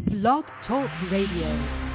Blog Talk Radio.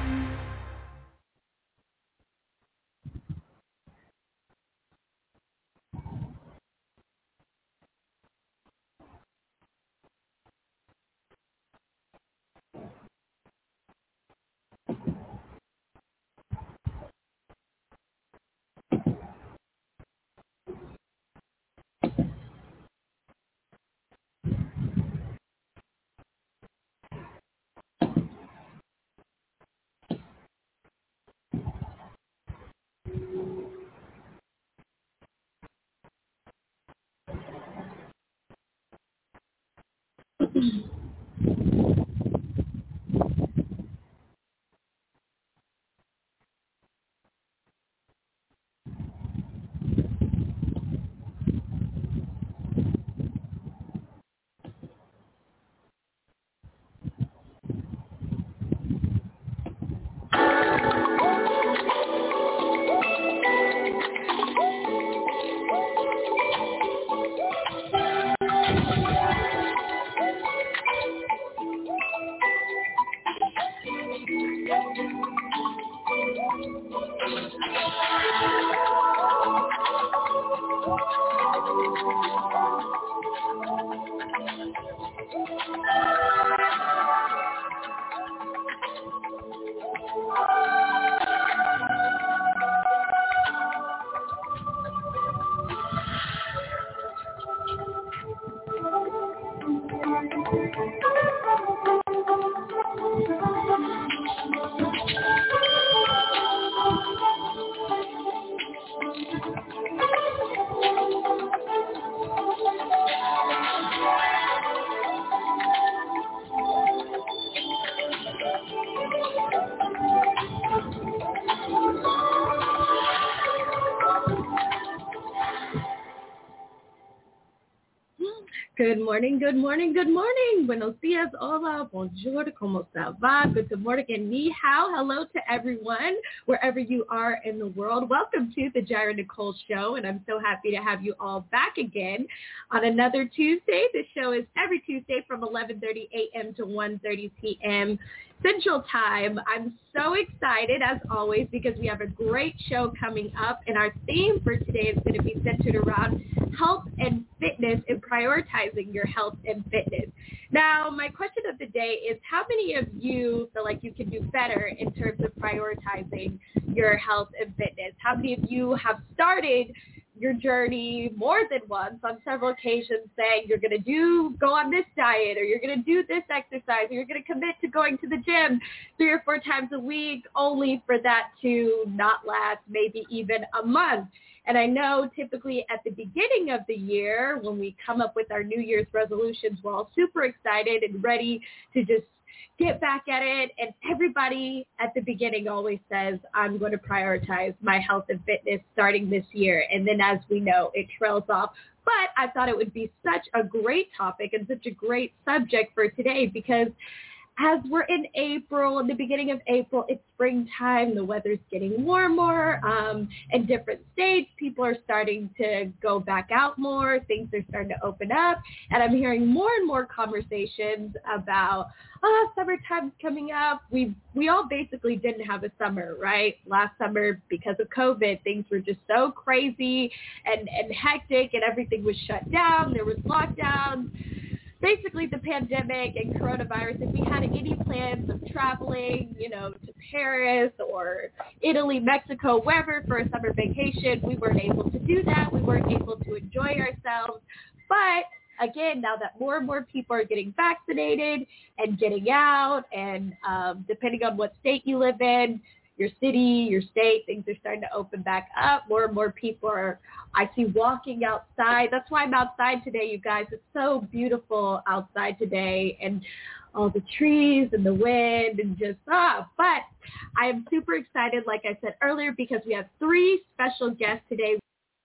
Good morning, good morning, good morning. Buenos dias, hola, bonjour, como ça va? Good morning and ni hao. Hello to everyone, wherever you are in the world. Welcome to the Jaira Nicole Show, and I'm so happy to have you all back again on another Tuesday. The show is every Tuesday from 11:30 a.m. to 1:30 p.m. Central Time. I'm so excited, as always, because we have a great show coming up, and our theme for today is going to be centered around health and fitness and prioritizing your health and fitness. Now, my question of the day is, how many of you feel like you can do better in terms of prioritizing your health and fitness? How many of you have started your journey more than once on several occasions saying you're going to go on this diet, or you're going to do this exercise, or you're going to commit to going to the gym 3 or 4 times a week, only for that to not last maybe even a month? And I know typically at the beginning of the year, when we come up with our New Year's resolutions, we're all super excited and ready to just get back at it. And everybody at the beginning always says, I'm going to prioritize my health and fitness starting this year. And then, as we know, it trails off. But I thought it would be such a great topic and such a great subject for today, because as we're in April, in the beginning of April, it's springtime, the weather's getting warmer, in different states, people are starting to go back out more, things are starting to open up, and I'm hearing more and more conversations about, summertime's coming up. We all basically didn't have a summer, right? Last summer, because of COVID, things were just so crazy and hectic, and everything was shut down, there was lockdowns. Basically the pandemic and coronavirus, if we had any plans of traveling, to Paris or Italy, Mexico, wherever for a summer vacation, we weren't able to do that. We weren't able to enjoy ourselves. But again, now that more and more people are getting vaccinated and getting out, and depending on what state you live in, your city, your state, things are starting to open back up. More and more people I see walking outside. That's why I'm outside today, you guys. It's so beautiful outside today, and all the trees and the wind and just, but I am super excited, like I said earlier, because we have 3 special guests today.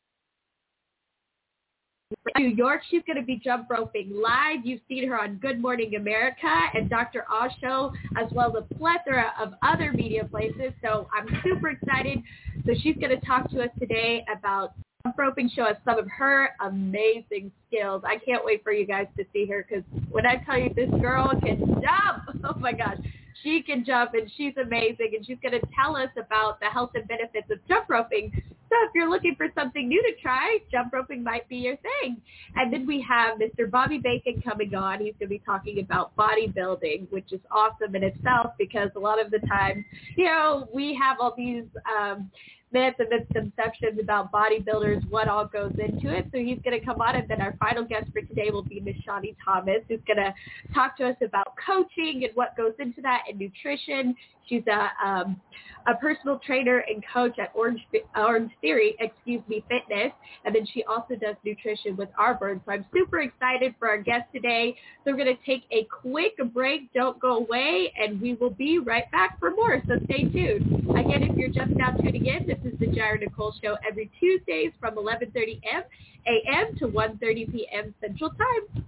New York, she's going to be jump roping live. You've seen her on Good Morning America and Dr. Oz Show, as well as a plethora of other media places. So I'm super excited. So she's going to talk to us today about jump roping, show us some of her amazing skills. I can't wait for you guys to see her, because when I tell you this girl can jump, oh my gosh. She can jump, and she's amazing, and she's going to tell us about the health and benefits of jump roping. So if you're looking for something new to try, jump roping might be your thing. And then we have Mr. Bobby Bacon coming on. He's going to be talking about bodybuilding, which is awesome in itself because a lot of the time, we have all these myths and misconceptions about bodybuilders, what all goes into it. So he's going to come on, and then our final guest for today will be Miss Shawnee Thomas, who's going to talk to us about coaching and what goes into that and nutrition. She's a personal trainer and coach at Orange Theory, Fitness, and then she also does nutrition with Arbor. So I'm super excited for our guest today. So we're going to take a quick break. Don't go away, and we will be right back for more. So stay tuned. Again, if you're just now tuning in, this is the Jaira Nicole Show every Tuesdays from 11:30 a.m. to 1:30 p.m. Central Time.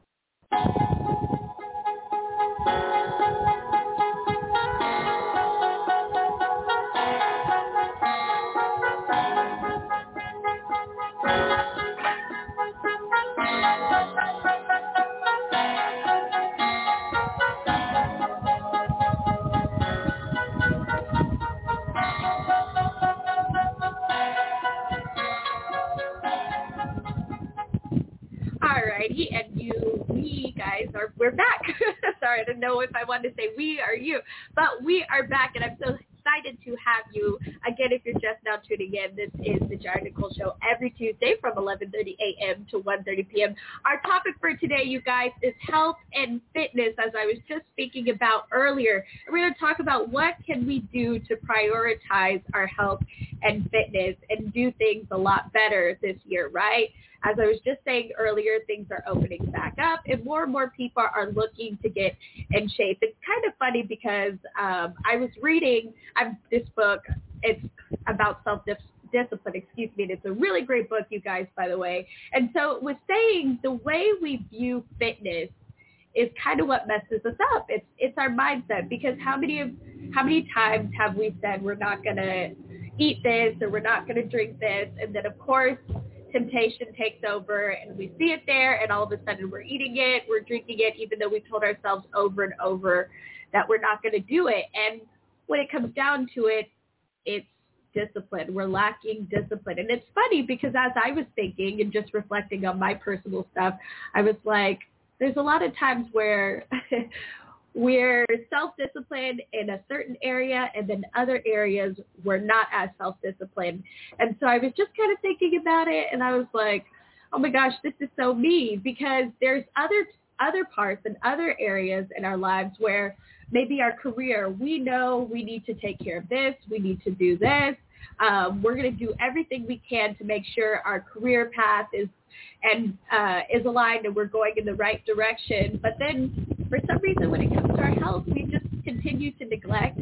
Alrighty, and we guys we're back. Sorry, I didn't know if I wanted to say we or you, but we are back, and I'm so excited to have you. Again, if you're just now tuning in, this is the Jaira Nicole Show every Tuesday from 11:30 a.m. to 1:30 p.m. Our topic for today, you guys, is health and fitness, as I was just speaking about earlier. We're going to talk about what can we do to prioritize our health and fitness and do things a lot better this year, right? As I was just saying earlier, things are opening back up, and more people are looking to get in shape. It's kind of funny because I was reading this book. It's about self-discipline, and it's a really great book, you guys, by the way. And so it was saying the way we view fitness is kind of what messes us up. It's our mindset, because how many times have we said we're not going to eat this or we're not going to drink this, and then of course temptation takes over and we see it there, and all of a sudden we're eating it, we're drinking it, even though we've told ourselves over and over that we're not going to do it. And when it comes down to it, it's discipline. We're lacking discipline. And it's funny because as I was thinking and just reflecting on my personal stuff, I was like, there's a lot of times where we're self-disciplined in a certain area, and then other areas we're not as self-disciplined. And so I was just kind of thinking about it, and I was like, oh my gosh, this is so me, because there's other parts and other areas in our lives where maybe our career, we know we need to take care of this, we need to do this. We're going to do everything we can to make sure our career path is aligned and we're going in the right direction. But then for some reason, when it comes to our health, we just continue to neglect.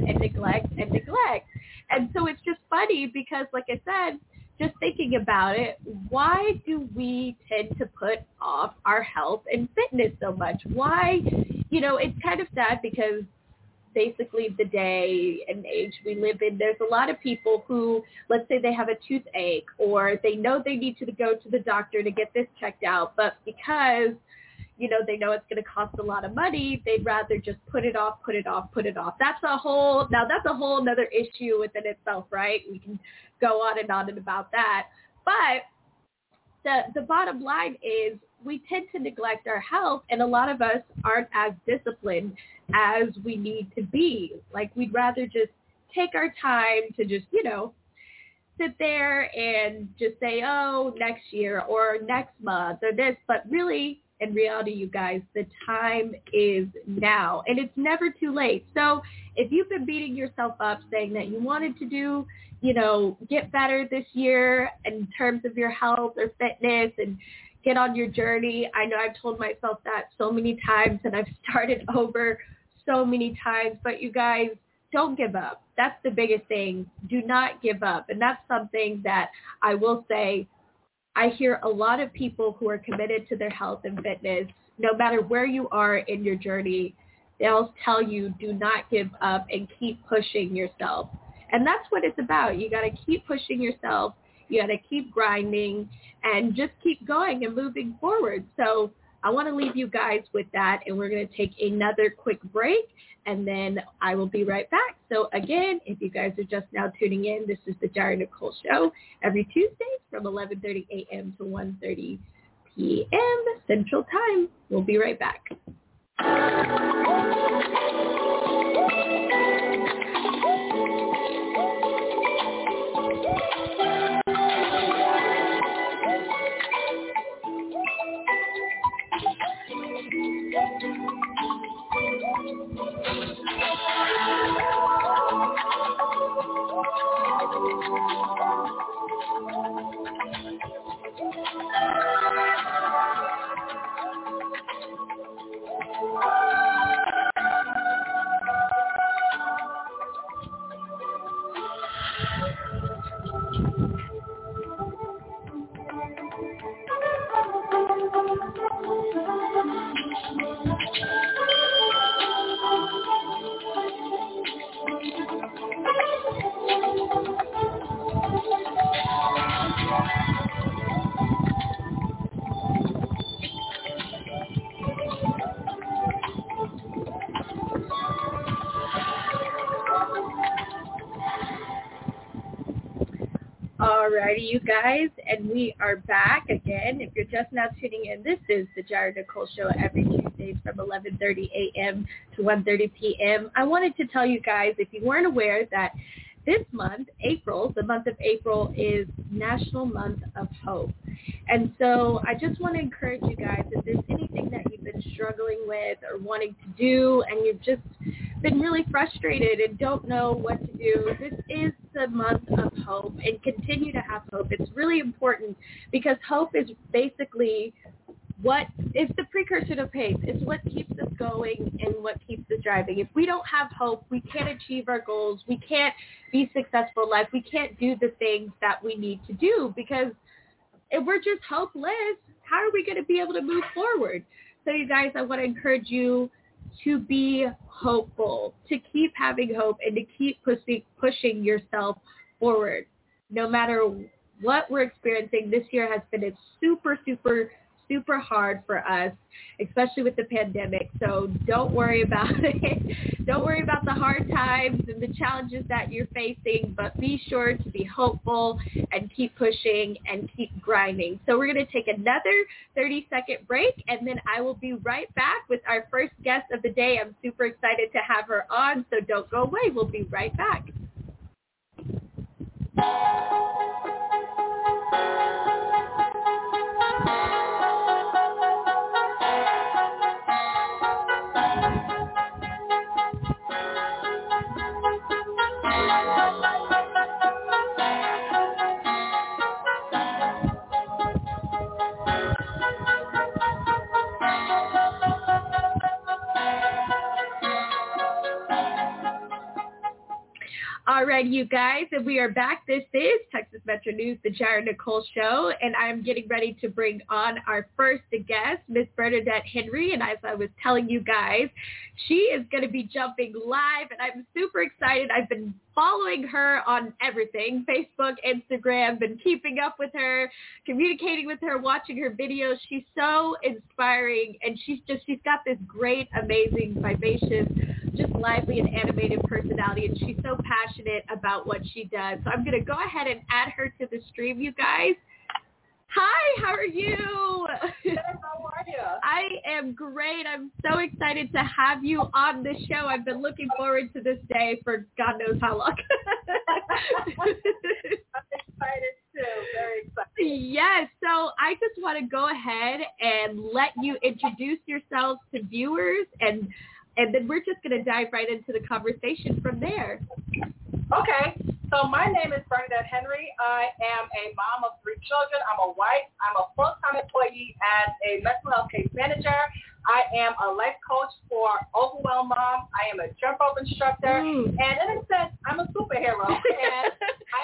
And so it's just funny because, like I said, just thinking about it, why do we tend to put off our health and fitness so much? Why? It's kind of sad because basically the day and age we live in, there's a lot of people who, let's say they have a toothache or they know they need to go to the doctor to get this checked out, but because they know it's going to cost a lot of money, they'd rather just put it off. That's a whole nother issue within itself, right? We can go on and about that. But the bottom line is we tend to neglect our health, and a lot of us aren't as disciplined as we need to be. Like, we'd rather just take our time to just, sit there and just say, oh, next year or next month or this. But really, in reality, you guys, the time is now, and it's never too late. So if you've been beating yourself up saying that you wanted to do, get better this year in terms of your health or fitness and get on your journey, I know I've told myself that so many times, and I've started over so many times, but you guys, don't give up. That's the biggest thing. Do not give up. And that's something that I will say, I hear a lot of people who are committed to their health and fitness, no matter where you are in your journey, they'll tell you, do not give up and keep pushing yourself. And that's what it's about. You got to keep pushing yourself. You got to keep grinding and just keep going and moving forward. So I want to leave you guys with that, and we're going to take another quick break, and then I will be right back. So again, if you guys are just now tuning in, this is the Jara Nicole Show every Tuesday from 11:30 a.m. to 1:30 p.m. Central Time. We'll be right back. Alrighty, you guys, and we are back again. If you're just now tuning in, this is the Jara Nicole Show every Tuesdays from 11:30 a.m. to 1:30 p.m. I wanted to tell you guys, if you weren't aware, that this month, April, the month of April, is National Month of Hope. And so I just want to encourage you guys, if there's anything that you've been struggling with or wanting to do and you've just been really frustrated and don't know what to do, this is the month of hope, and continue to have hope. It's really important because hope is basically what is the precursor to faith. It's what keeps us going and what keeps us driving. If we don't have hope, we can't achieve our goals. We can't be successful in life. We can't do the things that we need to do, because if we're just hopeless, how are we going to be able to move forward? So you guys, I want to encourage you to be hopeful, to keep having hope, and to keep pushing yourself forward. No matter what we're experiencing, this year has been super hard for us, especially with the pandemic. So don't worry about it. Don't worry about the hard times and the challenges that you're facing, but be sure to be hopeful and keep pushing and keep grinding. So we're going to take another 30-second break, and then I will be right back with our first guest of the day. I'm super excited to have her on, so don't go away. We'll be right back. All right, you guys, and we are back. This is Texas Metro News, the Jara Nicole Show, and I'm getting ready to bring on our first guest, Miss Bernadette Henry. And as I was telling you guys, she is going to be jumping live, and I'm super excited. I've been following her on everything, Facebook, Instagram, been keeping up with her, communicating with her, watching her videos. She's so inspiring, and she's got this great, amazing, vivacious, just lively and animated personality, and she's so passionate about what she does. So I'm going to go ahead and add her to the stream, you guys. Hi, how are you? Good, how are you? I am great. I'm so excited to have you on the show. I've been looking forward to this day for God knows how long. I'm excited too, very excited. Yes, so I just want to go ahead and let you introduce yourselves to viewers, and then we're just going to dive right into the conversation from there. Okay, so my name is Bernadette Henry. I am a mom of 3 children. I'm a wife. I'm a full-time employee as a mental health case manager. I am a life coach for overwhelmed moms. I am a jump rope instructor. And in a sense, I'm a superhero. And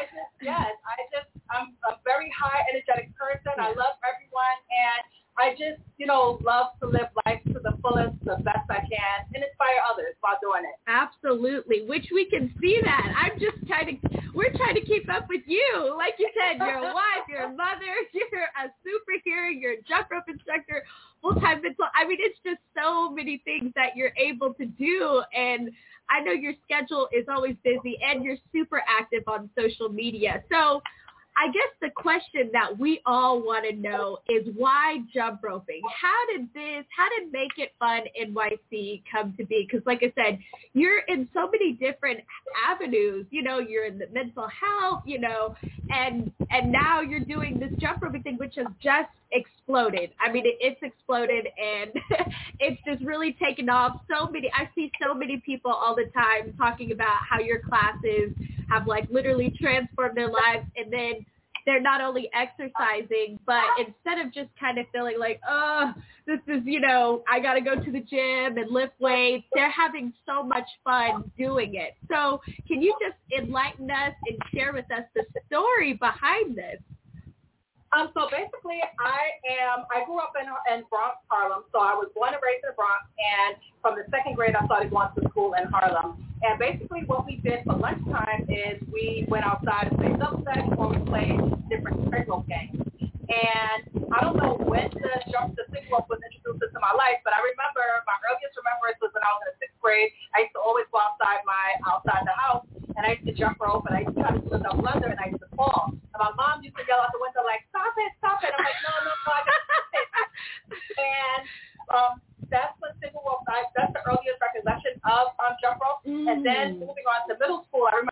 I'm a very high energetic person. I love everyone. And I just, love to live life to the fullest, the best I can, and inspire inspire others while doing it. Absolutely, which we can see that. We're trying to keep up with you. Like you said, you're a wife, you're a mother, you're a superhero, you're a jump rope instructor, full-time mental. I mean, it's just so many things that you're able to do. And I know your schedule is always busy and you're super active on social media. So I guess the question that we all want to know is why jump roping? How did Make It Fun NYC come to be? Because like I said, you're in so many different avenues. You know, you're in the mental health, you know, and now you're doing this jump roping thing, which has just exploded. I mean, it's exploded and it's just really taken off. I see so many people all the time talking about how your classes have like literally transformed their lives, and then they're not only exercising, but instead of just kind of feeling like, oh, this is, you know, I got to go to the gym and lift weights, they're having so much fun doing it. So can you just enlighten us and share with us the story behind this? So basically, I grew up in Bronx, Harlem. So I was born and raised in the Bronx, and from the second grade, I started going to school in Harlem. And basically what we did for lunchtime is we went outside and played double dutch, or we played different spring rope games. And I don't know when the single rope was introduced into my life, but I remember my earliest remembrance was when I was in the sixth grade. I used to always go outside the house, and I used to jump rope, and I used to try to do a double under, and I used to fall. And my mom used to yell out the window like, stop it. I'm like, no, I got it. And that's when single rope, that's the earliest recollection of jump rope. And then moving on to middle school, I remember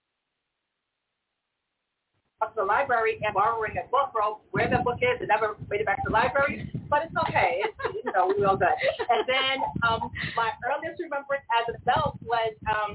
to the library and borrowing a book rope. Where the book is, it never made it back to the library, but it's okay. We all good. And then my earliest remembrance as an adult was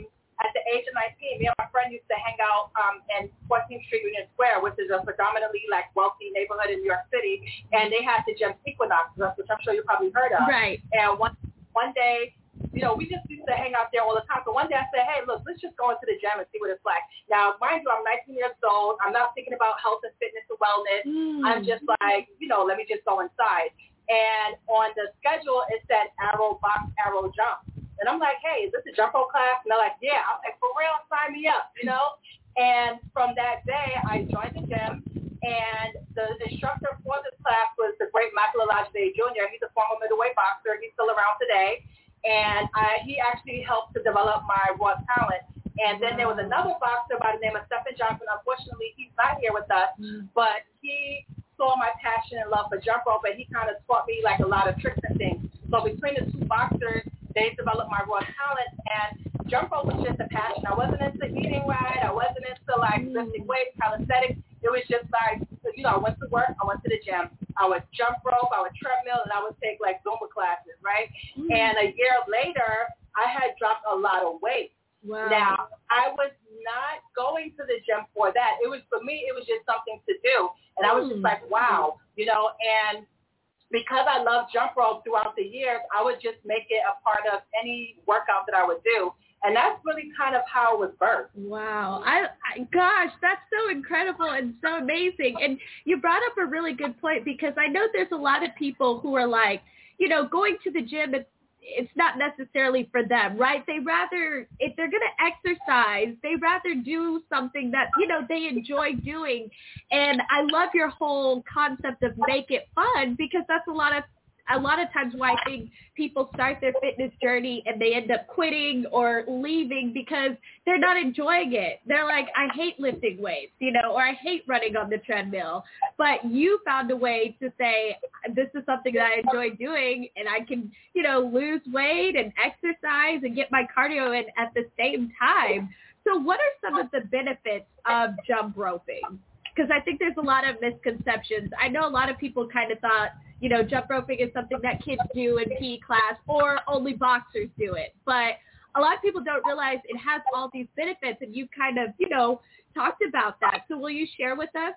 at the age of 19, me and my friend used to hang out in 14th Street Union Square, which is a predominantly like wealthy neighborhood in New York City, and they had the gym Equinox, which I'm sure you probably heard of. Right. And one day, you know, we just used to hang out there all the time. So one day I said, hey, look, let's just go into the gym and see what it's like. Now, mind you, I'm 19 years old. I'm not thinking about health and fitness and wellness. I'm just like, you know, let me just go inside. And on the schedule, it said arrow box, arrow jump. And I'm like, hey, is this a jump rope class? And they're like, yeah. I'm like, for real, sign me up, you know? And from that day, I joined the gym. And the instructor for this class was the great Michael Olajuwon Jr. He's a former middleweight boxer. He's still around today. And he actually helped to develop my raw talent. And then there was another boxer by the name of Stephen Johnson. Unfortunately, he's not here with us, but he saw my passion and love for jump rope, and he kind of taught me like a lot of tricks and things. So between the two boxers, they developed my raw talent, and jump rope was just a passion. I wasn't into eating right. I wasn't into like lifting weights, calisthenics. It was just like, you know, I went to work, I went to the gym, I would jump rope, I would treadmill, and I would take like Zumba classes, right? And a year later, I had dropped a lot of weight. Wow. Now, I was not going to the gym for that. It was, for me, it was just something to do. And I was just like, wow, you know, and because I love jump rope throughout the years, I would just make it a part of any workout that I would do. And that's really kind of how it was birthed. Wow. Gosh, that's so incredible and so amazing. And you brought up a really good point, because I know there's a lot of people who are like, you know, going to the gym, it's not necessarily for them, right? They rather, if they're going to exercise, they rather do something that, you know, they enjoy doing. And I love your whole concept of make it fun, because that's a lot of times why I think people start their fitness journey and they end up quitting or leaving because they're not enjoying it. They're like, I hate lifting weights, you know, or I hate running on the treadmill. But you found a way to say, this is something that I enjoy doing, and I can, you know, lose weight and exercise and get my cardio in at the same time. So what are some of the benefits of jump roping? Because I think there's a lot of misconceptions. I know a lot of people kind of thought, you know, jump roping is something that kids do in PE class, or only boxers do it. But a lot of people don't realize it has all these benefits, and you kind of, you know, talked about that. So will you share with us?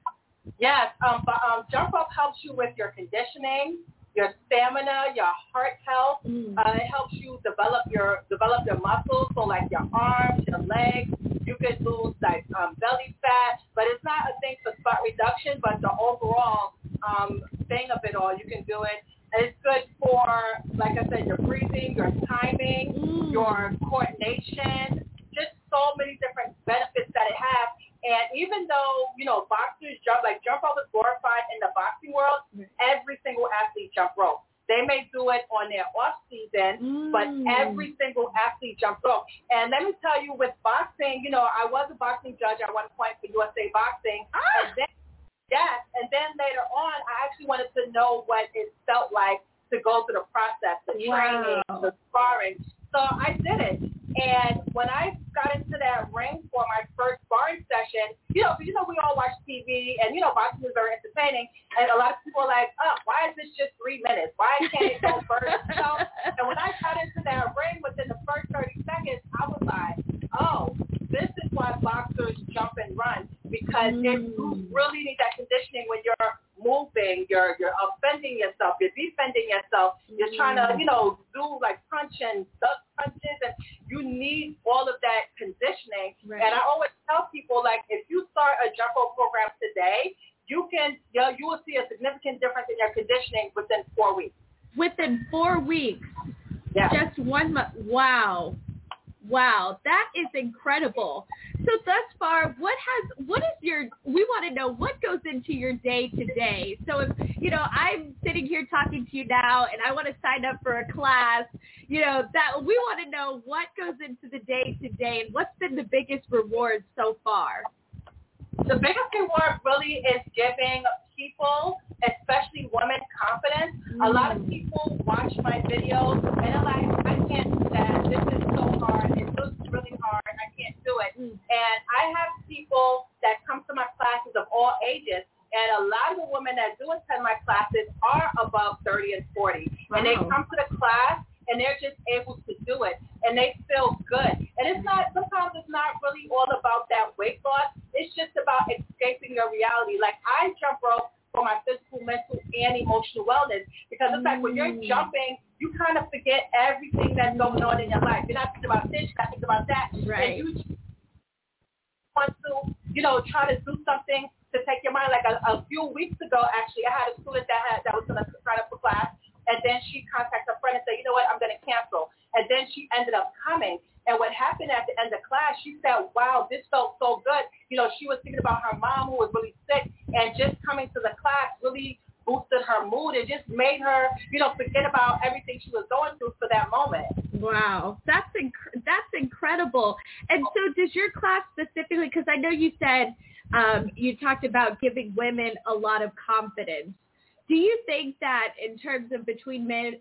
Yes. Jump rope helps you with your conditioning, your stamina, your heart health. It helps you develop your muscles, so like your arms, your legs. You could lose like belly fat, but it's not a thing for spot reduction, but the overall thing of it all, you can do it. It's good for, like I said, your breathing, your timing, your coordination, just so many different benefits that it has. And even though, boxers jump rope is glorified in the boxing world, every single athlete jump rope. They may do it on their off season, but every single athlete jumps rope. And let me tell you, with boxing, I was a boxing judge at one point for USA Boxing. And then later on, I actually wanted to know what it felt like to go through the process, the training, the sparring. So I did it. And when I got into that ring for my first sparring session, we all watch TV, and, boxing is very entertaining. And a lot of people are like, oh, why is this just 3 minutes? Why can't it go further? And when I got into that ring within the first 30 seconds, I was like, oh, this is why boxers jump and run, because you really need that conditioning when you're moving, you're offending yourself, you're defending yourself, you're trying to, do like punch and duck punches, and you need all of that conditioning. Right. And I always tell people, like, if you start a jump rope program today, you will see a significant difference in your conditioning within 4 weeks. Within 4 weeks? Yeah. Just 1 month? Wow, that is incredible. So thus far, we want to know what goes into your day to day. So if, I'm sitting here talking to you now and I want to sign up for a class, that we want to know what goes into the day to day and what's been the biggest reward so far. The biggest reward really is giving people, especially women, confidence. A lot of people watch my videos and they're like, I can't do that. This is so hard. It looks really hard. I can't do it. And I have people that come to my classes of all ages. And a lot of the women that do attend my classes are above 30 and 40. Wow. And they come to the class and they're just able to do it. And they feel good. And sometimes it's not really all about that weight loss. It's just about escaping your reality. Like, I jump rope for my physical, mental, and emotional wellness, because it's like when you're jumping, you kind of forget everything that's going on in your life. You're not thinking about this, you're not thinking about that. Right. And you want to, try to do something to take your mind. Like a few weeks ago, actually, I had a student that was going to sign up for class, and then she contacted a friend and said, you know what, I'm going to cancel. And then she ended up coming. And what happened at the end of class, she said, wow, this felt so good. She was thinking about her mom who was really sick, and just coming to the class really boosted her mood. It just made her, forget about everything she was going through for that moment. Wow, that's incredible. And so does your class specifically, because I know you said you talked about giving women a lot of confidence. Do you think that in terms of between men,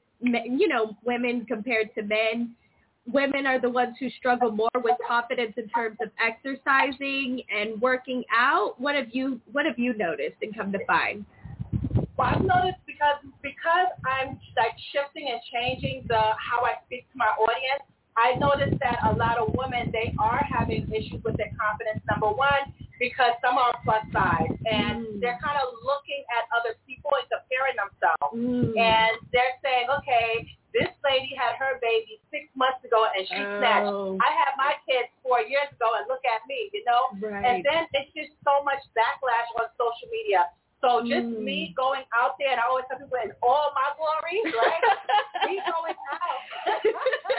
women compared to men, women are the ones who struggle more with confidence in terms of exercising and working out? What have you noticed and come to find? Well, I've noticed because I'm like shifting and changing how I speak to my audience. I noticed that a lot of women, they are having issues with their confidence. Number one, because some are plus size and they're kind of looking at other people and comparing themselves. And they're saying, okay, this lady had her baby 6 months ago and she snatched. I had my kids 4 years ago and look at me, Right. And then it's just so much backlash on social media. So just me going out there, and I always tell people in all my glory, right? Me going out in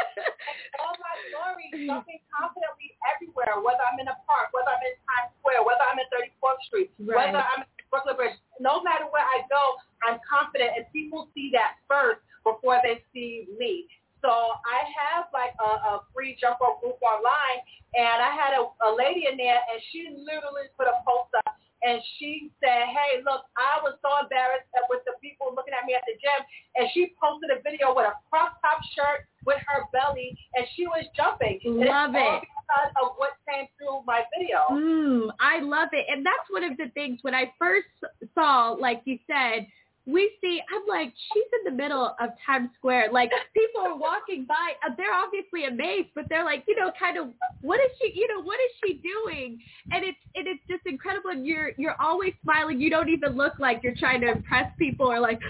all my glory, jumping confidently everywhere, whether I'm in a park, whether I'm in Times Square, whether I'm in 34th Street, whether I'm in Brooklyn Bridge. No matter where I go, I'm confident, and people see that first before they see me. So I have like a free jump rope group online, and I had a lady in there, and she literally put a post up. And she said, hey, look, I was so embarrassed with the people looking at me at the gym. And she posted a video with a crop top shirt with her belly, and she was jumping. Love it. All because of what came through my video. I love it. And that's one of the things when I first saw, like you said, I'm like, she's in the middle of Times Square. Like, people are walking by. They're obviously amazed, but they're like, kind of, what is she doing? And it's just incredible. And you're always smiling. You don't even look like you're trying to impress people or like,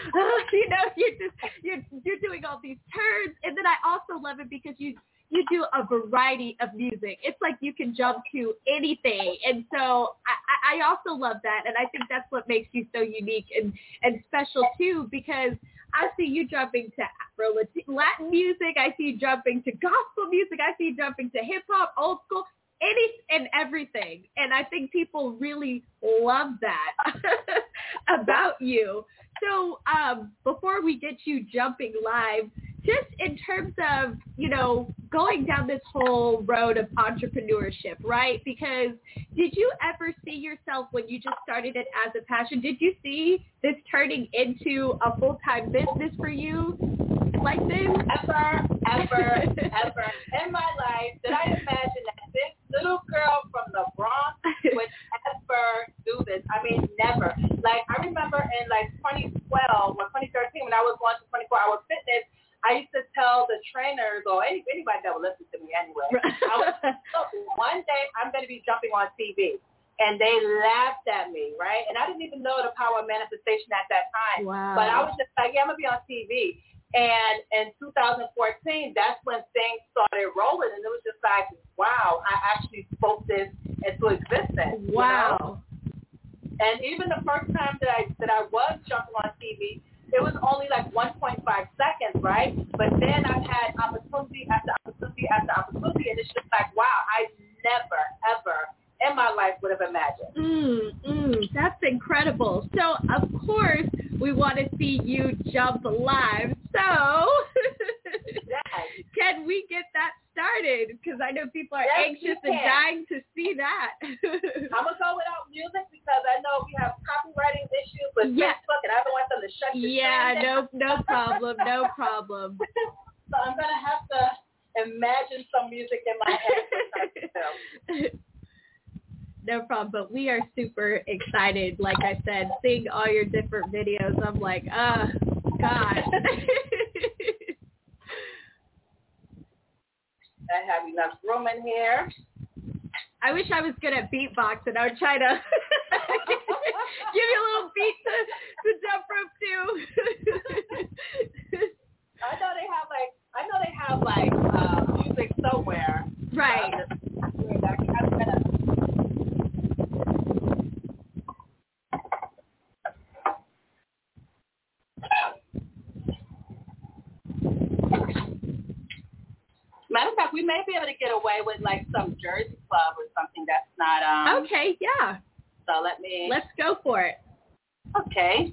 you're doing all these turns. And then I also love it because you do a variety of music. It's like you can jump to anything. And so I also love that. And I think that's what makes you so unique and special too, because I see you jumping to Afro Latin music. I see you jumping to gospel music. I see you jumping to hip hop, old school, any and everything. And I think people really love that about you. So before we get you jumping live, just in terms of, going down this whole road of entrepreneurship, right? Because did you ever see yourself when you just started it as a passion? Did you see this turning into a full-time business for you like this? Ever in my life did I imagine that this little girl from the Bronx would ever do this. I mean, never. Like, I remember in 2012 or 2013 when I was going to 24-Hour Fitness, I used to tell the trainers or anybody that would listen to me anyway, one day I'm going to be jumping on TV. And they laughed at me, right? And I didn't even know the power of manifestation at that time. Wow. But I was just like, yeah, I'm going to be on TV. And in 2014, that's when things started rolling. And it was just like, wow, I actually spoke this into existence. Wow. And even the first time that I was jumping on TV, it was only 1.5 seconds, right? But then I've had opportunity after opportunity after opportunity, and it's just like, wow, I never, ever in my life would have imagined. That's incredible. So, of course, we want to see you jump live. So, can we get that started? Because I know people are anxious and dying to see that. I'm going to go without music because I know we have copywriting issues with Facebook, and I don't want them to shut the down. No problem. No problem. So I'm going to have to imagine some music in my head. No problem, but we are super excited. Like I said, seeing all your different videos, I'm like, gosh. I have enough room in here. I wish I was good at beatboxing. I would try to give you a little beat to jump rope to. I know they have music somewhere. Right. Matter of fact, we may be able to get away with some Jersey club or something that's not. Okay, yeah. So let's go for it. Okay.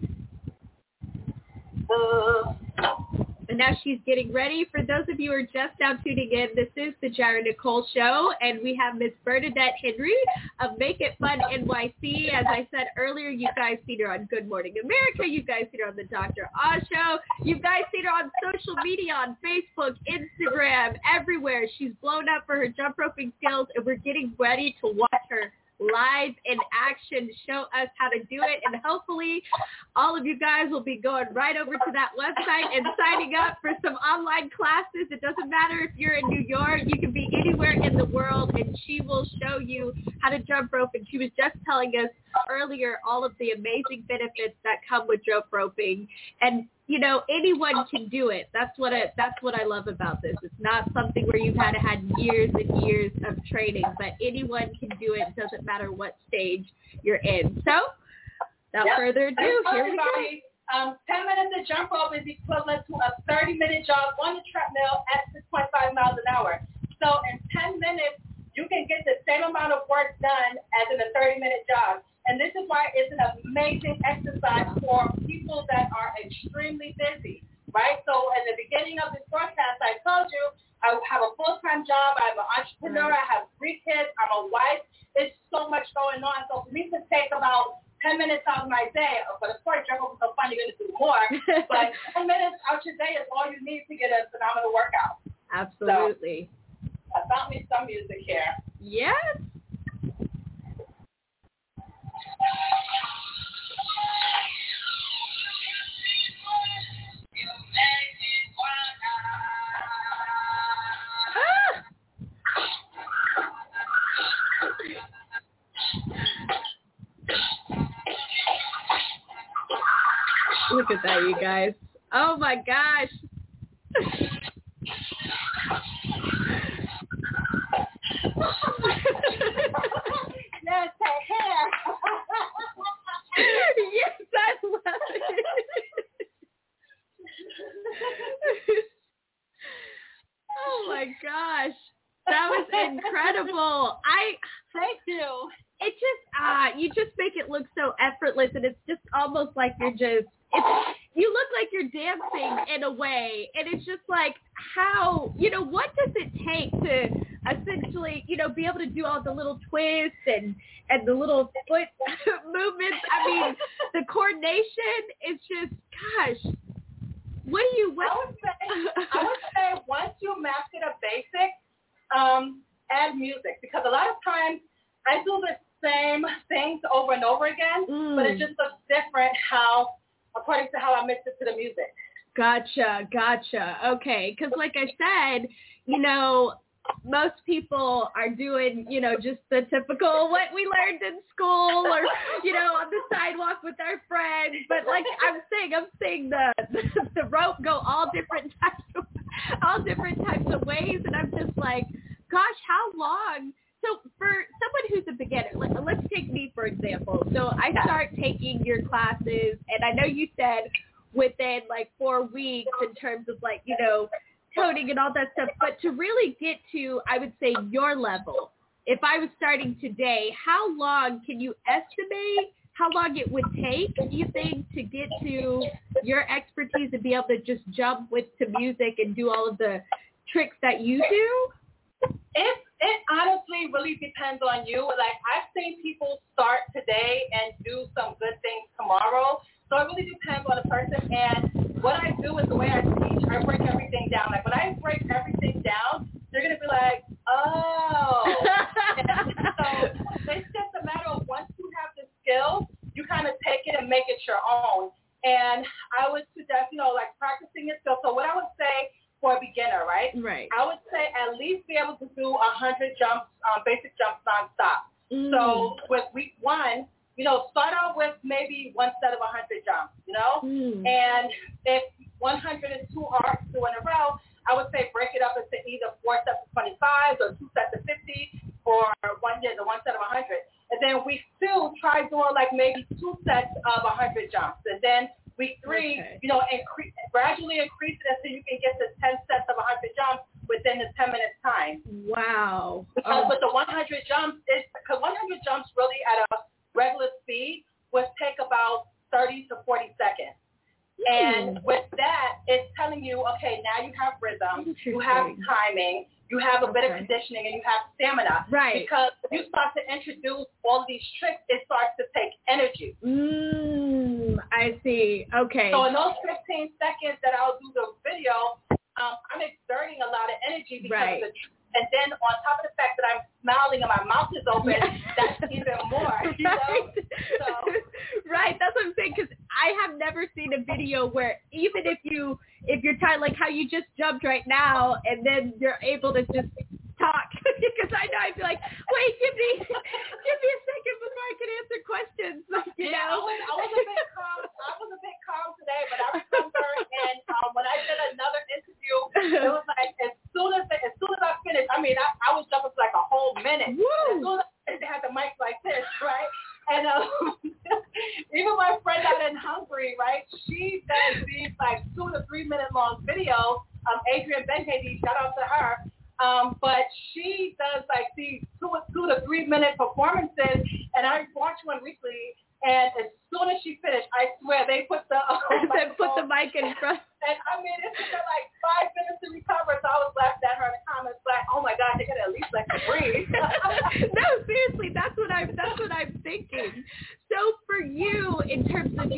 And now she's getting ready. For those of you who are just now tuning in, this is the Jara Nicole Show, and we have Miss Bernadette Henry of Make It Fun NYC. As I said earlier, you guys seen her on Good Morning America. You guys seen her on the Dr. Oz Show. You guys seen her on social media, on Facebook, Instagram, everywhere. She's blown up for her jump roping skills, and we're getting ready to watch her live in action, show us how to do it, and hopefully all of you guys will be going right over to that website and signing up for some online classes. It doesn't matter if you're in New York, you can be anywhere in the world, and she will show you how to jump rope. And she was just telling us earlier all of the amazing benefits that come with jump roping. And anyone can do it. That's what I love about this. It's not something where you've had years and years of training, but anyone can do it. It doesn't matter what stage you're in. So, without further ado, here we go. 10 minutes of jump rope is equivalent to a 30-minute jog on the treadmill at 6.5 miles an hour. So in 10 minutes, you can get the same amount of work done as in a 30-minute jog. And this is why it's an amazing exercise for people that are extremely busy, right? So in the beginning of this broadcast, I told you I have a full-time job. I'm an entrepreneur. I have 3 kids. I'm a wife. It's so much going on. So for me to take about 10 minutes out of my day, but of course, you're going to be so fun, you're going to do more. But 10 minutes out your day is all you need to get a phenomenal workout. Absolutely. So, I found me some music here. Yes. Look at that, you guys. Oh my gosh. Yes, hair. Yes, I love it. That was incredible. Thank you. It just, you just make it look so effortless, and it's just almost like you look like you're dancing in a way, and it's just like how, what does it take to essentially, be able to do all the little twists and the little foot movements? I mean, the coordination is just, gosh, I would say once you master the basics, add music, because a lot of times I do the same things over and over again, but it just looks different according to how I mix it to the music. Gotcha. Okay, because like I said, most people are doing, just the typical what we learned in school or, on the sidewalk with our friends. But like I'm seeing the rope go all different types of ways, and I'm just like, gosh, how long? So for someone who's a beginner, let's take me, for example. So I start taking your classes, and I know you said within like 4 weeks in terms of like, toning and all that stuff. But to really get to, I would say, your level, if I was starting today, how long can you estimate how long it would take, do you think, to get to your expertise and be able to just jump to music and do all of the tricks that you do? It honestly really depends on you. Like, I've seen people start today and do some good things tomorrow. So it really depends on the person. And what I do is the way I teach, I break everything down. Like, when I break everything down, they're going to be like, oh. So it's just a matter of once you have the skill, you kind of take it and make it your own. And I would suggest, like practicing your skill. So what I would say for a beginner, right? Right. I would say at least be able to do 100 jumps, basic jumps nonstop. So with week one, start out with maybe one set of 100 jumps, And if 100 is too hard to do in a row, I would say break it up into either 4 sets of 25 or 2 sets of 50 or one set of 100. And then week two, try doing like maybe 2 sets of 100 jumps. And then week three, gradually increase it until you can get to 10 sets of 100 jumps within the 10 minutes time. Wow. Because with the 100 jumps, because 100 jumps really at a regular speed would take about 30 to 40 seconds. And with that, it's telling you, okay, now you have rhythm, you have timing, you have a bit of conditioning, and you have stamina. Right. Because if you start to introduce all of these tricks, it starts to take energy. I see. Okay. So in those 15 seconds that I'll do the video, I'm exerting a lot of energy because of the and then on top of the fact that I'm smiling and my mouth is open, that's even more, So. Right, that's what I'm saying, because I have never seen a video where even if you're tired, like how you just jumped right now, and then you're able to just talk, because I know I'd be like, wait, give me a second before I can answer questions. I was a bit calm today, but I remember, and when I did another interview, it was like as soon as I finished, I mean, I was jumping for like a whole minute. As soon as they had the mic like this, right? And even my friend out in Hungary, right? She does these like 2 to 3 minute long videos. Adrienne Benhady, shout out to her. But she does like these 2 to 3 minute performances, and I watched one recently. And as soon as she finished, I swear they put the mic in front. And I mean, it took her like 5 minutes to recover. So I was laughing at her in the comments, like, "Oh my God, they could at least let her breathe." No, seriously, that's what I'm thinking. So for you, in terms of 5,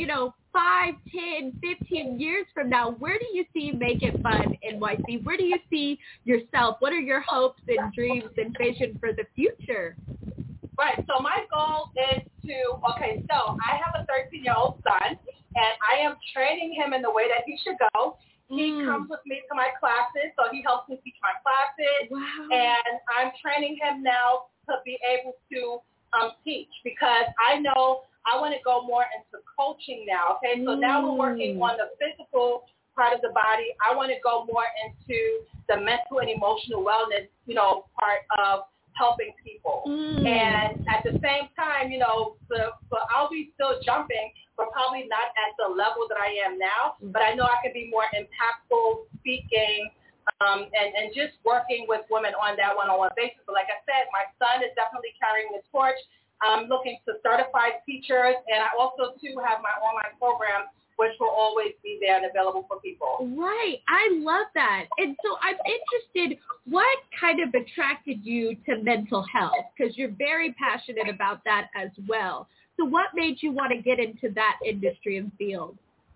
10, 15 years from now, where do you see Make It Fun NYC? Where do you see yourself? What are your hopes and dreams and vision for the future? Right. So my goal is so I have a 13-year-old son, and I am training him in the way that he should go. He comes with me to my classes, so he helps me teach my classes. Wow. And I'm training him now to be able to teach, because I know I want to go more into coaching now. Okay, so now we're working on the physical part of the body. I want to go more into the mental and emotional wellness, part of helping people. And at the same time, I'll be still jumping, but probably not at the level that I am now. But I know I can be more impactful speaking, and just working with women on that one-on-one basis. But like I said, my son is definitely carrying the torch. I'm looking to certified teachers, and I also, too, have my online program, which will always be there and available for people. Right. I love that. And so I'm interested, what kind of attracted you to mental health? Because you're very passionate about that as well. So what made you want to get into that industry and field?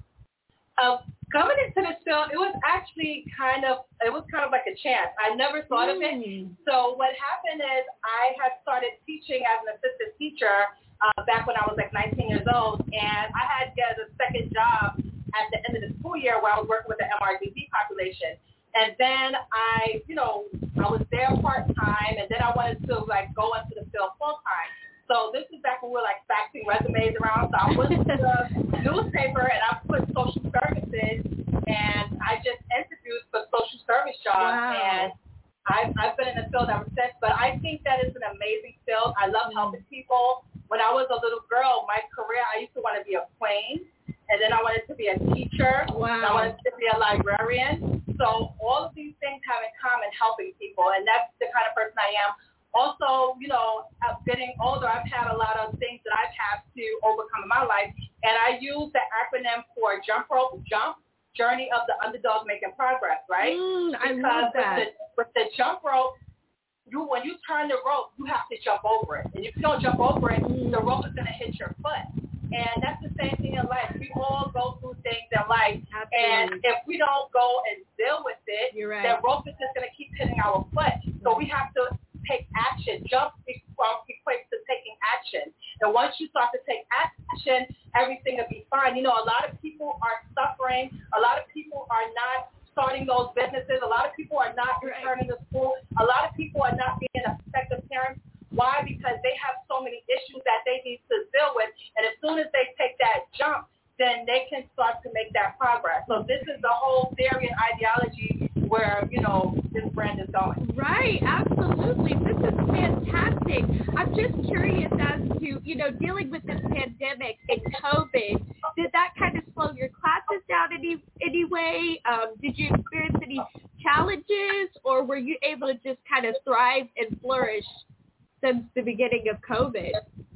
Coming into this field, it was kind of like a chance. I never thought of it. So what happened is I had started teaching as an assistant teacher back when I was like 19 years old, and I had to get a second job at the end of the school year where I was working with the MRDP population. And then I was there part-time, and then I wanted to like go into the field full-time. So this is back when we were like faxing resumes around. So I went to the newspaper and I put social services, and I just interviewed for social service jobs. Wow. And I've been in the field ever since. But I think that it's an amazing field. I love helping people. When I was a little girl, my career, I used to want to be a plane, and then I wanted to be a teacher. Wow. And I wanted to be a librarian. So all of these things have in common helping people, and that's the kind of person I am. Also, I'm getting older. I've had a lot of things that I've had to overcome in my life, and I use the acronym for JUMP ROPE, JUMP, Journey of the Underdog Making Progress, right? I love that. With the jump rope, when you turn the rope, you have to jump over it. And if you don't jump over it, the rope is going to hit your foot. And that's the same thing in life. We all go through things in life. Absolutely. And if we don't go and deal with it, You're right. the rope is just going to keep hitting our foot. So we have to take action. Jump equates to taking action. And once you start to take action, everything will be fine. A lot of people are suffering. A lot of people are not starting those businesses. A lot of people are not returning to school. A lot of people are not being effective parents. Why? Because they have so many issues that they need to deal with. And as soon as they take that jump, then they can start to make that progress. So this is the whole theory and ideology where, this brand is going. Right, absolutely. This is fantastic. I'm just curious as to, dealing with this pandemic and COVID, did that kind of slow your classes down any way? Did you experience any challenges, or were you able to just kind of thrive and flourish since the beginning of COVID?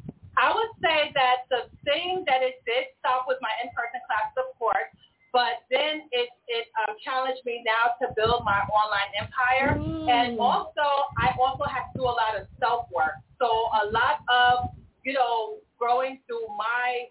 I would say that the thing that it did stop was my in-person class support, but then it challenged me now to build my online empire. And also, I also have to do a lot of self-work. So a lot of, growing through my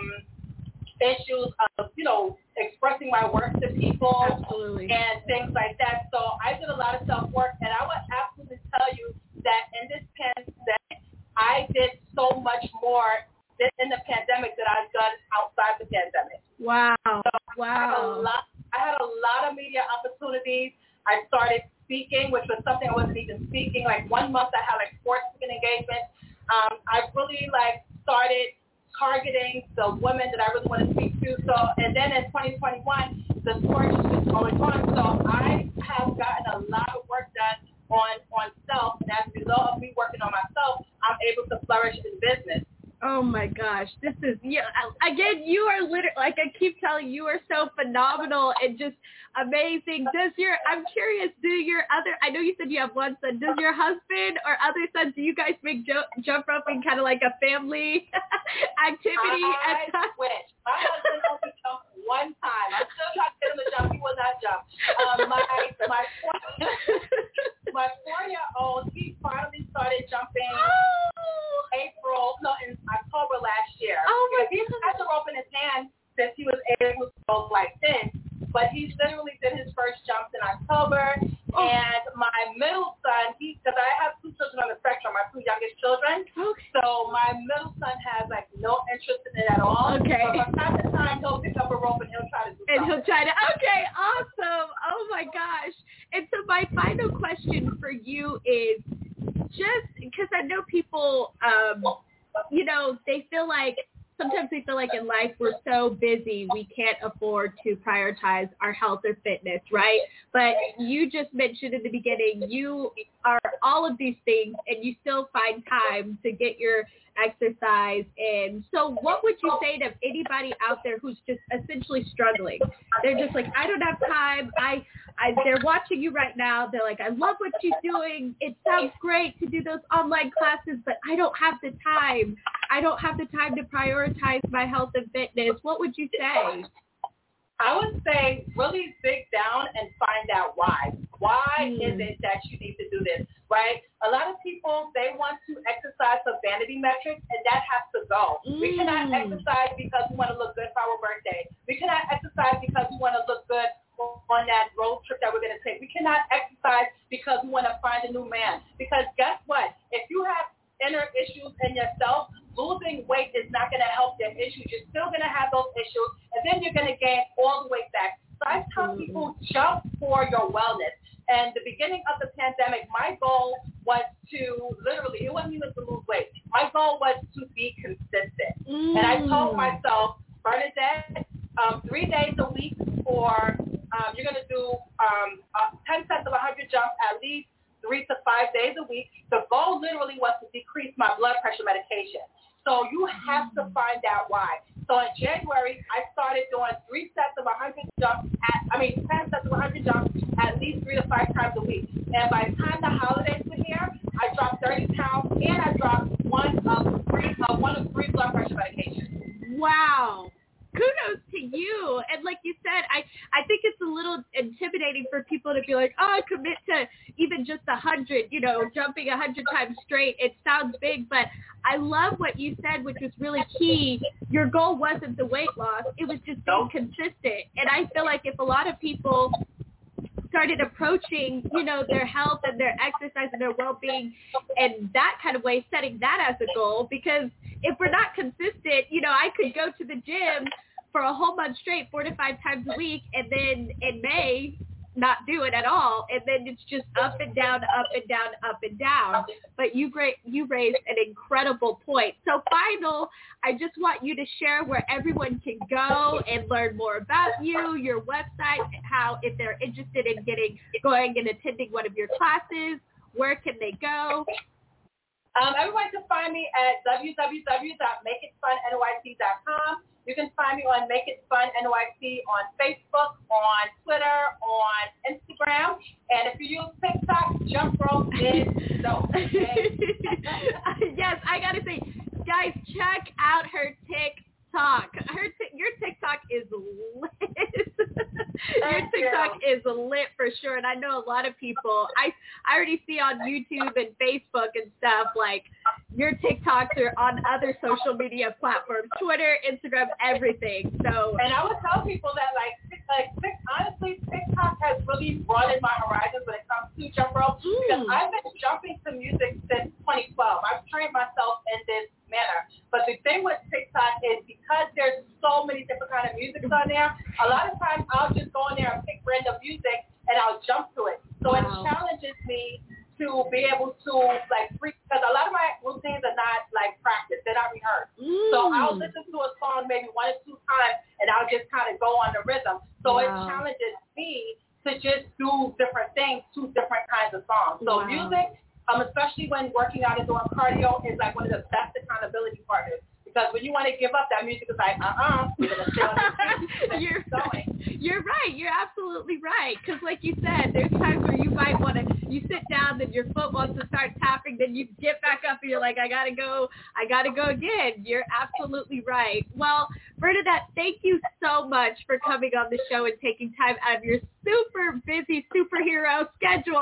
issues of, expressing my work to people. Absolutely. And things like that. So I did a lot of self-work, and I would absolutely tell you that in this pandemic, I did so much more in the pandemic that I've done outside the pandemic. Wow. So Wow. I had a lot of media opportunities. I started speaking, which was something I wasn't even speaking. Like 1 month I had 4 speaking engagements. I really started targeting the women that I really want to speak to. So, and then in 2021, the torch is just going on. So I have gotten a lot of work done on self, and as a result of me working on myself, I'm able to flourish in business. Oh my gosh, this is, again, you are literally, like I keep telling you, are so phenomenal and just amazing. I'm curious, I know you said you have one son, does your husband or other sons, do you guys make jump roping kind of like a family activity? I wish. My husband only jumped one time. I'm still trying to get him to jump. He will not jump. My 4-year-old, he finally started jumping in October last year. He had the rope in his hand since he was able to go like this, but he literally did his first jumps in October. And my middle son, because I have 2 children on the spectrum, my 2 youngest children, so my middle son has no interest in it at all. Okay. But from time to time, he'll pick up a rope and he'll try to do something. Okay, awesome. Oh my gosh. And so my final question for you is, just because I know people, they feel like sometimes we feel like in life we're so busy we can't afford to prioritize our health or fitness, right? But you just mentioned in the beginning you are all of these things and you still find time to get your exercise in. So what would you say to anybody out there who's just essentially struggling? They're just like, I don't have time. They're watching you right now. They're like, I love what she's doing. It sounds great to do those online classes, but I don't have the time. I don't have the time to prioritize my health and fitness. What would you say? I would say really dig down and find out why. Why is it that you need to do this, right? A lot of people, they want to exercise for vanity metrics, and that has to go. We cannot exercise because we want to look good for our birthday. We cannot exercise because we want to look good on that road trip that we're going to take. We cannot exercise because we want to find a new man. Because guess what? If you have inner issues in yourself, losing weight is not going to help their issues. You're still going to have those issues, and then you're going to gain all the weight back. So I tell people, jump for your wellness. And the beginning of the pandemic, my goal was to literally, it wasn't even to lose weight. My goal was to be consistent. And I told myself, Bernadette, 3 days a week for, you're going to do 10 sets of 100 jumps at least 3 to 5 days a week. The goal literally was to decrease my blood pressure medication. So you have to find out why. So in January, I started doing 3 sets of 100 jumps 10 sets of 100 jumps at least 3 to 5 times a week. And by the time the holidays were here, I dropped 30 pounds and I dropped one of three blood pressure medications. Wow. Kudos to you. And like you said, I think it's a little intimidating for people to be like, oh, commit to even just 100, jumping 100 times straight. It sounds big, but I love what you said, which was really key. Your goal wasn't the weight loss. It was just being consistent. And I feel like if a lot of people started approaching, their health and their exercise and their well-being in that kind of way, setting that as a goal, because if we're not consistent, I could go to the gym for a whole month straight, 4 to 5 times a week, and then in May not do it at all, and then it's just up and down, up and down, up and down. But you raised an incredible point. So I just want you to share where everyone can go and learn more about you, your website, how if they're interested in going and attending one of your classes, where can they go? Everyone can find me at www.makeitfunnyc.com. You can find me on Make It Fun NYC on Facebook, on Twitter, on Instagram. And if you use TikTok, Jump Rope is dope. Okay? Yes, I got to say, guys, check out her TikTok. Your TikTok is lit. Your TikTok is lit for sure. And I know a lot of people, I already see on YouTube and Facebook and stuff, like your TikToks are on other social media platforms, Twitter, Instagram, everything. So, and I would tell people that honestly, TikTok has really broadened my horizons when it comes to jump rope, because I've been jumping to music since 2012. I've trained myself in this manner. But the thing with TikTok is because there's so many different kind of music on there, a lot of times I'll just go in there and pick random music and I'll jump to it. So It challenges me to be able to because a lot of my routines are not practiced, they're not rehearsed. So I'll listen to a song maybe 1 or 2 times and I'll just kind of go on the rhythm. So It challenges me to just do different things to different kinds of songs. So music, especially when working out and doing cardio, is one of the best accountability partners. Because when you want to give up, that music is like, we're going to stay on this. You're right. You're absolutely right. Because like you said, there's times where you might want to, you sit down, then your foot wants to start tapping, then you get back up and you're like, I got to go again. You're absolutely right. Well, Bernadette, thank you so much for coming on the show and taking time out of your super busy superhero schedule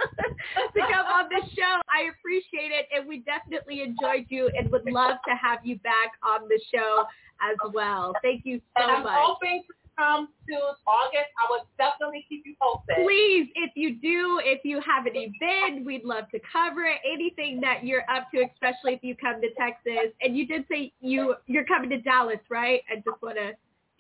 to come on the show. I appreciate it, and we definitely enjoyed you and would love to have you back on the show as well. Thank you so much. And I'm hoping to come to August. I will definitely keep you posted. Please, if you have an event, we'd love to cover it. Anything that you're up to, especially if you come to Texas. And you did say you're coming to Dallas, right? I just want to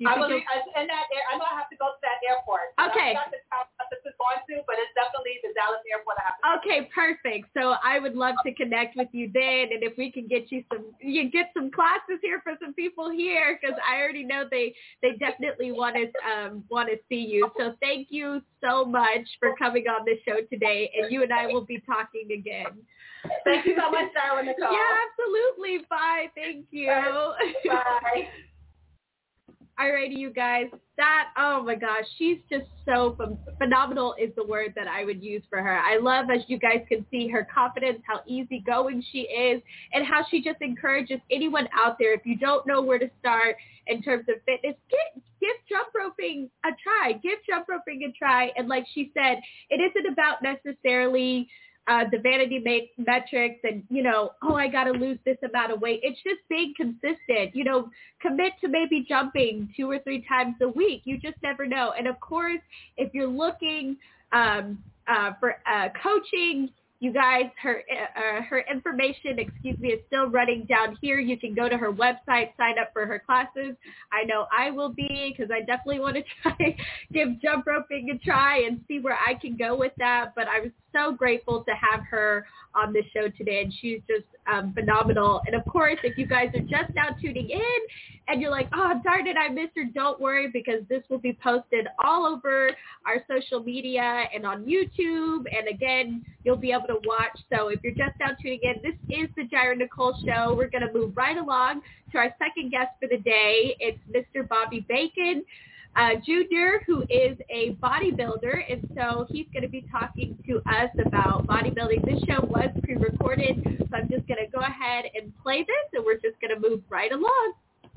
I believe in that. I know I have to go to that airport. Okay. I forgot the town this is going to, but it's definitely the Dallas airport. I have to. Okay, perfect. So I would love to connect with you then, and if we can get you get some classes here for some people here, because I already know they definitely want to see you. So thank you so much for coming on the show today, and you and I will be talking again. Thank you so much, Darwin Nicole. Yeah, absolutely. Bye. Thank you. Bye. Alrighty, you guys. Oh my gosh, she's just so phenomenal is the word that I would use for her. I love, as you guys can see, her confidence, how easygoing she is, and how she just encourages anyone out there. If you don't know where to start in terms of fitness, give jump roping a try. Give jump roping a try. And like she said, it isn't about necessarily the vanity metrics and, I got to lose this amount of weight. It's just being consistent, commit to maybe jumping 2 or 3 times a week. You just never know. And of course, if you're looking for coaching, you guys, her information, is still running down here. You can go to her website, sign up for her classes. I know I will be, because I definitely want to try give jump roping a try and see where I can go with that. But I was so grateful to have her on the show today, and she's just phenomenal. And of course, if you guys are just now tuning in and you're like, oh, darn it, I missed her, don't worry, because this will be posted all over our social media and on YouTube. And again, you'll be able to watch. So if you're just now tuning in, this is the Jaira Nicole Show. We're going to move right along to our second guest for the day. It's Mr. Bobby Bacon Jr., who is a bodybuilder, and so he's going to be talking to us about bodybuilding. This show was pre-recorded, so I'm just going to go ahead and play this, and we're just going to move right along.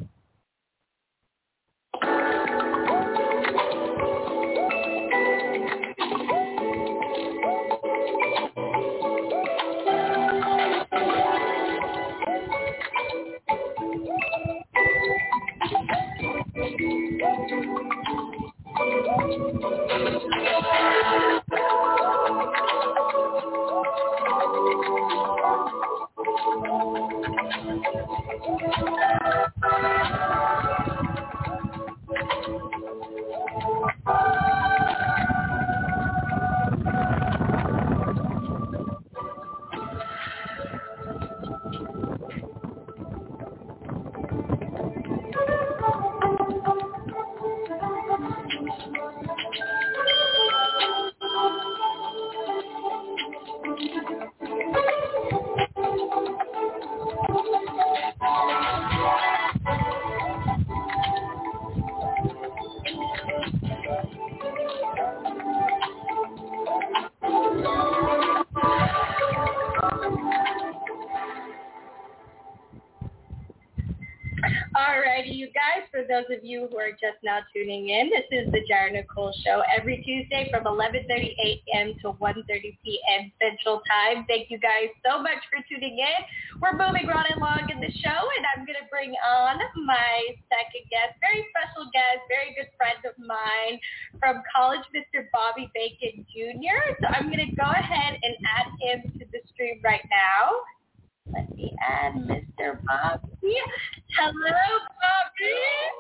Alrighty, you guys, for those of you who are just now tuning in, this is the Jaira Nicole Show every Tuesday from 11:30 a.m. to 1:30 p.m. Central Time. Thank you guys so much for tuning in. We're moving right along in the show, and I'm going to bring on my second guest, very special guest, very good friend of mine from college, Mr. Bobby Bacon Jr. So I'm going to go ahead and add him to the stream right now. Let me add Mr. Bobby. Hello, Bobby.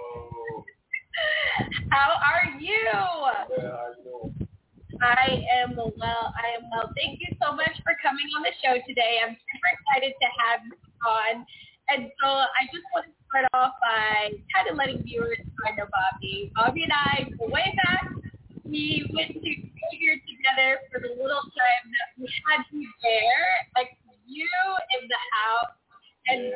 Hello. How are you? Good, how are you doing? I am well. Thank you so much for coming on the show today. I'm super excited to have you on. And so I just want to start off by kind of letting viewers know Bobby. Bobby and I go way back. We went to Xavier together for the little time that we had you there, like you in the house, and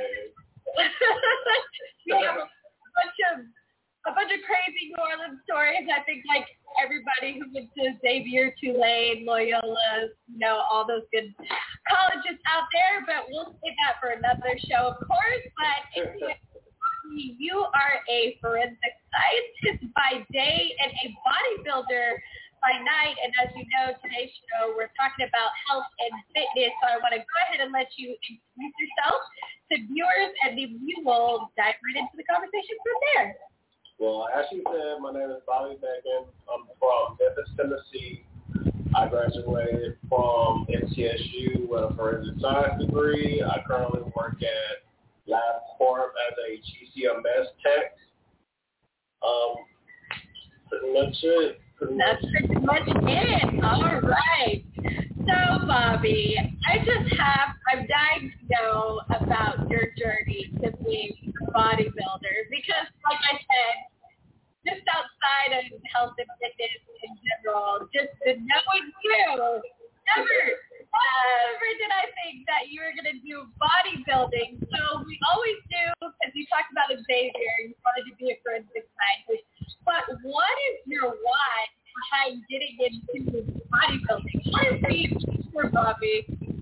we have a bunch of crazy New Orleans stories. I think like everybody who went to Xavier, Tulane, Loyola, all those good colleges out there. But we'll save that for another show, of course. But you are a forensic scientist by day and a bodybuilder by night. And as you know, today's show, we're talking about health and fitness. So I want to go ahead and let you introduce yourself to viewers, and then we will dive right into the conversation from there. Well, as you said, my name is Bobby Bacon. I'm from Memphis, Tennessee. I graduated from MTSU with a forensic science degree. I currently work at LabCorp as a GCMS tech. Pretty much it. That's pretty much it. All right. So, Bobby, I'm dying to know about your journey to being a bodybuilder because, like I said, just outside of health and fitness in general, just knowing you, never did I think that you were going to do bodybuilding. So we always knew, because you talked about Xavier, you wanted to be a forensic scientist. But what is your why behind getting into bodybuilding? What is the for Bobby?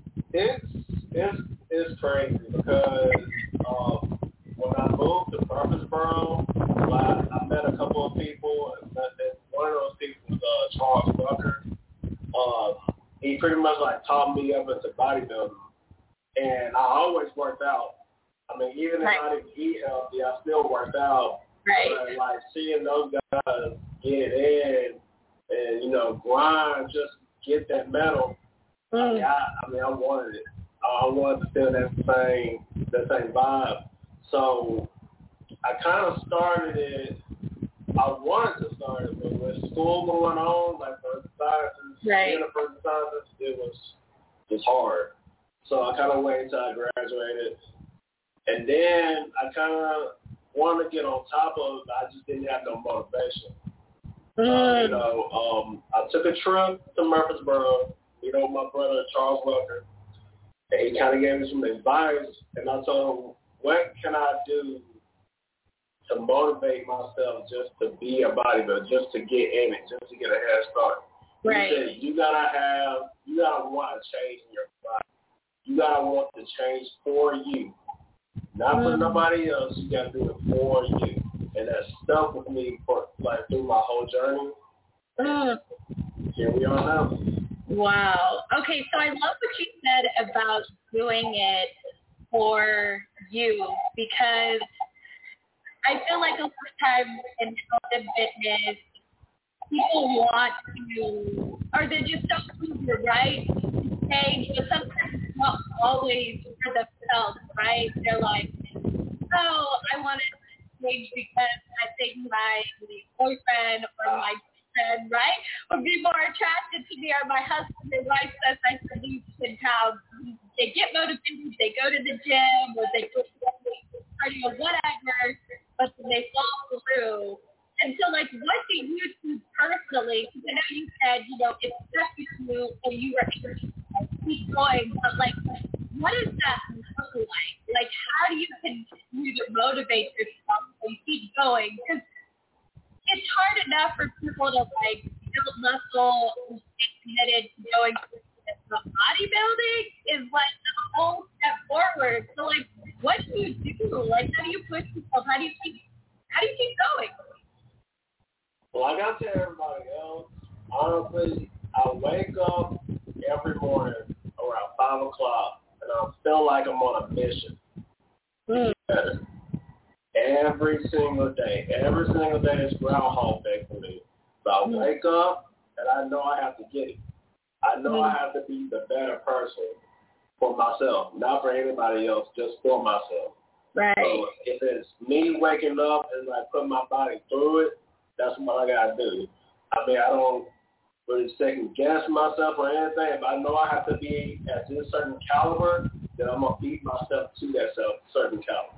It's crazy because when I moved to Murfreesboro, I met a couple of people, and one of those people was Charles Rucker. He pretty much taught me up into bodybuilding, and I always worked out. I mean, even if I didn't eat healthy, I still worked out. Right. But, seeing those guys get in and grind, just get that medal. I wanted it. I wanted to feel that same vibe. So I kind of started it. I wanted to start it, but with school going on, forensic sciences, being a forensic scientist, it was hard. So I kind of waited until I graduated, and then I kind of wanted to get on top of it. I just didn't have no motivation. I took a trip to Murfreesboro, my brother Charles Rucker, and he kind of gave me some advice, and I told him, what can I do to motivate myself just to be a bodybuilder, just to get in it, just to get a head start? Right. He said, you gotta want to change in your body. You gotta want to change for you, not for nobody else. You gotta do it for you, and that stuck with me for through my whole journey. Here we are now. Wow. Okay, so I love what you said about doing it for you, because I feel like a lot of times in health and fitness, people want to, or they just don't prove it right to change, but sometimes it's not always for themselves, right? They're like, oh, I want to change because I think my boyfriend or my friend, right, would be more attracted to me, or my husband and wife says I should lose 10 pounds. They get motivated, they go to the gym, or they go to the party or whatever, but then they fall through. And so, what do you do personally? Because I know you said, it's stuck with you and you were able to keep going, but, what does that look like? How do you continue to motivate yourself and keep going? Because it's hard enough for people to build muscle and stay committed to going to the bodybuilding is a whole step forward. So what do you do? How do you push yourself? How do you keep going? Well, I got to everybody else. Honestly, I wake up every morning around 5 o'clock, and I feel like I'm on a mission to get better. Every single day is Groundhog Day for me. So I wake up, and I know I have to get it. I know I have to be the better person for myself, not for anybody else, just for myself. Right. So if it's me waking up and putting my body through it, that's what I gotta do. I mean, I don't really second guess myself or anything. If I know I have to be at this certain caliber, then I'm gonna beat myself to that certain caliber.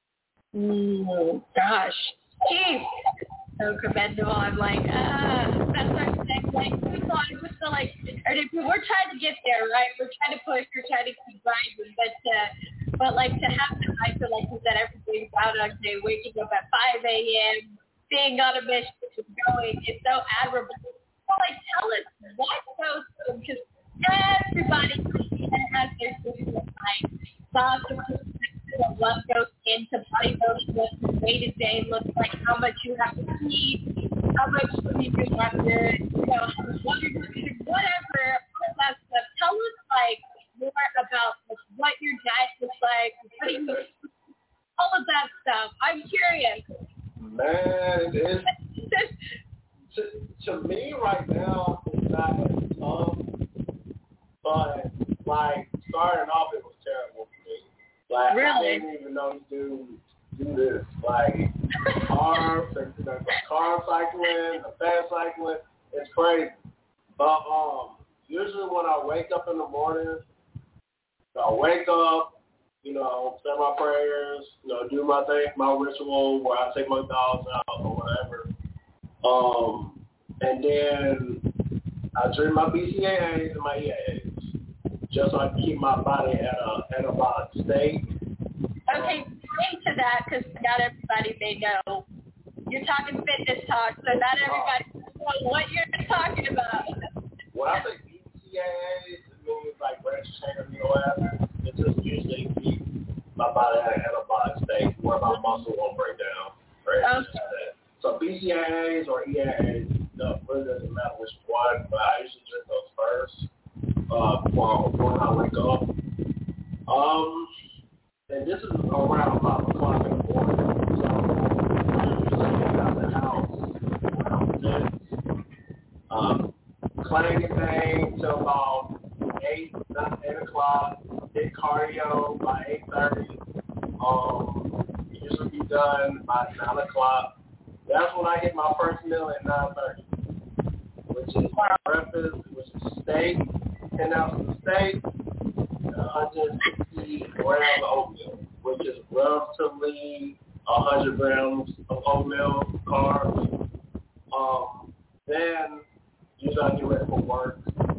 Gosh. Jeez. So commendable. I'm that's our thing. People are just we're trying to get there, right? We're trying to push, we're trying to keep grinding, but to have the mindset, like you said, everything's out on day, waking up at 5 a.m., being on a mission, going, it's so admirable. So tell us what goes through, because everybody has their different life. Lots of perspective of what goes into bodybuilding, what the day-to-day looks like, how much you have to eat, how much you have to, what you're doing, whatever, all that stuff. Tell us, more about what your diet looks like, what do you eat, all of that stuff. I'm curious. Man, to me right now, it's not as tough, but starting off, it was terrible for me. Really? I didn't even know to do do this. Like car cycling, the fast cycling, it's crazy. But usually when I wake up in the morning, I wake up, say my prayers, do my thing, my ritual where I take my dogs out or whatever. And then I drink my BCAAs and my EAAs just so I can keep my body at a anabolic state. Okay, into that, because not everybody may know. You're talking fitness talk, so not everybody knows what you're talking about. When I say BCAAs, it means like branched chain amino acids. It just usually keeps my body at an anabolic state where my muscle won't break down. Right? Okay. So BCAAs or EAAs, it really doesn't matter which one, but I usually drink those first before I wake up. And this is around 5 o'clock in the morning, so I usually get out of the house around 6. Clanging thing till about 8 o'clock. Hit cardio by 8:30. Usually be done by 9 o'clock. That's when I get my first meal at 9:30, which is my breakfast, which is steak, 10 ounces of steak, 160 grams of oatmeal, which is relatively 100 grams of oatmeal carbs. Then usually I get ready for work.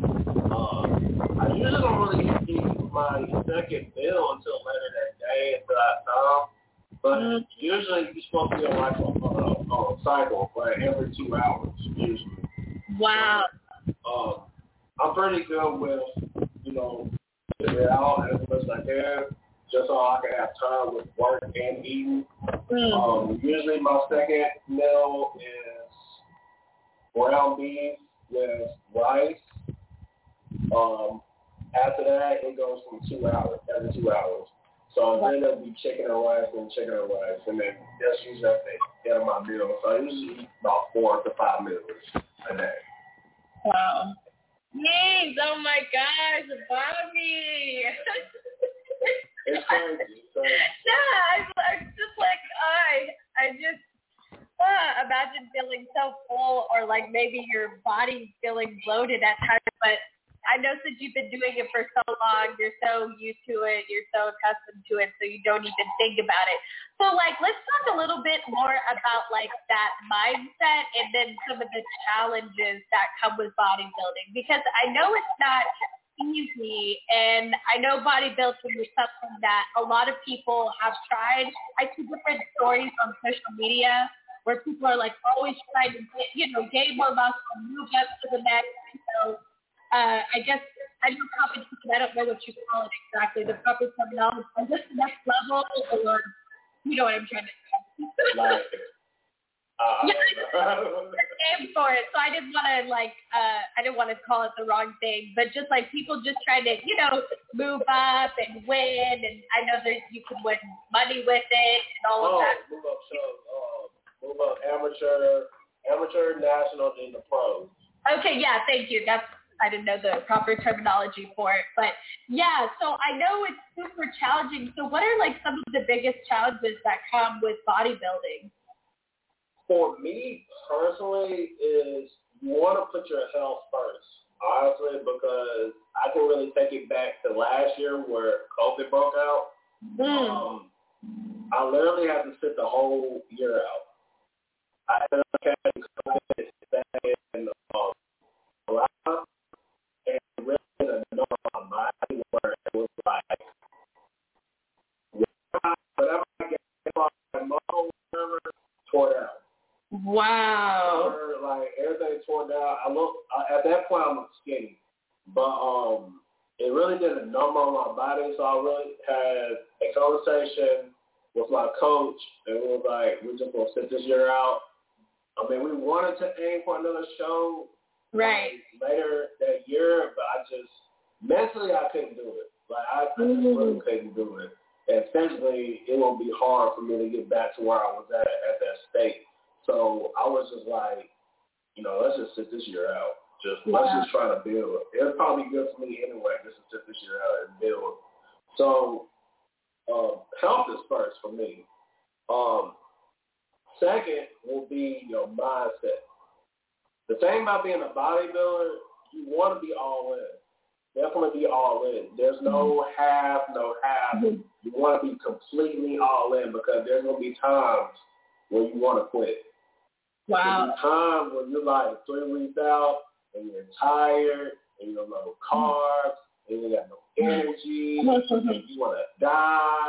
I usually don't really eat my second meal until later that day, until that time. But usually you're supposed to be on like a cycle, like every 2 hours, usually. Wow. I'm pretty good with, figure it out as much as I can, just so I can have time with work and eating. Usually my second meal is ground beef with rice. After that, it goes from 2 hours, every 2 hours. So then it'll be chicken and rice, and then that's usually at the end of my meal. So I usually eat about 4 to 5 meals a day. Wow. Yes, oh my gosh, Bobby. It's crazy. Yeah, I'm just like, I just imagine feeling so full, or like maybe your body feeling bloated at times, but I know since you've been doing it for so long, you're so used to it, you're so accustomed to it, so you don't even think about it. So, like, let's talk a little bit more about, like, that mindset and then some of the challenges that come with bodybuilding. Because I know it's not easy, and I know bodybuilding is something that a lot of people have tried. I see different stories on social media where people are, like, always trying to get, gain more muscle, move up to the next, I guess I know competition. I don't know what you call it exactly, the proper terminology. Is this the next level, or you know what I'm trying to say? Like, aim for it. So I didn't want to call it the wrong thing, but just like people just trying to, move up and win. And I know that you can win money with it and all of that. Move up shows. Move up amateur, national, and the pros. Okay, yeah, thank you. I didn't know the proper terminology for it, but yeah, so I know it's super challenging. So what are like some of the biggest challenges that come with bodybuilding? For me personally is you want to put your health first, honestly, because I can really take it back to last year where COVID broke out. I literally had to sit the whole year out. I had COVID in July. And really didn't know my body where it was like, whatever I get, my muscle, whatever, tore down. Wow. Like, everything tore down. At that point, I looked skinny. But it really did a number on my body, so I really had a conversation with my coach, and it was like, we're just going to sit this year out. I mean, we wanted to aim for another show. Right. Later that year, but I just mentally I couldn't do it. Like I just really couldn't do it. And physically it will be hard for me to get back to where I was at that state. So I was just like, let's just sit this year out. Let's just try to build. It'll probably be good for me anyway, just to sit this year out and build. So health is first for me. Second will be your mindset. The thing about being a bodybuilder, you want to be all in. Definitely be all in. There's no half. You want to be completely all in because there's going to be times when you want to quit. Wow. There's times when you're like 3 weeks out and you're tired and you don't have no carbs and you got no energy and you want to die.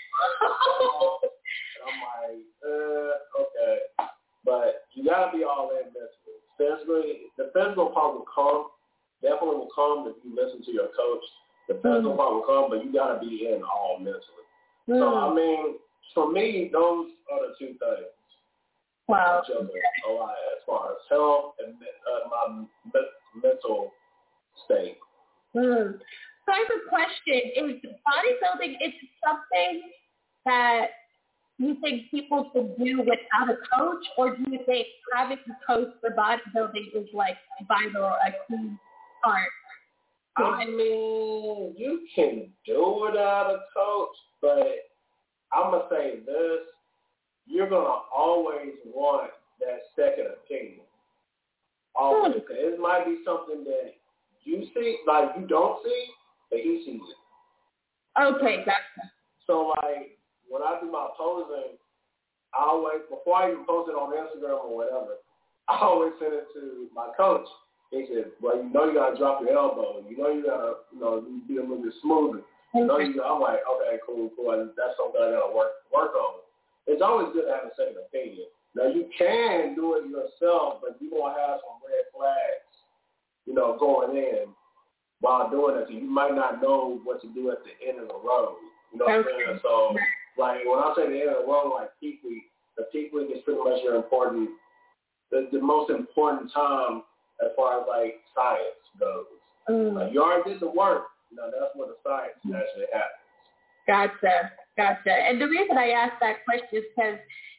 And I'm like, okay. But you got to be all in mentally. Physically, the physical part will come. Definitely will come if you listen to your coach. The physical part will come, but you got to be in all mentally. So, I mean, for me, those are the two things. Wow. A lot as far as health and my mental state. So I have a question. Is bodybuilding, is it something that you think people should do without a coach, or do you think having a coach for bodybuilding is like vital, a key part? I mean, you can do without a coach, but I'm going to say this. You're going to always want that second opinion. Always. It might be something that you see, like you don't see, but he sees it. Okay, gotcha. So, like, when I do my posing, I always, before I even post it on Instagram or whatever, I always send it to my coach. He said, well, you know you got to drop your elbow. You know you got to, be a little bit smoother. You know I'm like, okay, cool. That's something I got to work on. It's always good to have a second opinion. Now, you can do it yourself, but you're going to have some red flags, going in while doing it. So you might not know what to do at the end of the road. You know what I'm saying? So, like, when I say the end of the road, like peak week, the peak week is pretty much the most important time as far as, like, science goes. Like, you already did the work. That's where the science actually happens. Gotcha. And the reason I asked that question is because,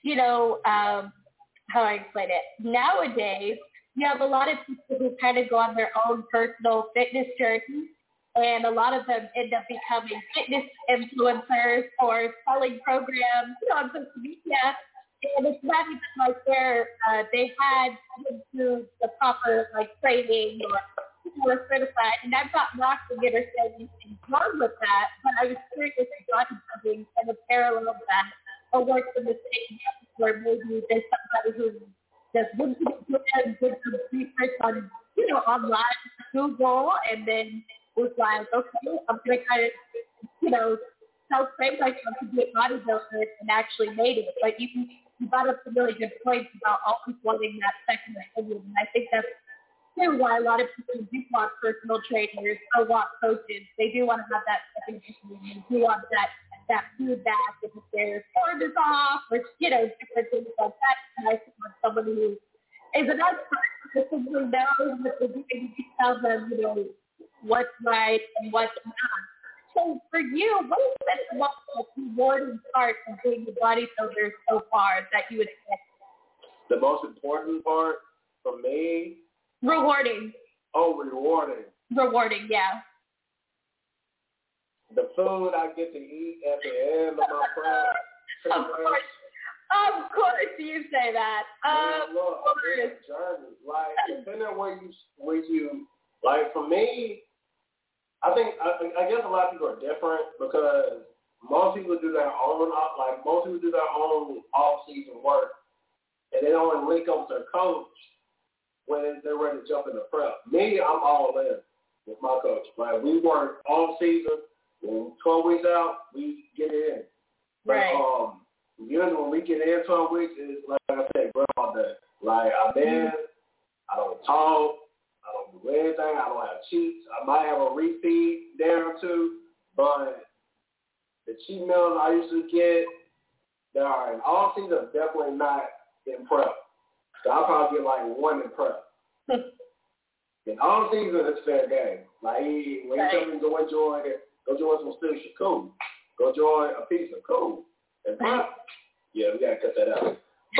how I explain it, nowadays you have a lot of people who kind of go on their own personal fitness journey, and a lot of them end up becoming fitness influencers or selling programs on social media. And it's not even like they had through the proper training or were certified, and I'm not knocking it or saying anything wrong with that, but I was curious if bodybuilding kind of parallel that or works in the same way where maybe there's somebody who just did some research on, online, Google, and then was like, okay, I'm going to kind of, self-train myself to be a bodybuilder and actually made it. But you brought up some really good points about always wanting that second opinion, and I think that's why a lot of people do want personal trainers or want coaches. They do want to have that second opinion. They do want that feedback if their form is off or, different things like that. And I think want someone who is an expert who simply knows what they're doing and can tell them, what's right and what's not. So for you, what has been the most rewarding part of being a bodybuilder so far that you would say? The most important part for me? Rewarding. Oh, rewarding. Rewarding, yeah. The food I get to eat at the end of my prep. Of course you say that. Look, it's a journey. Like, depending on where you, like, for me, I guess a lot of people are different because most people do their own off-season work, and they don't only link up with their coach when they're ready to jump in the prep. Me, I'm all in with my coach. Like, we work all season. 12 weeks out, we get it in. Right. But, usually when we get in 12 weeks, it's like I said, ground day. Like, I'm in, I don't talk, I don't do anything, I don't have cheats. I might have a refeed there or two, but the cheat meals I usually get that are in all season are definitely not in prep. So I'll probably get like one in prep. In all season, it's fair game. Like, when you tell me to go enjoy some sushi, cool. Go enjoy a pizza, cool. And prep, yeah, we gotta cut that out.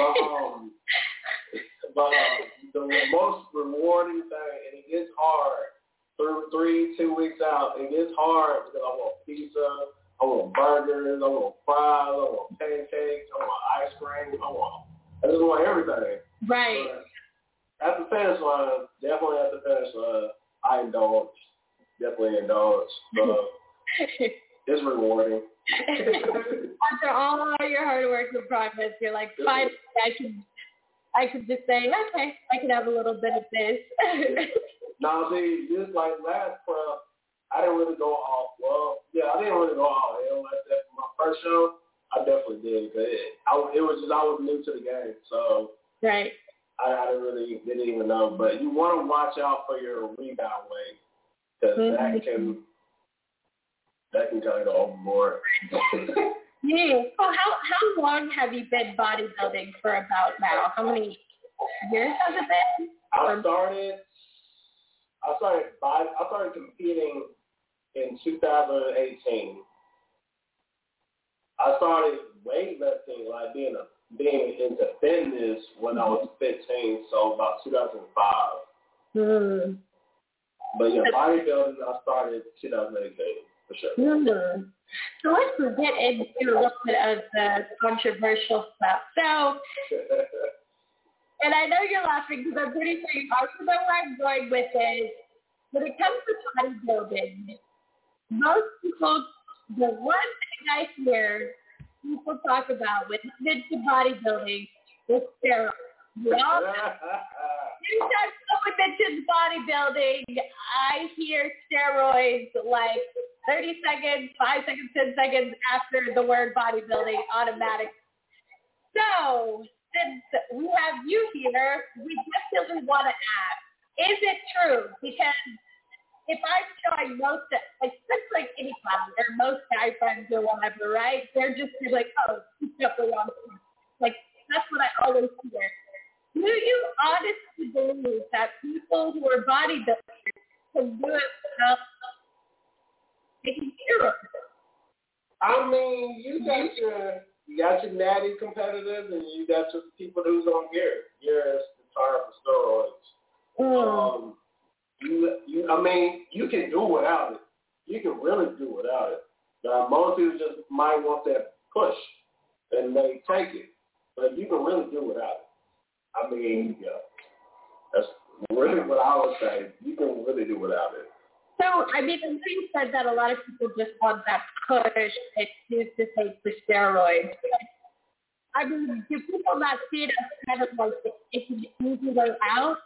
But the most rewarding thing, and it gets hard, 2 weeks out, it gets hard because I want pizza, I want burgers, I want fries, I want pancakes, I want ice cream, I just want everything. Right. But at the finish line, definitely at the finish line, I indulge. Definitely indulge. It's rewarding. After all your hard work and progress, you're like, finally, I could just say, okay, I can have a little bit of this. Now, see, just like last prep, I didn't really go all, I didn't really go all in like that. For my first show, I definitely did. Cause I was new to the game, so right. I didn't even know. But you want to watch out for your rebound weight, because that can kind of go overboard. Yeah. So how long have you been bodybuilding for about now? How many years has it been? I started competing in 2018. I started weightlifting, like being into fitness when I was 15, so about 2005. But yeah, bodybuilding I started 2018 for sure. So let's get into a little bit of the controversial stuff. So, and I know you're laughing because I'm pretty sure you also know where I'm going with this. When it comes to bodybuilding, most people, the one thing I hear people talk about with into bodybuilding is steroids. Well, anytime someone mentions bodybuilding, I hear steroids like 30 seconds, 5 seconds, 10 seconds after the word bodybuilding automatic. So, since we have you here, we definitely want to ask, is it true? Because if I'm showing most, just like any clown or most guy friends or whatever, right? They're just like, oh, he's definitely on point. Like, that's what I always hear. Do you honestly believe that people who are bodybuilders can do it without taking steroids? I mean, you got your natty competitors and you got your people who's on gear. Gear is the term for steroids. You can do without it. You can really do without it. Now, most people just might want that push, and they take it. But you can really do without it. I mean, yeah, that's really what I would say. You can really do without it. So, I mean, you said that a lot of people just want that push and choose to take the steroids. I mean, do people not see it as kind of like it's an easy way out?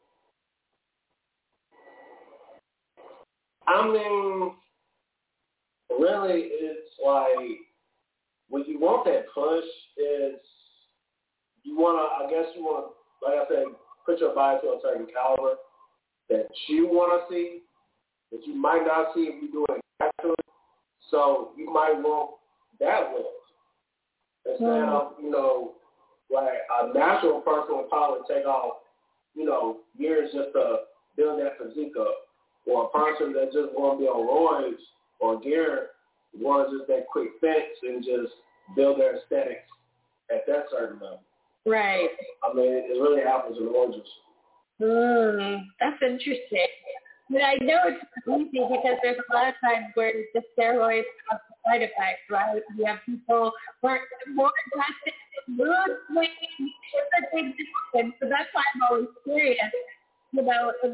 I mean, really, it's like when you want that push, is you want to, like I said, put your body to a certain caliber that you want to see, that you might not see if you do it naturally. So you might want that lift instead of, like a natural person would probably take off, years just to build that physique up. Or a person that just want to be on roids or gear wants just that quick fix and just build their aesthetics at that certain level. Right. I mean, it really apples and oranges. That's interesting. But I know it's easy because there's a lot of times where the steroids cause side effects, right? You have people who are more aggressive, mood swings, different things happen. So that's why I'm always curious. Is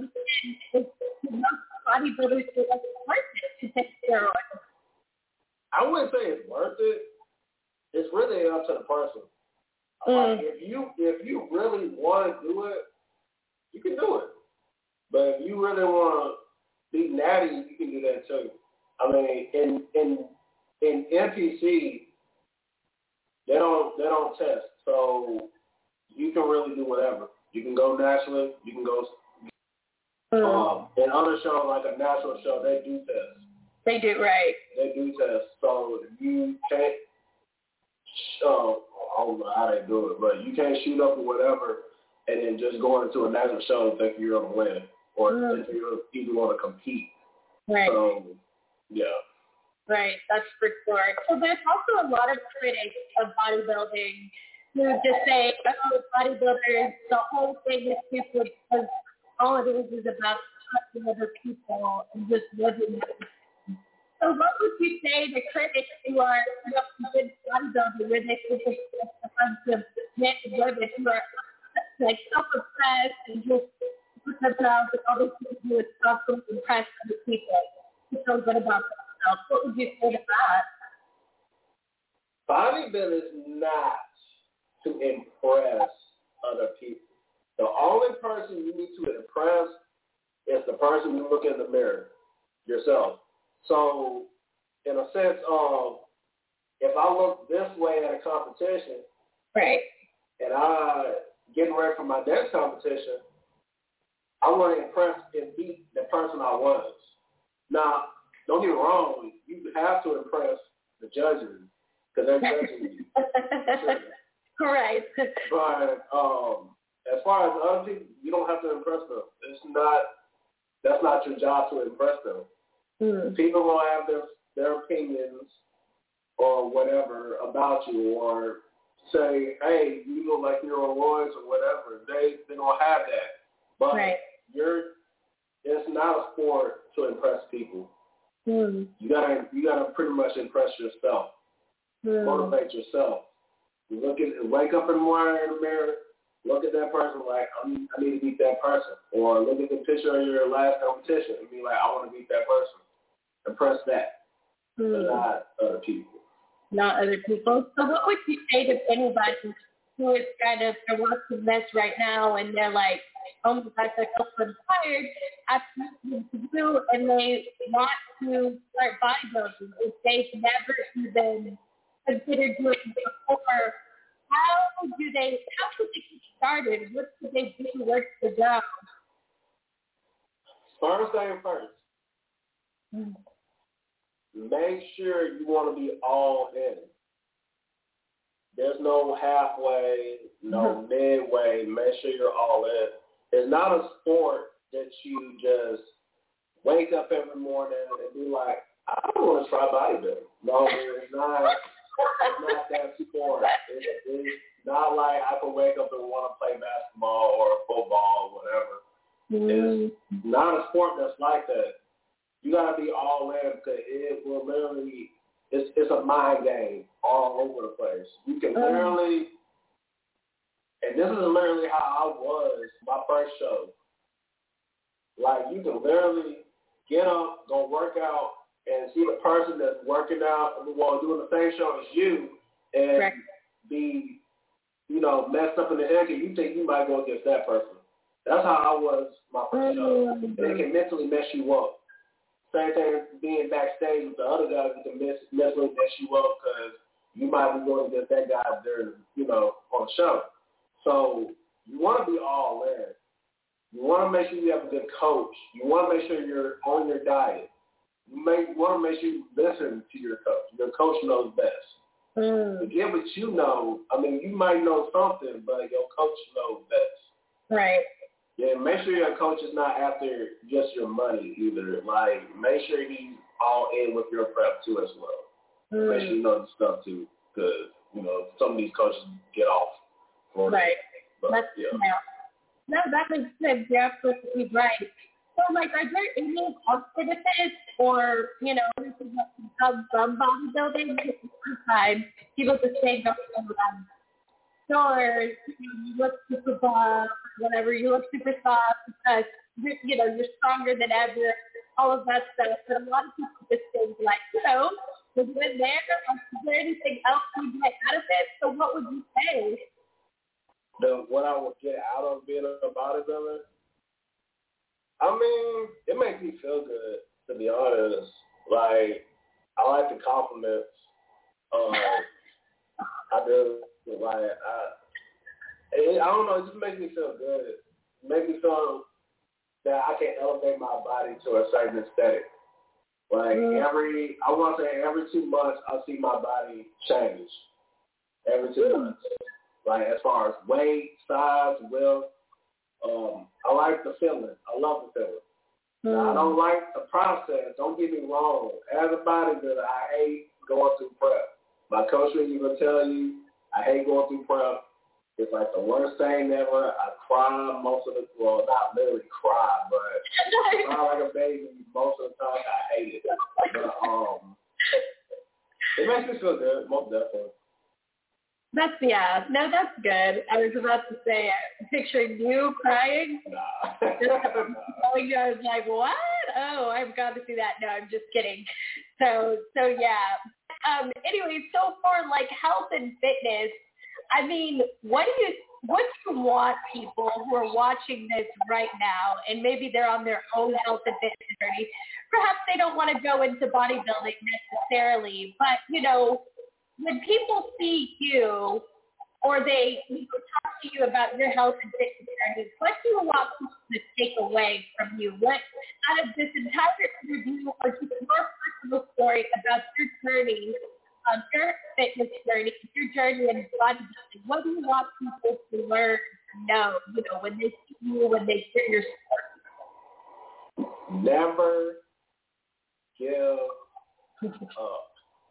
most bodybuilders feel like it's worth it to take steroids? I wouldn't say it's worth it. It's really up to the person. Like if you really want to do it, you can do it. But if you really want to be natty, you can do that too. I mean, in NPC, they don't test, so you can really do whatever. You can go naturally. You can go. In other shows, like a natural show, they do test. They do, right. They do test. So you can't, I don't know how they do it, but you can't shoot up or whatever and then just go into a natural show and think you're going to win or think you're even going to compete. Right. So, yeah. Right, that's for sure. So there's also a lot of critics of bodybuilding who just say, oh, bodybuilders, the whole thing is stupid because all it is about touching other people and just living So what would you say to critics who are good bodybuilders where they think it's a bunch of men and women who are like self-obsessed and just put themselves and all these people who would stuff to impress other people who feel good about themselves? What would you say to that? Bodybuilding is not to impress other people. The only person you need to impress is the person you look in the mirror, yourself. So, in a sense of, if I look this way at a competition, right, and I getting ready for my next competition, I want to impress and beat the person I was. Now, don't get me wrong, you have to impress the judges because they're judging you. Sure. Right. But as far as other people, you don't have to impress them. That's not your job to impress them. People will have their opinions or whatever about you, or say, hey, you look like you're on roids or whatever. They don't have that. But right. It's not a sport to impress people. You gotta pretty much impress yourself. Motivate yourself. Wake up in the morning in the mirror, look at that person like, I need to beat that person. Or look at the picture of your last competition and be like, I want to beat that person. Impress that, but not other people. Not other people. So what would you say to anybody who is kind of, they're watching this right now and they're like, oh my gosh, I feel so inspired, absolutely to do, and they want to start bodybuilding if they've never even considered doing it before? How should they get started? What should they do? Where to go? First thing first. Make sure you want to be all in. There's no halfway, no midway. Make sure you're all in. It's not a sport that you just wake up every morning and be like, I want to try bodybuilding. No, it's not that sport. It's not like I can wake up and want to play basketball or football or whatever. It's not a sport that's like that. You got to be all in because it will literally, it's a mind game all over the place. You can literally, and this is literally how I was my first show. Like, you can literally get up, go work out, and see the person that's working out, doing the same show as you, and be, messed up in the head because you think you might go against that person. That's how I was my first show. And it can mentally mess you up. Same thing being backstage with the other guys, it can mentally mess you up because you might be going against that guy there, on the show. So you want to be all in. You want to make sure you have a good coach. You want to make sure you're on your diet. You want to make sure you listen to your coach. Your coach knows best. Forget what you know. I mean, you might know something, but your coach knows best. Right. Yeah, make sure your coach is not after just your money either. Like, make sure he's all in with your prep too as well. Make sure you know the stuff too, because some of these coaches get off. Right. But, No, that makes sense. You're absolutely right. So, are there any health benefits or, this is what comes from bodybuilding? Sometimes people just say don't go around stores, you look super buff, whatever, you look super soft because, you're stronger than ever, all of that stuff. But a lot of people just think was it there? Is there anything else you get out of it? So what would you say? What I would get out of being a bodybuilder? I mean, it makes me feel good, to be honest. Like, I like the compliments. I do. Like, I don't know, it just makes me feel good. It makes me feel that I can elevate my body to a certain aesthetic. Like, every 2 months, I see my body change. Every 2 months. Like, as far as weight, size, width, I like the feeling. I love the feeling. I don't like the process. Don't get me wrong. As a bodybuilder, I hate going through prep. My coach will even tell you, I hate going through prep. It's like the worst thing ever. I cry most of the time. Well, not literally cry, but I cry like a baby most of the time. I hate it. But it makes me feel good, most definitely. That's good. I was about to say, picturing you crying. Nah. I was like, what? Oh, I've got to see that. No, I'm just kidding. So yeah. Anyway, so for like health and fitness, I mean, what do you want people who are watching this right now, and maybe they're on their own health and fitness journey? Perhaps they don't want to go into bodybuilding necessarily, but when people see you or they talk to you about your health and fitness journey, what do you want people to take away from you? What out of this entire interview, or just your personal story about your journey, your fitness journey, your journey in bodybuilding? What do you want people to learn, know, when they see you, when they hear your story? Never give up.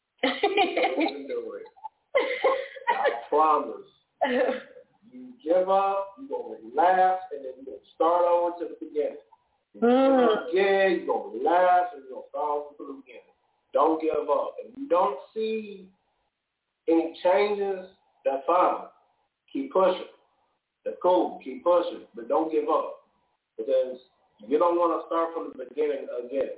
I promise. You give up, you're going to relax, and then you're going to start over to the beginning. You give up again, you're going to relax, and you're going to start over to the beginning. Don't give up. If you don't see any changes, that's fine. Keep pushing. That's cool. Keep pushing, but don't give up, because you don't want to start from the beginning again.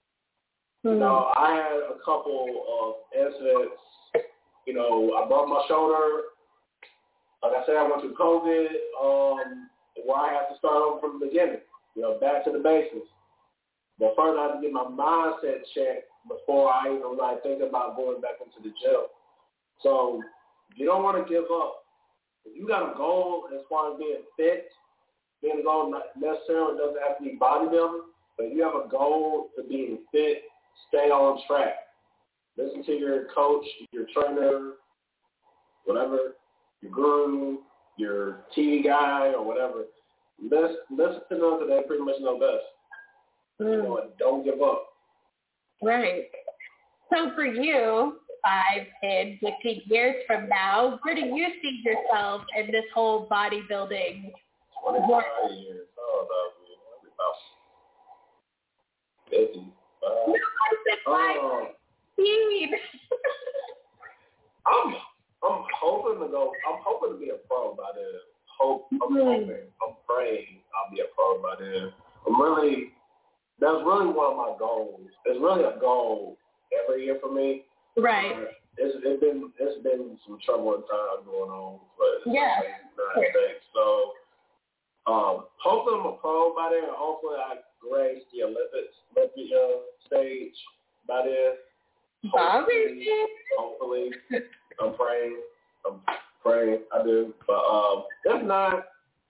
I had a couple of incidents. I broke my shoulder. Like I said, I went through COVID, where I had to start over from the beginning, back to the basics. But first, I had to get my mindset checked before I even think about going back into the gym. So you don't want to give up. If you got a goal as far as being fit, being a goal not necessarily doesn't have to be bodybuilding, but if you have a goal to being fit, stay on track. Listen to your coach, your trainer, whatever, your guru, your TV guy, or whatever. Listen to them because they pretty much know best. And don't give up. Right. So for you, 5, 10, 15 years from now, where do you see yourself in this whole bodybuilding? 25 years. Oh, that would be about 50. I'm hoping to go. I'm hoping to be a pro by then. I'm hoping. I'm praying I'll be a pro by then. That's really one of my goals. It's really a goal every year for me. Right. It's been some troubling times going on, but yeah. United States. So hopefully I'm a pro by then. Hopefully I grace the Olympia stage by then. Hopefully. I'm praying. I do. But if not,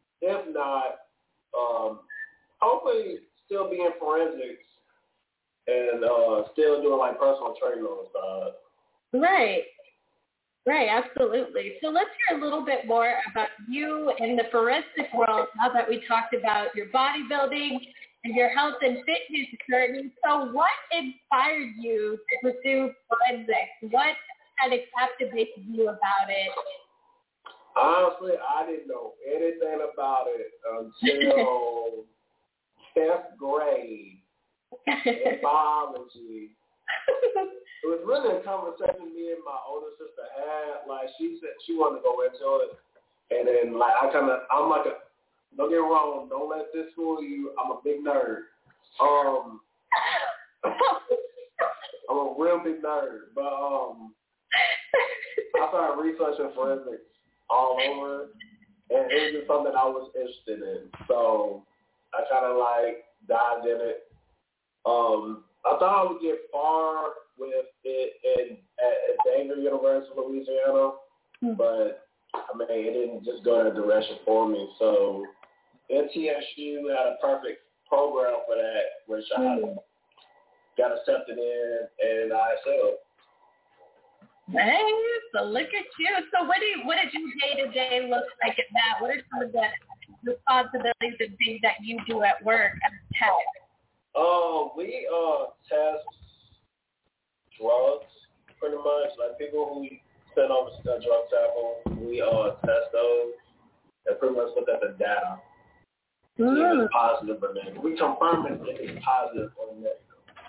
hopefully still be in forensics and still doing personal training on the side. Right, absolutely. So let's hear a little bit more about you in the forensic world now that we talked about your bodybuilding and your health and fitness journey. So what inspired you to pursue forensics? What kind of captivated you about it? Honestly, I didn't know anything about it until 10th grade in biology. It was really a conversation me and my older sister had. She said she wanted to go into it, and then I'm like don't get me wrong, don't let this fool you. I'm a big nerd. I'm a real big nerd, but I started researching forensics all over, and it was just something I was interested in. So I kind of dived in it. I thought I would get far with it at Daniel University of Louisiana, but it didn't just go in a direction for me. So MTSU had a perfect program for that, which I got accepted in, and I excelled. Hey, so look at you. So what did your day-to-day look like at that? What are some of the responsibilities and things that you do at work as a tech? We test drugs, pretty much. People who send over drug samples, we test those and pretty much look at the data. If it's positive or negative. We confirm if it's positive or negative.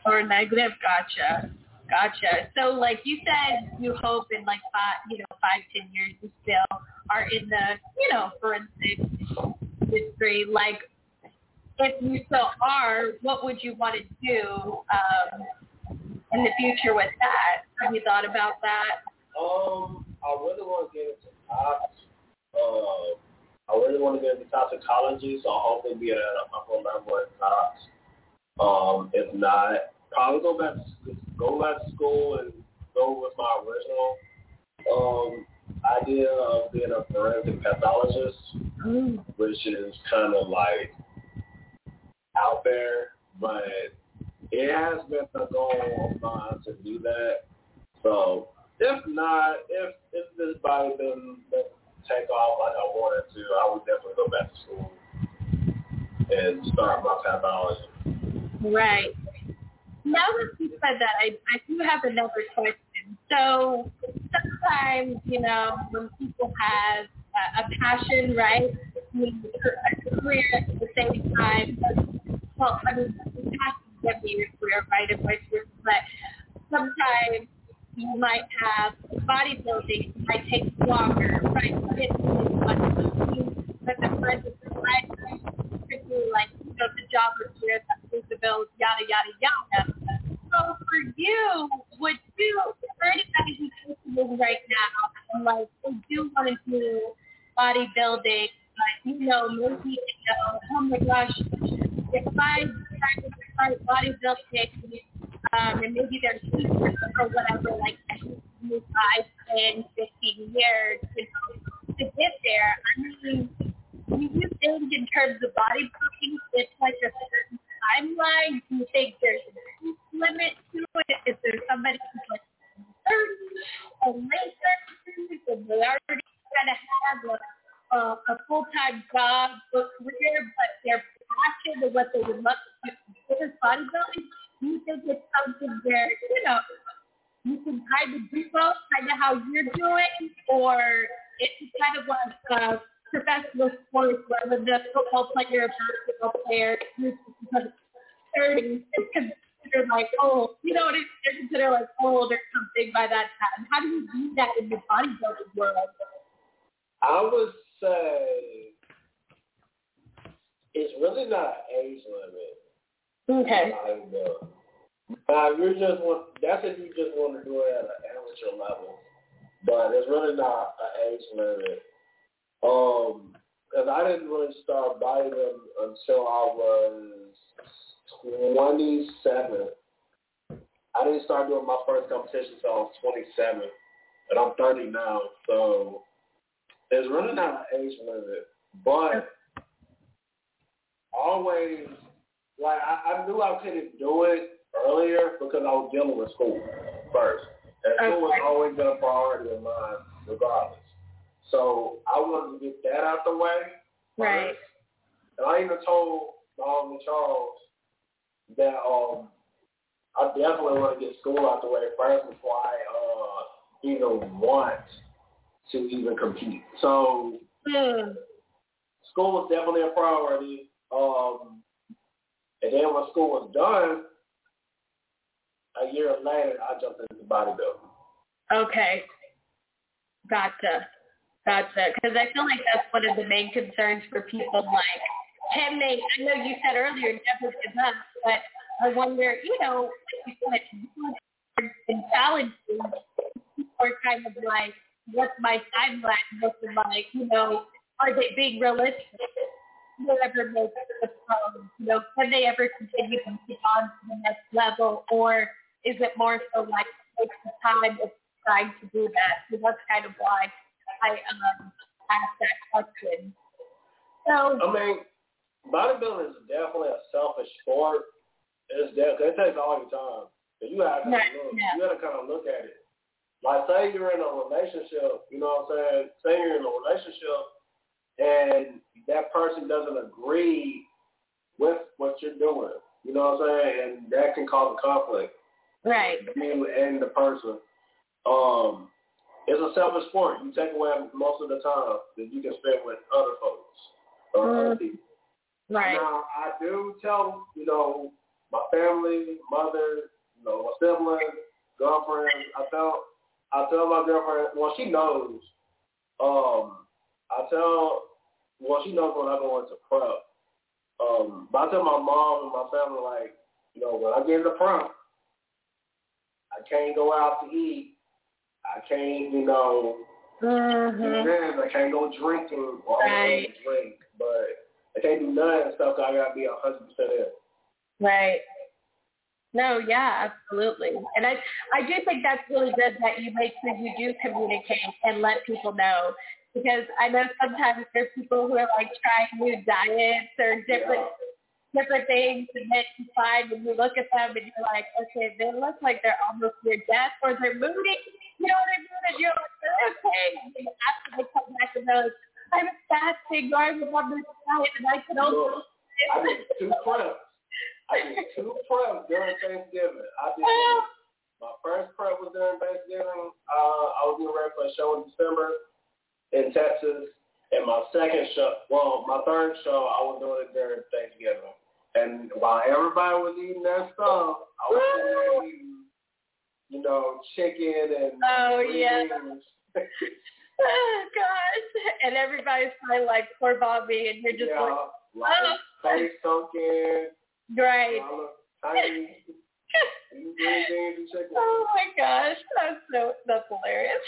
or negative. Gotcha. So, like you said, you hope in like 5-10 years you still are in the, forensic industry. Like, if you still are, what would you want to do in the future with that? Have you thought about that? I really want to get into tox. I really want to get into toxicology, so I'll hopefully be at a upper level in tox. If not, probably go back to school and go with my original idea of being a forensic pathologist, which is kind of like out there, but it has been a goal of mine to do that. So if not, if this body doesn't take off like I wanted to, I would definitely go back to school and start my pathology. Right. Now that you said that, I do have another question. So sometimes, when people have a passion, right, a career at the same time, well, I mean, passion can be your career, right, and vice versa, but sometimes you might have bodybuilding, it might take longer, right, but the friends of the life, like, the job career, the bills, yada, yada, yada. So for you, for anybody who's listening right now, and like, they do want to do bodybuilding, but maybe, oh my gosh, if I try to start bodybuilding, and maybe they're teachers or whatever, like 5, 10, 15 years, to get there. I mean, do you think in terms of bodybuilding, it's like a certain timeline? Do you think there's an age limit to it? Is there somebody who's like 30 or late 30s and they already kind of have a full-time job or career, but their passion and what they would love to do is bodybuilding? Do you think it's something where, you can kind of do both, kind of how you're doing, or it's kind of like professional sports where the football player, basketball player, 30 is considered like old. They're considered like old or something by that time. How do you do that in the bodybuilding world? I would say it's really not an age limit. Okay. That's if you just want to do it at an amateur level, but it's really not an age limit. Because I didn't really start bodybuilding until I was 27. I didn't start doing my first competition until I was 27, and I'm 30 now, so there's really not an age limit. But always, like, I knew I couldn't do it earlier because I was dealing with school first. And school was always been a priority of mine regardless. So I wanted to get that out the way first. And I even told my homie Charles that I definitely want to get school out the way first before I even want to even compete. So school was definitely a priority. And then when school was done, a year later, I jumped into bodybuilding. Okay. Gotcha. Because I feel like that's one of the main concerns for people. Like, can they? I know you said earlier, never give up, but I wonder, like you said, and challenging. People are kind of like, what's my timeline looking like? Are they being realistic? Whoever makes the phone, can they ever continue to get on to the next level, or is it more so like it takes the time of trying to do that? So that's kind of why I asked that question. So I mean, bodybuilding is definitely a selfish sport. It takes all your time. So you gotta kind of look at it. Like, say you're in a relationship, you know what I'm saying? Say you're in a relationship and that person doesn't agree with what you're doing. You know what I'm saying? And that can cause a conflict. Right. Between you and the person. It's a selfish sport. You take away most of the time that you can spend with other folks or other people. Right. Now, I do tell, my family, mother, my siblings, girlfriends. I tell my girlfriend, well, she knows. She knows when I go into prep. But I tell my mom and my family, like, when I get into prep, I can't go out to eat. I can't, do this. I can't go drinking. Or I can't drink, but I can't do none of that stuff because I got to be 100% in. Right. No, yeah, absolutely. And I do think that's really good that you make sure you do communicate and let people know. Because I know sometimes there's people who are like trying new diets or different things, and then you find when you look at them and you're like, okay, they look like they're almost near death, or they're moody. You know what I mean? And you're like, okay. And after they come back and they're like, I'm fasting, or I'm on this diet, and I can also. I did 2 preps. During Thanksgiving. My first prep was during Thanksgiving. I was getting ready for a show in December in Texas, and my third show, I was doing it during Thanksgiving. And while everybody was eating their stuff, I was eating, chicken and greens. Oh, gosh. And everybody's probably like, poor Bobby, and you're just face sunken. Right. Tiny. Oh, my gosh. That's hilarious.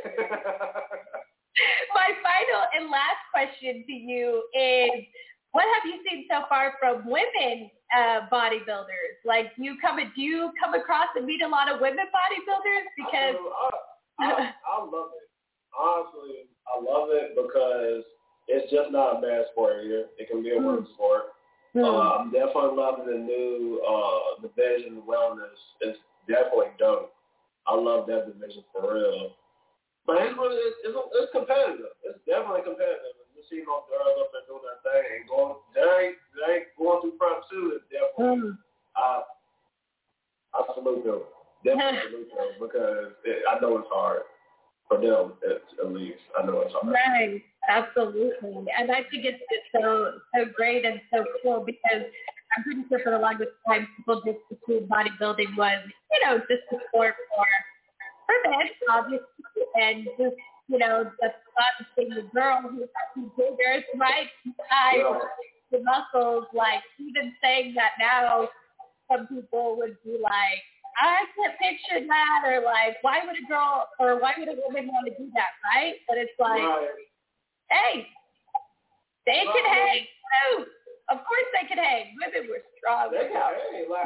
My final and last question to you is, what have you seen so far from women bodybuilders? Like, do you come across and meet a lot of women bodybuilders? Because I love it. Honestly, I love it because it's just not a man's sport here. It can be a women's sport. I'm definitely loving the new division wellness. It's definitely dope. I love that division for real. But it's competitive. It's definitely competitive. You see those girls up there doing their thing and they going through prep too. It's definitely I salute them. Definitely salute them because I know it's hard for them at least. I know it's hard. Right, absolutely. And I think it's so great and so cool because I'm pretty sure for the longest time people just assumed bodybuilding was, just a sport for men, obviously, and just, the fun thing, the girl who's bigger, right? The muscles, like, even saying that now, some people would be like, I can't picture that, or like, why would a woman want to do that, right? But it's like, hey, they can hang too. Of course they can hang. Women were strong. They can hang. Like,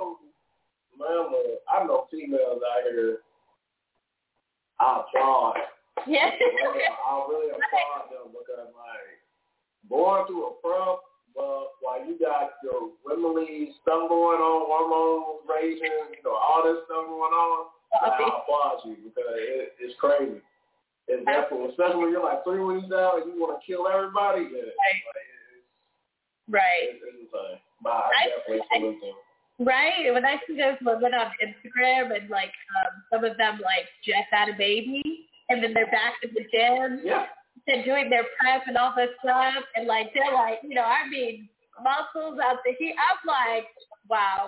I know females out here, I applaud. Yeah. I really applaud them because, like, going through a prep, while you got your womanly stuff going on, hormones raising, all this stuff going on, I applaud you because it's crazy. It's definitely, especially when you're like 3 weeks out and you want to kill everybody. Right. It's insane. But I definitely salute them. Right. When I see those women on Instagram and like some of them like just had a baby and then they're back in the gym. Yeah. They're doing their prep and all this stuff, and like they're like, muscles out the heat. I'm like, wow.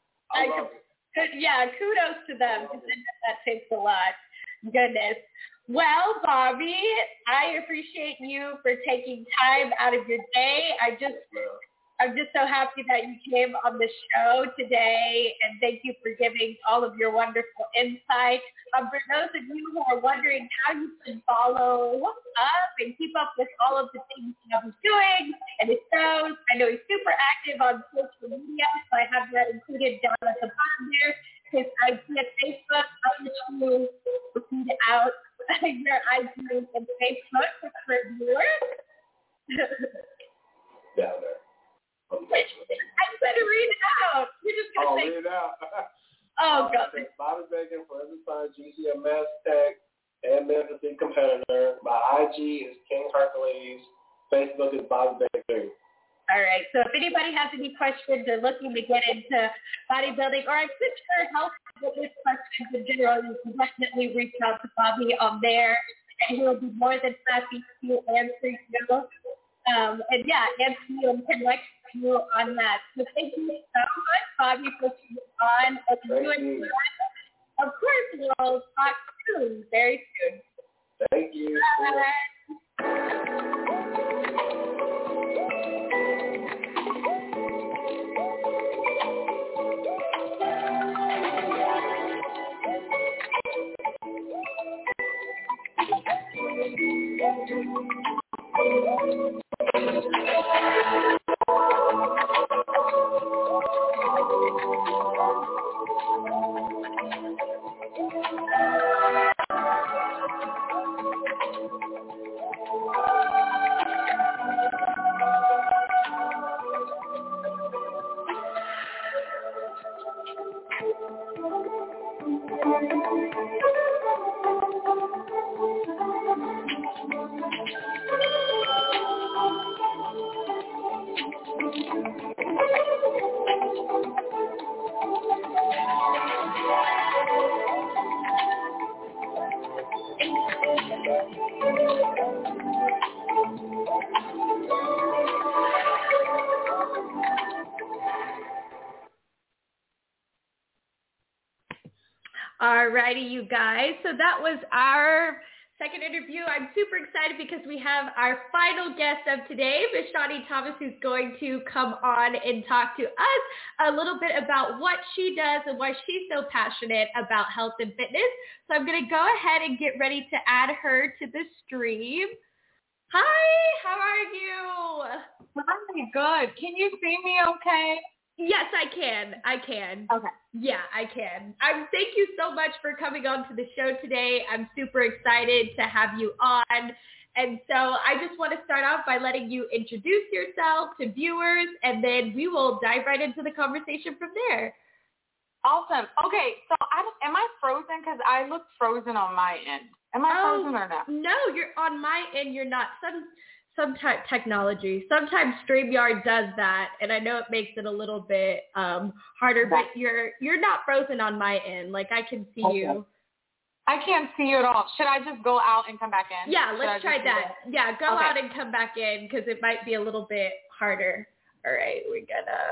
Kudos to them. That takes a lot. Goodness. Well, Bobby, I appreciate you for taking time out of your day. I'm just so happy that you came on the show today, and thank you for giving all of your wonderful insight. For those of you who are wondering how you can follow up and keep up with all of the things he's doing and his shows, I know he's super active on social media, so I have that included down at the bottom there. His IG and Facebook, I'll let you repeat it out. Your IG and Facebook for viewers. Down there. I better read it out. You're just going to say... read it out. Oh, God. Bobby Bacon, Forever Science, GCMS Tech, and Memphis Competitor. My IG is King Hercules. Facebook is Bobby Bacon. All right. So if anybody has any questions or looking to get into bodybuilding or just for health and fitness questions in general, you can definitely reach out to Bobby on there, and he'll be more than happy to answer you. And answer you and connect you on that. So thank you so much, Bobby, for being on. And you, of course, we'll talk soon, very soon. Thank you. Bye. Alrighty, you guys. So that was our second interview. I'm super excited because we have our final guest of today, Ms. Shawnee Thomas, who's going to come on and talk to us a little bit about what she does and why she's so passionate about health and fitness. So I'm going to go ahead and get ready to add her to the stream. Hi, how are you? Hi, good. Can you see me okay? Yes, I can. Okay. Yeah, I can. Thank you so much for coming on to the show today. I'm super excited to have you on. And so I just want to start off by letting you introduce yourself to viewers, and then we will dive right into the conversation from there. Awesome. Okay, so am I frozen? Because I look frozen on my end. Am I frozen or not? No, you're on my end. You're not. Sometimes technology. Sometimes StreamYard does that, and I know it makes it a little bit harder, but you're not frozen on my end. Like, I can see you. I can't see you at all. Should I just go out and come back in? Yeah, let's try that. Yeah, go out and come back in because it might be a little bit harder. All right, we're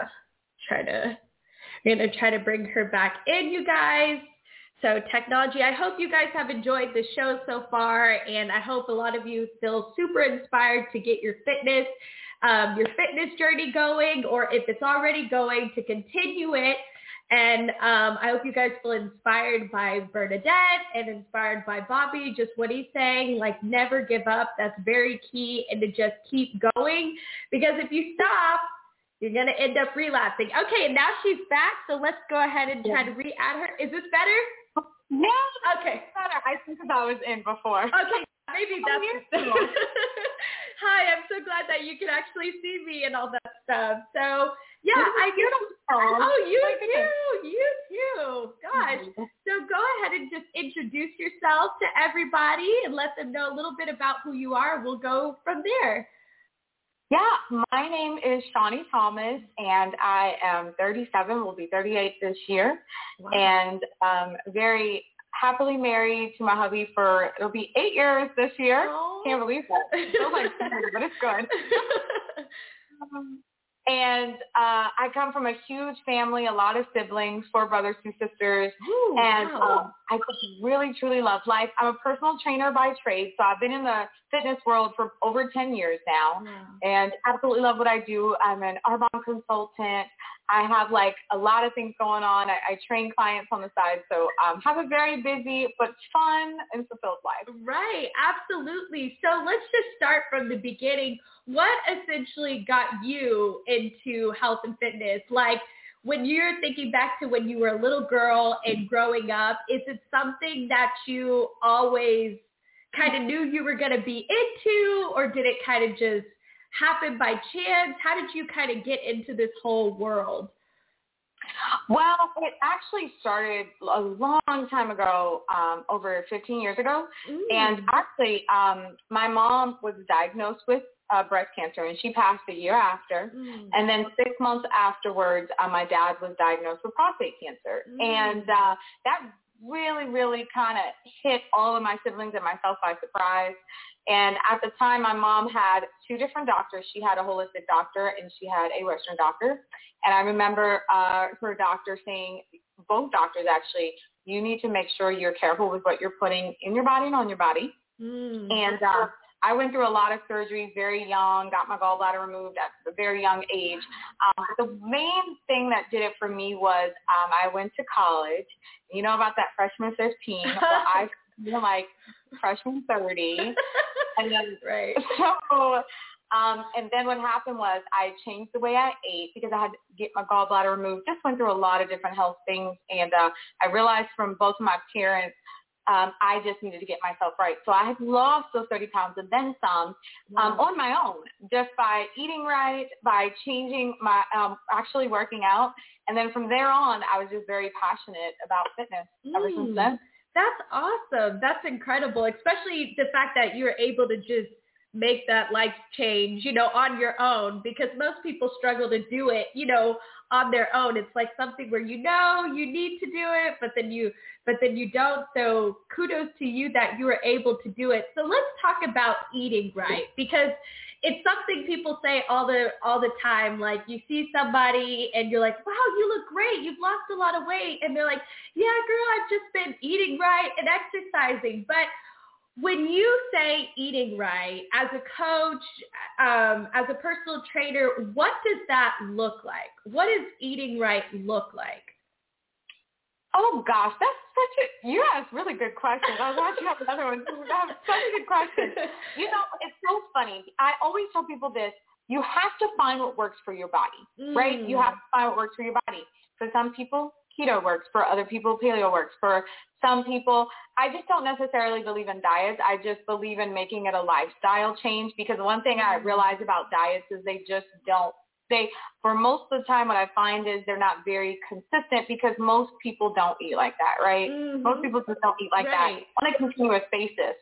gonna try to bring her back in, you guys. So technology, I hope you guys have enjoyed the show so far, and I hope a lot of you feel super inspired to get your fitness journey going, or if it's already going, to continue it. And I hope you guys feel inspired by Bernadette and inspired by Bobby, just what he's saying, like never give up. That's very key, and to just keep going, because if you stop, you're going to end up relapsing. Okay, and now she's back, so let's go ahead and try to re-add her. Is this better? Yeah. Okay. Better. I think I was in before. Okay. Maybe that's Hi, I'm so glad that you can actually see me and all that stuff. So, yeah, you too. Gosh. So go ahead and just introduce yourself to everybody and let them know a little bit about who you are. We'll go from there. Yeah, my name is Shawnee Thomas, and I am 37, will be 38 this year, and very happily married to my hubby for, it'll be 8 years this year. Oh. Can't believe that. It feels like 2 years, but it's good. And I come from a huge family, a lot of siblings, 4 brothers, 2 sisters. Ooh, and wow. I just really, truly love life. I'm a personal trainer by trade, so I've been in the fitness world for over 10 years now, and absolutely love what I do. I'm an Arbonne consultant. I have like a lot of things going on. I train clients on the side, so have a very busy but fun and fulfilled life. Right, absolutely. So let's just start from the beginning. What essentially got you into health and fitness? Like, when you're thinking back to when you were a little girl and growing up, is it something that you always kind of knew you were going to be into, or did it kind of just happen by chance? How did you kind of get into this whole world? Well, it actually started a long time ago, over 15 years ago. And actually, my mom was diagnosed with breast cancer, and she passed a year after. And then 6 months afterwards, my dad was diagnosed with prostate cancer. And that really, really kind of hit all of my siblings and myself by surprise. And at the time, my mom had two different doctors. She had a holistic doctor and she had a Western doctor. And I remember her doctor saying, both doctors actually, you need to make sure you're careful with what you're putting in your body and on your body. And I went through a lot of surgeries very young, got my gallbladder removed at a very young age. The main thing that did it for me was I went to college. You know about that freshman 15. Well, I feel like freshman 30. And then, right. So, and then what happened was I changed the way I ate because I had to get my gallbladder removed. Just went through a lot of different health things. And I realized from both of my parents, I just needed to get myself right. So I had lost those 30 pounds and then some on my own, just by eating right, by changing my, actually working out. And then from there on, I was just very passionate about fitness ever since then. That's awesome. That's incredible, especially the fact that you're able to just make that life change, you know, on your own, because most people struggle to do it, you know, on their own. It's like something where, you know, you need to do it, but then you don't. So kudos to you that you were able to do it. So let's talk about eating right, because it's something people say all the time. Like, you see somebody and you're like, wow, you look great. You've lost a lot of weight. And they're like, yeah, girl, I've just been eating right and exercising. But when you say eating right, as a coach, as a personal trainer, what does that look like? What does eating right look like? Oh, gosh, you asked really good questions. I was actually have another one. That's such a good question. You know, it's so funny. I always tell people this. You have to find what works for your body, right? You have to find what works for your body. For some people, keto works. For other people, paleo works. For some people, I just don't necessarily believe in diets. I just believe in making it a lifestyle change, because one thing I realize about diets is for most of the time, what I find is they're not very consistent, because most people don't eat like that, right? Most people just don't eat like that on a continuous basis.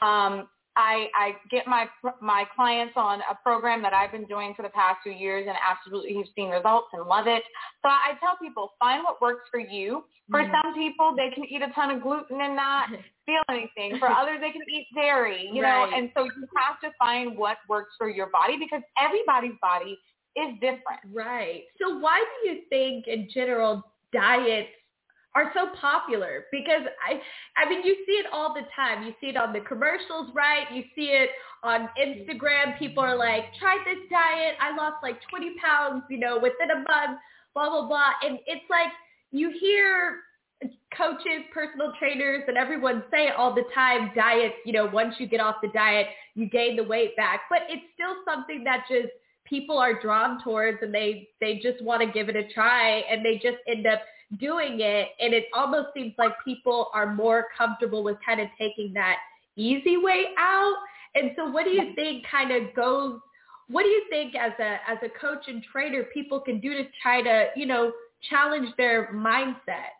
I get my clients on a program that I've been doing for the past 2 years, and absolutely have seen results and love it. So I tell people, find what works for you. For some people, they can eat a ton of gluten and not feel anything. For others, they can eat dairy, you know, and so you have to find what works for your body, because everybody's body is different. Right. So why do you think in general diets are so popular? Because I mean, you see it all the time. You see it on the commercials, right? You see it on Instagram. People are like, try this diet. I lost like 20 pounds, you know, within a month, blah, blah, blah. And it's like, you hear coaches, personal trainers, and everyone say all the time, diets, you know, once you get off the diet, you gain the weight back. But it's still something that just people are drawn towards, and they just want to give it a try, and they just end up doing it. And it almost seems like people are more comfortable with kind of taking that easy way out. And so what do you think what do you think as a coach and trainer people can do to try to, you know, challenge their mindset?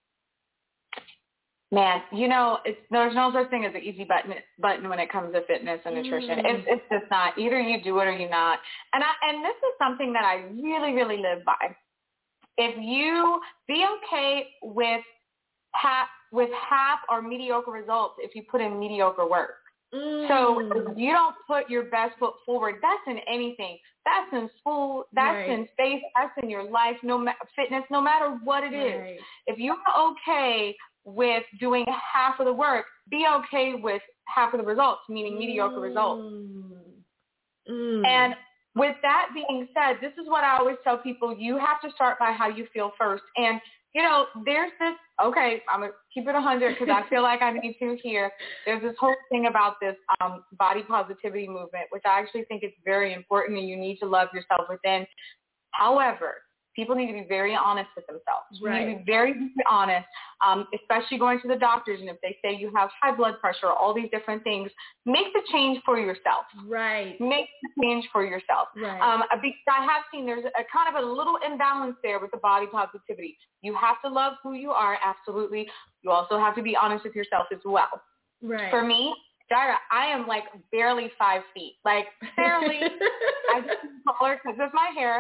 Man, you know, there's no such thing as an easy button when it comes to fitness and nutrition. It's just not. Either you do it or you not. And this is something that I really, really live by. If you be okay with half or mediocre results, if you put in mediocre work. So if you don't put your best foot forward, that's in anything. That's in school. That's in space. That's in your life. Fitness, no matter what it is. If you're okay with doing half of the work, be okay with half of the results, meaning mediocre results. And with that being said, this is what I always tell people. You have to start by how you feel first. And, you know, there's this, okay, I'm going to keep it 100 because I feel like I need to here. There's this whole thing about this body positivity movement, which I actually think is very important, and you need to love yourself within. However, people need to be very honest with themselves. You need to be very, very honest, especially going to the doctors. And if they say you have high blood pressure, all these different things, make the change for yourself. Make the change for yourself. Because I have seen there's a kind of a little imbalance there with the body positivity. You have to love who you are, absolutely. You also have to be honest with yourself as well. For me, Jaira, I am like barely 5 feet, like barely. I get taller because of my hair.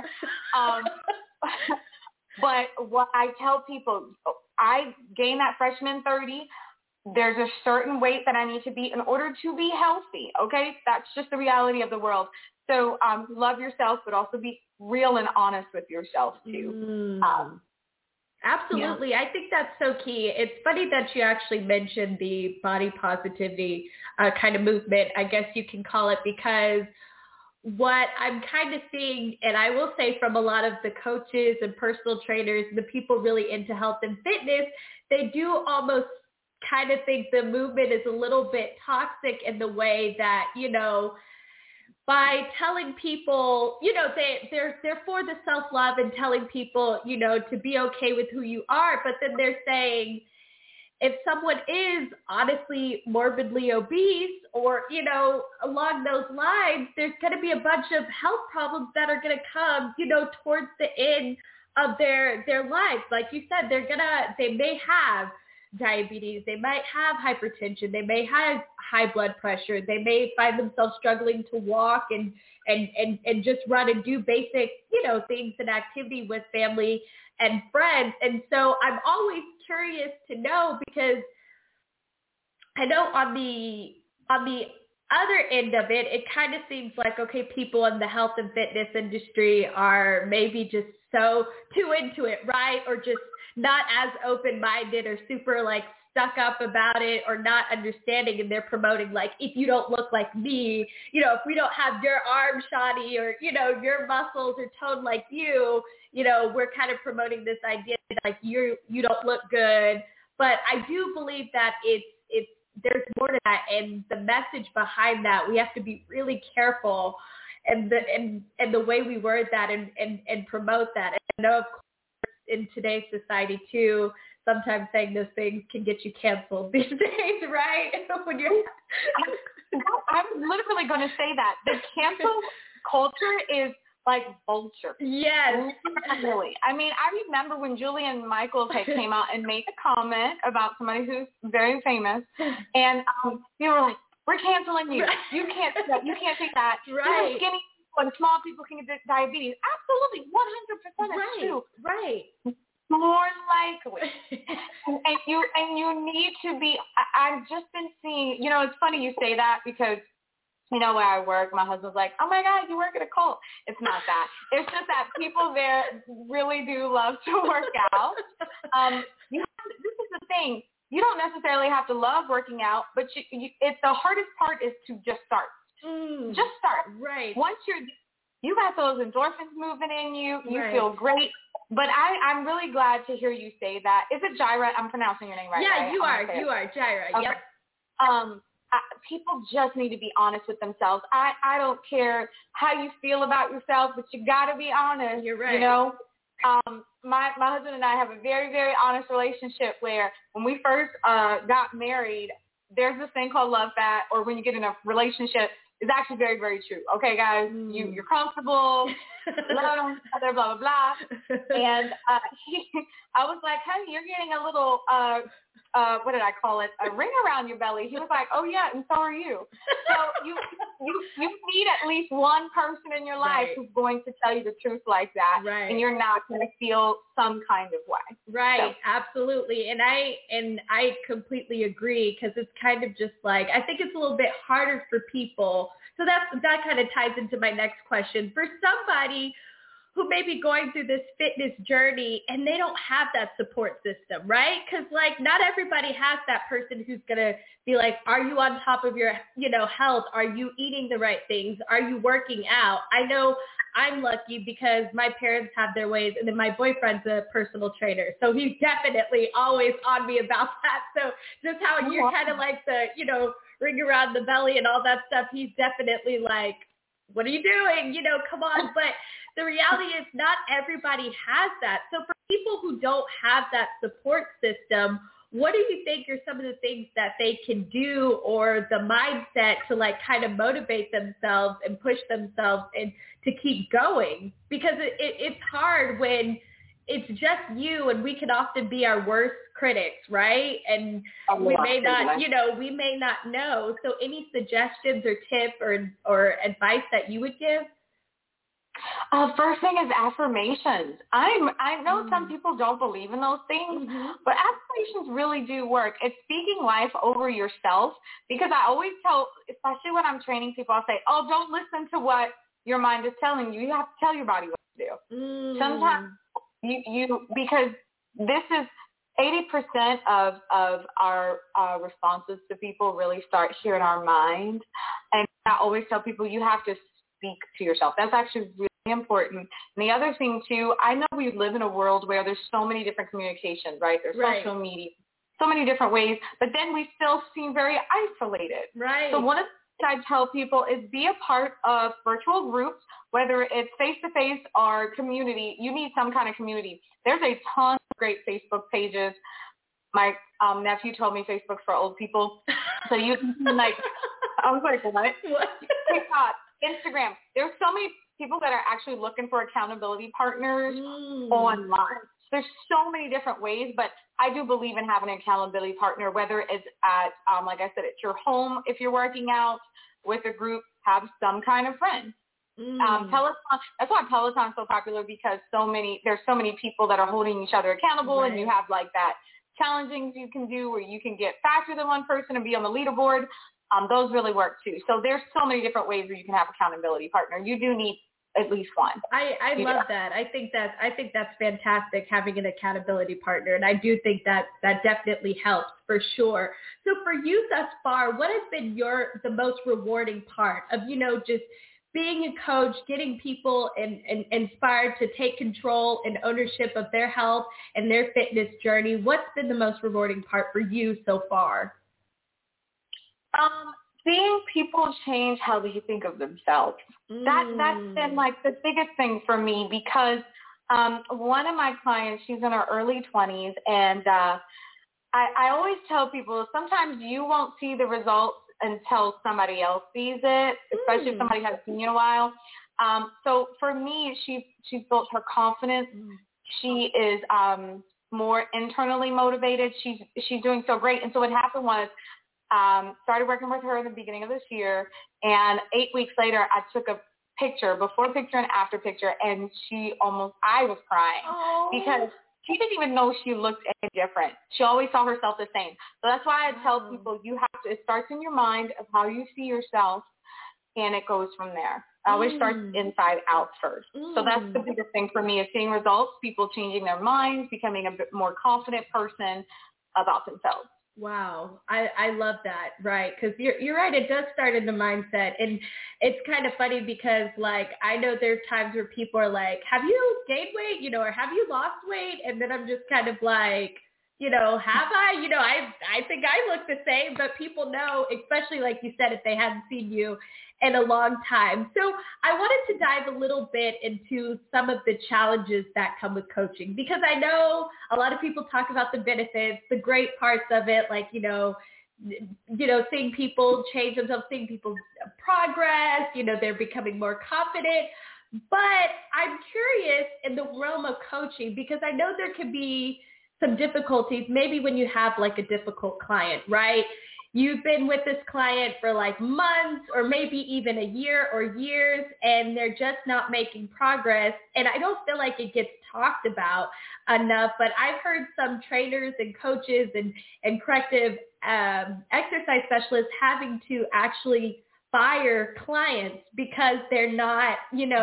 But what I tell people, I gained that freshman 30. there's a certain weight that I need to be in order to be healthy. Okay. That's just the reality of the world. So love yourself, but also be real and honest with yourself too. Absolutely. Yeah. I think that's so key. It's funny that you actually mentioned the body positivity kind of movement, I guess you can call it, because what I'm kind of seeing, and I will say from a lot of the coaches and personal trainers, the people really into health and fitness, they do almost kind of think the movement is a little bit toxic in the way that, you know, by telling people, you know, they're for the self-love and telling people, you know, to be okay with who you are. But then they're saying if someone is honestly morbidly obese or, you know, along those lines, there's going to be a bunch of health problems that are going to come, you know, towards the end of their lives. Like you said, they may have diabetes, they might have hypertension, they may have high blood pressure, they may find themselves struggling to walk and just run and do basic, you know, things and activity with family and friends. And so I'm always curious to know, because I know on the other end of it, it kind of seems like, okay, people in the health and fitness industry are maybe just so too into it, right? Or just not as open-minded or super like stuck up about it or not understanding, and they're promoting like, if you don't look like me, you know, if we don't have your arm shoddy or, you know, your muscles are toned like you know, we're kind of promoting this idea that like you don't look good. But I do believe that it's there's more to that, and the message behind that, we have to be really careful and the way we word that and promote that. And I know, of course, in today's society too, sometimes saying those things can get you canceled these days, right? When you're I'm literally going to say that. The cancel culture is like vulture. Yes. Really. I mean, I remember when Julian Michaels had came out and made a comment about somebody who's very famous, and they were like, we're canceling you. Right. You can't do that. You can't take that. Right. Even skinny people and small people can get diabetes. Absolutely. 100% right. true. Right. More likely. and you need to be, I've just been seeing, you know, it's funny you say that, because you know, where I work, my husband's like, oh my God, you work at a cult. It's not that. It's just that people there really do love to work out. This is the thing. You don't necessarily have to love working out, but it's the hardest part is to just start. Just start. Right. Once you got those endorphins moving in you, you right. feel great. But I'm really glad to hear you say that. Is it Jaira? I'm pronouncing your name right. Yeah, right? you are, Jaira. Okay. Yep. People just need to be honest with themselves. I don't care how you feel about yourself, but you got to be honest. You're right. You know, my husband and I have a very, very honest relationship where when we first got married, there's this thing called love fat, or when you get in a relationship, it's actually very, very true. Okay, guys, you're comfortable, love each other, blah, blah, blah. And I was like, honey, you're getting a little what did I call it? A ring around your belly. He was like, oh yeah, and so are you. So you need at least one person in your life right. who's going to tell you the truth like that, right. and you're not going to feel some kind of way. Right, so. Absolutely. And I completely agree, because it's kind of just like, I think it's a little bit harder for people. So that kind of ties into my next question. For somebody who may be going through this fitness journey and they don't have that support system, right? Because like not everybody has that person who's going to be like, are you on top of your, you know, health? Are you eating the right things? Are you working out? I know I'm lucky because my parents have their ways, and then my boyfriend's a personal trainer. So he's definitely always on me about that. So just how you're kind of like the, you know, ring around the belly and all that stuff, he's definitely like, what are you doing? You know, come on. But the reality is not everybody has that. So for people who don't have that support system, what do you think are some of the things that they can do, or the mindset to like kind of motivate themselves and push themselves and to keep going? Because it's hard when it's just you, and we can often be our worst critics, right? And we may not, you know, we may not know. So any suggestions or tip or advice that you would give? First thing is affirmations. I know some people don't believe in those things, but affirmations really do work. It's speaking life over yourself, because I always tell, especially when I'm training people, I'll say, oh, don't listen to what your mind is telling you. You have to tell your body what to do. Sometimes because this is 80% of our responses to people really start here in our mind. And I always tell people you have to speak to yourself. That's actually really important. And the other thing too, I know we live in a world where there's so many different communications, right? There's social media, so many different ways, but then we still seem very isolated. Right. So one of the things I tell people is be a part of virtual groups, whether it's face-to-face or community. You need some kind of community. There's a ton of great Facebook pages. My nephew told me Facebook's for old people. So you can like, I was like, what? TikTok, Instagram. There's so many people that are actually looking for accountability partners online. There's so many different ways, but I do believe in having an accountability partner, whether it's at, like I said, at your home, if you're working out with a group, have some kind of friend. Peloton, that's why Peloton's so popular, because there's so many people that are holding each other accountable, and you have like that challenging you can do where you can get faster than one person and be on the leaderboard. Those really work too. So there's so many different ways where you can have accountability partner. You do need at least one. I love that. I think that's fantastic, having an accountability partner. And I do think that definitely helps for sure. So for you thus far, what has been the most rewarding part of, just being a coach, getting people inspired to take control and ownership of their health and their fitness journey? What's been the most rewarding part for you so far? Seeing people change how they think of themselves. That's been like the biggest thing for me, because one of my clients, she's in her early 20s, and I always tell people sometimes you won't see the results until somebody else sees it, especially if somebody has seen you in a while. So for me, she's built her confidence. She is more internally motivated. She's doing so great. And so what happened was, started working with her in the beginning of this year, and 8 weeks later I took a picture, before picture and after picture, and I was crying because she didn't even know she looked any different. She always saw herself the same. So that's why I tell people it starts in your mind of how you see yourself, and it goes from there. It always starts inside out first. So that's the biggest thing for me, is seeing results, people changing their minds, becoming a bit more confident person about themselves. Wow. I love that. Right. Because you're right. It does start in the mindset. And it's kind of funny because, like, I know there's times where people are like, have you gained weight, or have you lost weight? And then I'm just kind of like, have I? I think I look the same, but people know, especially like you said, if they haven't seen you in a long time. So I wanted to dive a little bit into some of the challenges that come with coaching, because I know a lot of people talk about the benefits, the great parts of it, like, seeing people change themselves, seeing people's progress, they're becoming more confident. But I'm curious in the realm of coaching, because I know there can be some difficulties, maybe when you have like a difficult client, right? You've been with this client for like months or maybe even a year or years, and they're just not making progress. And I don't feel like it gets talked about enough, but I've heard some trainers and coaches and corrective exercise specialists having to actually fire clients because they're not,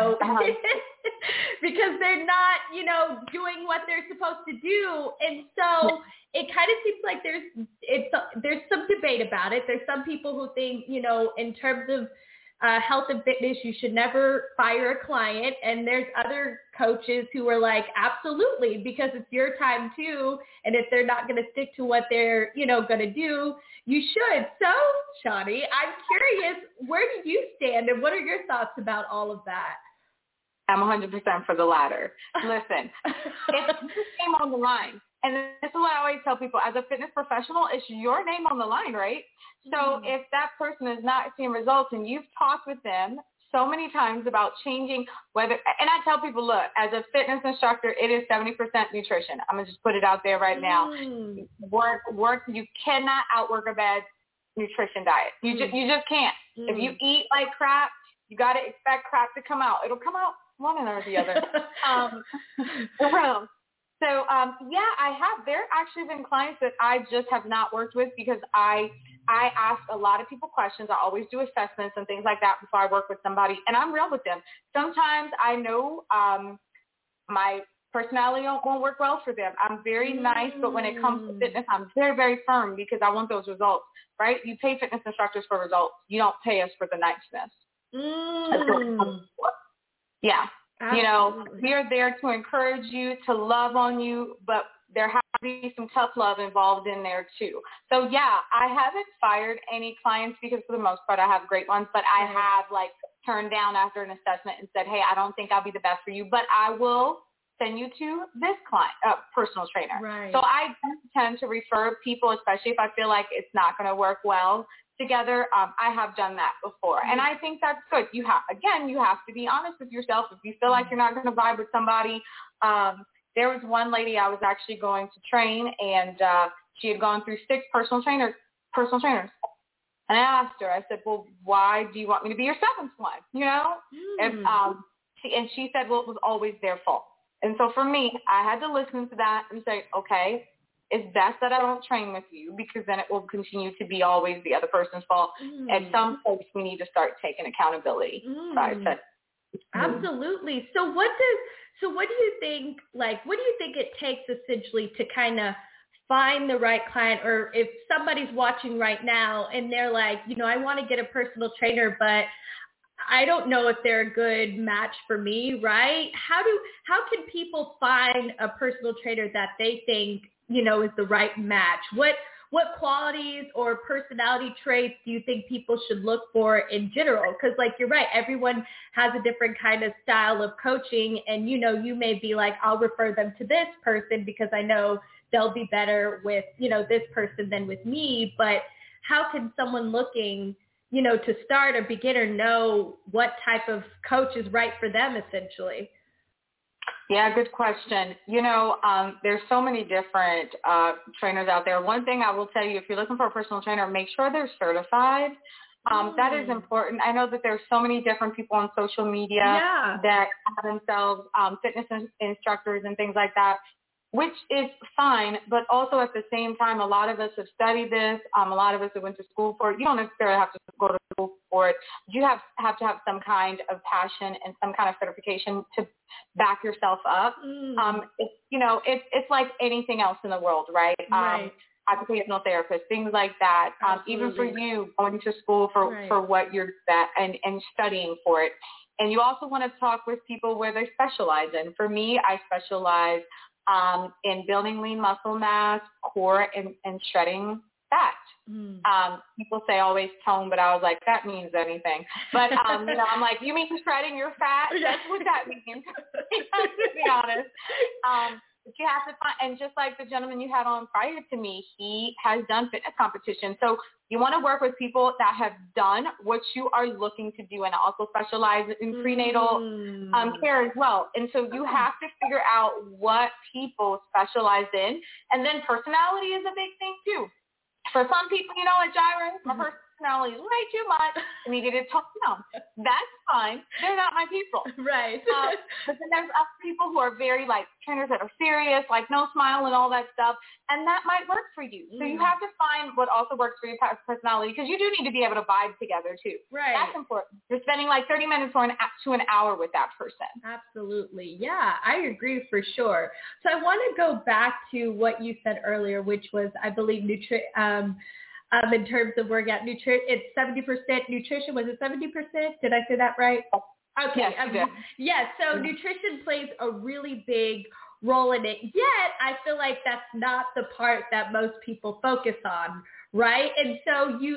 because they're not, doing what they're supposed to do. And so it kind of seems like there's some debate about it. There's some people who think, in terms of health and fitness, you should never fire a client. And there's other coaches who are like, absolutely, because it's your time too. And if they're not going to stick to what they're, going to do, you should. So, Shani, I'm curious, where do you stand and what are your thoughts about all of that? I'm 100% for the latter. Listen, it's your name on the line. And this is what I always tell people. As a fitness professional, it's your name on the line, right? So if that person is not seeing results and you've talked with them so many times about changing and I tell people, look, as a fitness instructor, it is 70% nutrition. I'm going to just put it out there right now. Work, you cannot outwork a bad nutrition diet. You just can't. If you eat like crap, you got to expect crap to come out. It'll come out one or the other. So, I have. There actually been clients that I just have not worked with because I ask a lot of people questions. I always do assessments and things like that before I work with somebody, and I'm real with them. Sometimes I know my personality won't work well for them. I'm very nice, but when it comes to fitness, I'm very, very firm because I want those results, right? You pay fitness instructors for results. You don't pay us for the niceness. Yeah. Absolutely. You know, we are there to encourage you, to love on you, but there has to be some tough love involved in there too. So yeah, I haven't fired any clients because for the most part I have great ones, but I have like turned down after an assessment and said, hey, I don't think I'll be the best for you, but I will send you to this client, personal trainer. Right. So I tend to refer people, especially if I feel like it's not going to work well together. I have done that before. And I think that's good. You have to be honest with yourself. If you feel like you're not going to vibe with somebody, there was one lady I was actually going to train, and she had gone through 6 personal trainers. And I asked her, I said, well, why do you want me to be your 7th one? You know? And she said, well, it was always their fault. And so for me, I had to listen to that and say, okay, it's best that I don't train with you because then it will continue to be always the other person's fault. At some point, we need to start taking accountability. So I said, absolutely. So what do you think, what do you think it takes essentially to kind of find the right client? Or if somebody's watching right now and they're like, you know, I want to get a personal trainer, but I don't know if they're a good match for me, right? How can people find a personal trainer that they think, you know, is the right match? What qualities or personality traits do you think people should look for in general? Because like you're right, everyone has a different kind of style of coaching, and you know, you may be like, I'll refer them to this person because I know they'll be better with, you know, this person than with me. But how can someone looking, you know, to start, a beginner, know what type of coach is right for them essentially? Yeah, good question. You know, there's so many different trainers out there. One thing I will tell you, if you're looking for a personal trainer, make sure they're certified. That is important. I know that there's so many different people on social media that have themselves fitness instructors and things like that, which is fine, but also at the same time, a lot of us have studied this. A lot of us have went to school for it. You don't necessarily have to go to school for it. You have to have some kind of passion and some kind of certification to back yourself up. It's like anything else in the world, right? Occupational therapist, things like that. Even for you, going to school for what you're at and studying for it. And you also want to talk with people where they specialize in. For me, I specialize in building lean muscle mass, core, and shredding fat. People say always tone, but I was like, that means anything. But, I'm like, you mean shredding your fat? That's what that means, to be honest. But you have to find, and just like the gentleman you had on prior to me, he has done fitness competition. So you want to work with people that have done what you are looking to do and also specialize in prenatal care as well. And so you have to figure out what people specialize in. And then personality is a big thing too. For some people, like Jira, my personality is way too much and you get it toned down. That's fine. They're not my people. Right. But then there's other people who are very like trainers that are serious, like no smile and all that stuff. And that might work for you. So you have to find what also works for your personality, because you do need to be able to vibe together too. Right. That's important. You're spending like 30 minutes to an hour with that person. Absolutely. Yeah, I agree for sure. So I want to go back to what you said earlier, which was, I believe, in terms of working out, it's 70% nutrition. Was it 70%? Did I say that right? Okay. Yes. So nutrition plays a really big role in it. Yet I feel like that's not the part that most people focus on, right? And so you,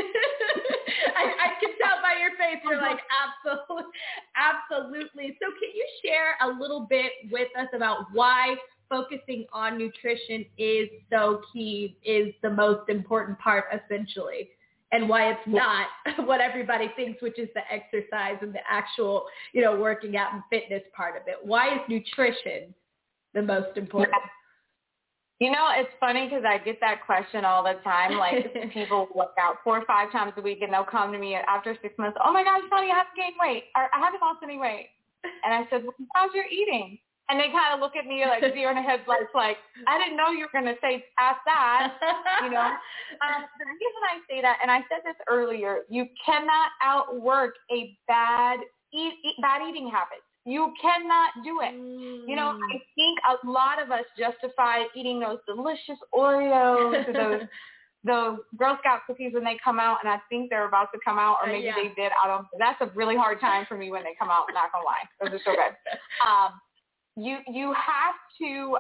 I can tell by your face, you're like, absolutely. So can you share a little bit with us about why focusing on nutrition is so key, is the most important part essentially, and why it's not what everybody thinks, which is the exercise and the actual, working out and fitness part of it? Why is nutrition the most important? It's funny because I get that question all the time. Like people work out 4 or 5 times a week and they'll come to me after 6 months, oh my gosh, Tony, I have to gain weight, or I haven't lost any weight. And I said, well, how's your eating? And they kind of look at me like deer in the headlights, like, I didn't know you were going to ask that, you know. The reason I say that, and I said this earlier, you cannot outwork a bad eating habit. You cannot do it. You know, I think a lot of us justify eating those delicious Oreos, those Girl Scout cookies when they come out, and I think they're about to come out, or maybe they did. I don't know. That's a really hard time for me when they come out, not going to lie. Those are so good. You have to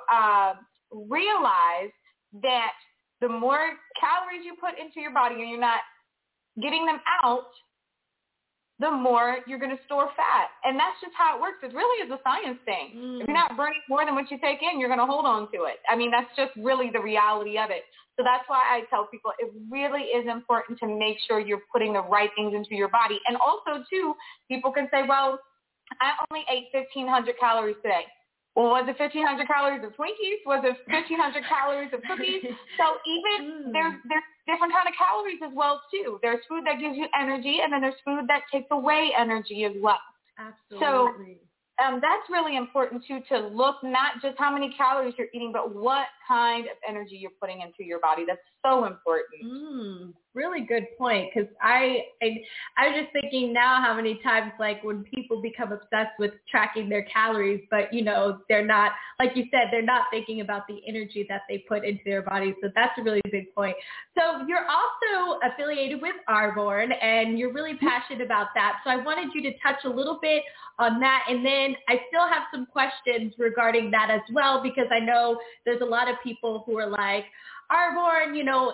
realize that the more calories you put into your body and you're not getting them out, the more you're going to store fat. And that's just how it works. It really is a science thing. If you're not burning more than what you take in, you're going to hold on to it. I mean, that's just really the reality of it. So that's why I tell people it really is important to make sure you're putting the right things into your body. And also, too, people can say, well, I only ate 1,500 calories today. Well, was it 1,500 calories of Twinkies? Was it 1,500 calories of cookies? So even there's different kind of calories as well, too. There's food that gives you energy, and then there's food that takes away energy as well. Absolutely. So that's really important, too, to look not just how many calories you're eating, but what kind of energy you're putting into your body. That's so important. Really good point, because I was just thinking now how many times, like, when people become obsessed with tracking their calories, but, you know, they're not, like you said, they're not thinking about the energy that they put into their bodies. So that's a really big point. So you're also affiliated with Arborn, and you're really passionate about that. So I wanted you to touch a little bit on that, and then I still have some questions regarding that as well, because I know there's a lot of people who are like, Arborn, you know,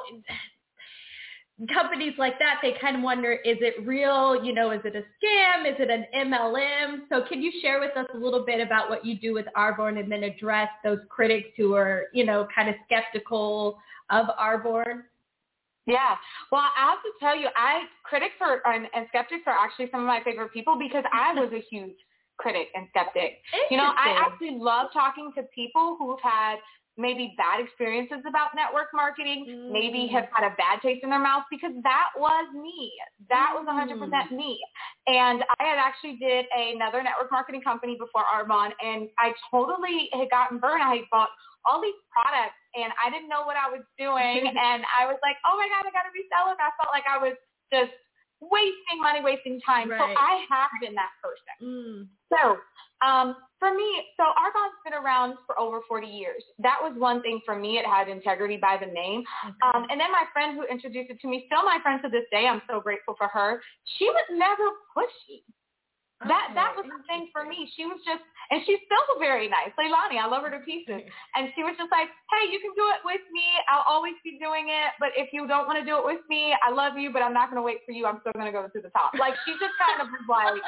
companies like that, they kind of wonder, is it real? You know, is it a scam? Is it an MLM? So can you share with us a little bit about what you do with Arborn, and then address those critics who are, you know, kind of skeptical of Arborn? Yeah. Well, I have to tell you, critics and skeptics are actually some of my favorite people, because I was a huge critic and skeptic. You know, I actually love talking to people who've had maybe bad experiences about network marketing, maybe have had a bad taste in their mouth, because that was me. That was 100% me. And I had actually did another network marketing company before Arborn, and I totally had gotten burned. I had bought all these products, and I didn't know what I was doing. And I was like, oh, my God, I got to resell it. I felt like I was just wasting money, wasting time. Right. So I have been that person. So for me, Arborn's been around for over 40 years. That was one thing for me. It had integrity by the name. And then my friend who introduced it to me, still my friend to this day, I'm so grateful for her. She was never pushy. That was the thing for me. She was just, and she's still very nice. Leilani, I love her to pieces. And she was just like, hey, you can do it with me. I'll always be doing it. But if you don't want to do it with me, I love you, but I'm not going to wait for you. I'm still going to go to the top. Like, she just kind of was like,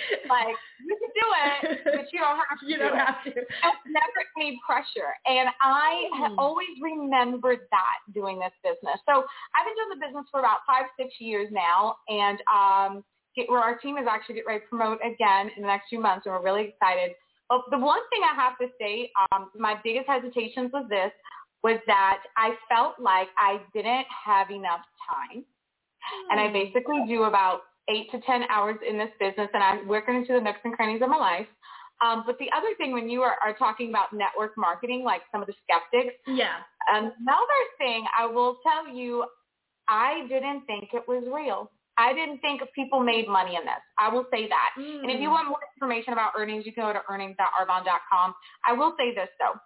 you can do it, but you don't have to. You don't have to. It's never any pressure. And I have always remembered that doing this business. So I've been doing the business for about 5-6 years now. And where our team is actually getting ready to promote again in the next few months, and we're really excited. But the one thing I have to say, my biggest hesitations was that I felt like I didn't have enough time. And I basically do about 8 to 10 hours in this business, and I'm working into the nooks and crannies of my life. But the other thing, when you are talking about network marketing, like some of the skeptics, another thing I will tell you, I didn't think it was real. I didn't think people made money in this. I will say that. And if you want more information about earnings, you can go to earnings.arborn.com. I will say this, though.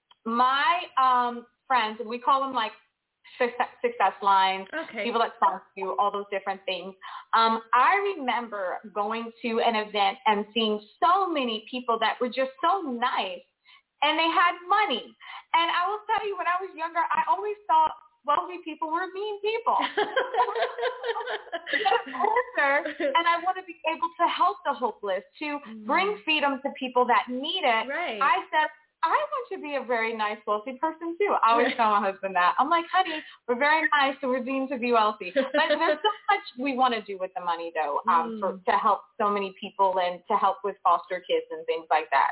My friends, and we call them like success lines, people that sponsor you, all those different things. I remember going to an event and seeing so many people that were just so nice, and they had money. And I will tell you, when I was younger, I always thought wealthy people were mean people. And I want to be able to help the hopeless, to bring freedom to people that need it. Right. I said, I want to be a very nice, wealthy person, too. I always tell my husband that. I'm like, honey, we're very nice, so we're deemed to be wealthy. But there's so much we want to do with the money, though, to help so many people and to help with foster kids and things like that.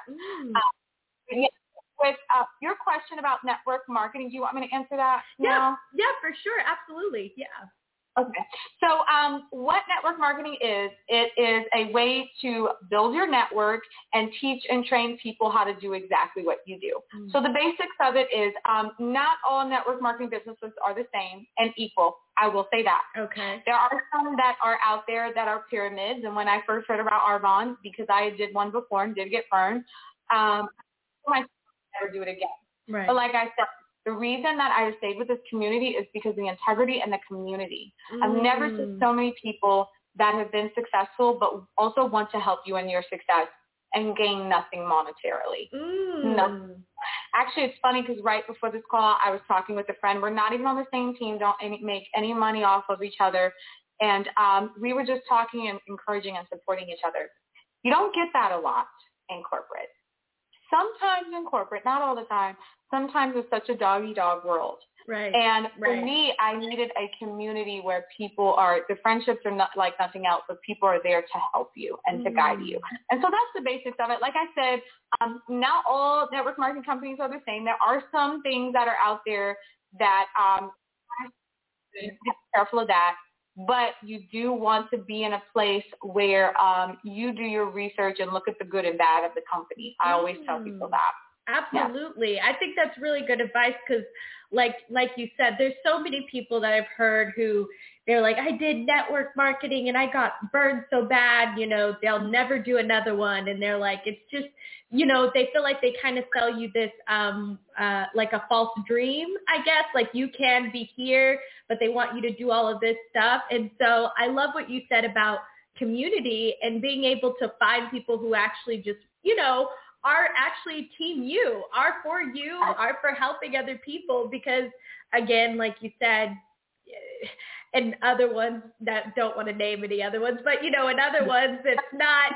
With your question about network marketing, do you want me to answer that now? Yeah, for sure. Absolutely. Yeah. Okay. So what network marketing is, it is a way to build your network and teach and train people how to do exactly what you do. Mm-hmm. So the basics of it is not all network marketing businesses are the same and equal. I will say that. Okay. There are some that are out there that are pyramids. And when I first heard about Arbonne, because I did one before and did get burned, I never do it again. Right. But like I said, the reason that I stayed with this community is because of the integrity and the community. I've never seen so many people that have been successful but also want to help you in your success and gain nothing monetarily. Nothing. Actually, it's funny because right before this call, I was talking with a friend. We're not even on the same team, don't make any money off of each other. And we were just talking and encouraging and supporting each other. You don't get that a lot in corporate. Sometimes in corporate, not all the time. Sometimes it's such a dog-eat-dog world. Right. And for me, I needed a community where people are, the friendships are not like nothing else, but people are there to help you and to guide you. And so that's the basics of it. Like I said, not all network marketing companies are the same. There are some things that are out there that be careful of that. But you do want to be in a place where you do your research and look at the good and bad of the company. I always tell people that. Absolutely. Yeah. I think that's really good advice because like you said, there's so many people that I've heard who they're like, I did network marketing and I got burned so bad, they'll never do another one. And they're like, it's just, they feel like they kind of sell you this like a false dream, I guess, like you can be here, but they want you to do all of this stuff. And so I love what you said about community and being able to find people who actually just, are actually team you, are for you, are for helping other people because, again, like you said, and other ones that don't want to name any other ones, but, in other ones, it's not,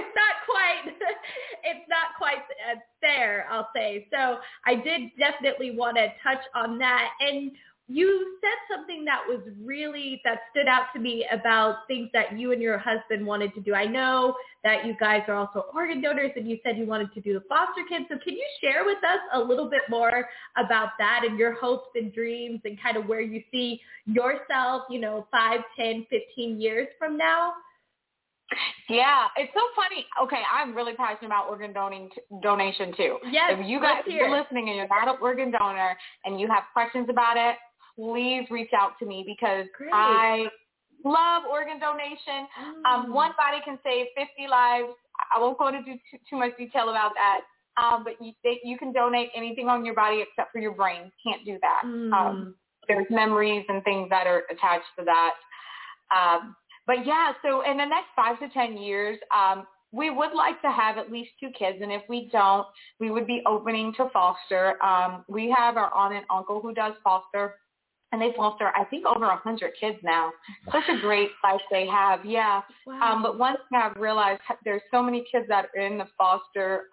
it's not quite fair, I'll say. So I did definitely want to touch on that. And you said something that stood out to me about things that you and your husband wanted to do. I know that you guys are also organ donors and you said you wanted to do the foster kids. So can you share with us a little bit more about that and your hopes and dreams and kind of where you see yourself, 5, 10, 15 years from now? Yeah, it's so funny. Okay, I'm really passionate about organ donation too. Yes, if you guys are listening and you're not an organ donor and you have questions about it, please reach out to me because I love organ donation. One body can save 50 lives. I won't go into too much detail about that, but you can donate anything on your body except for your brain. Can't do that. There's memories and things that are attached to that. But yeah, so in the next 5 to 10 years, we would like to have at least 2 kids. And if we don't, we would be opening to foster. We have our aunt and uncle who does foster. And they foster, I think, over 100 kids now. Such a great life they have, yeah. Wow. But one thing I've realized, there's so many kids that are in the foster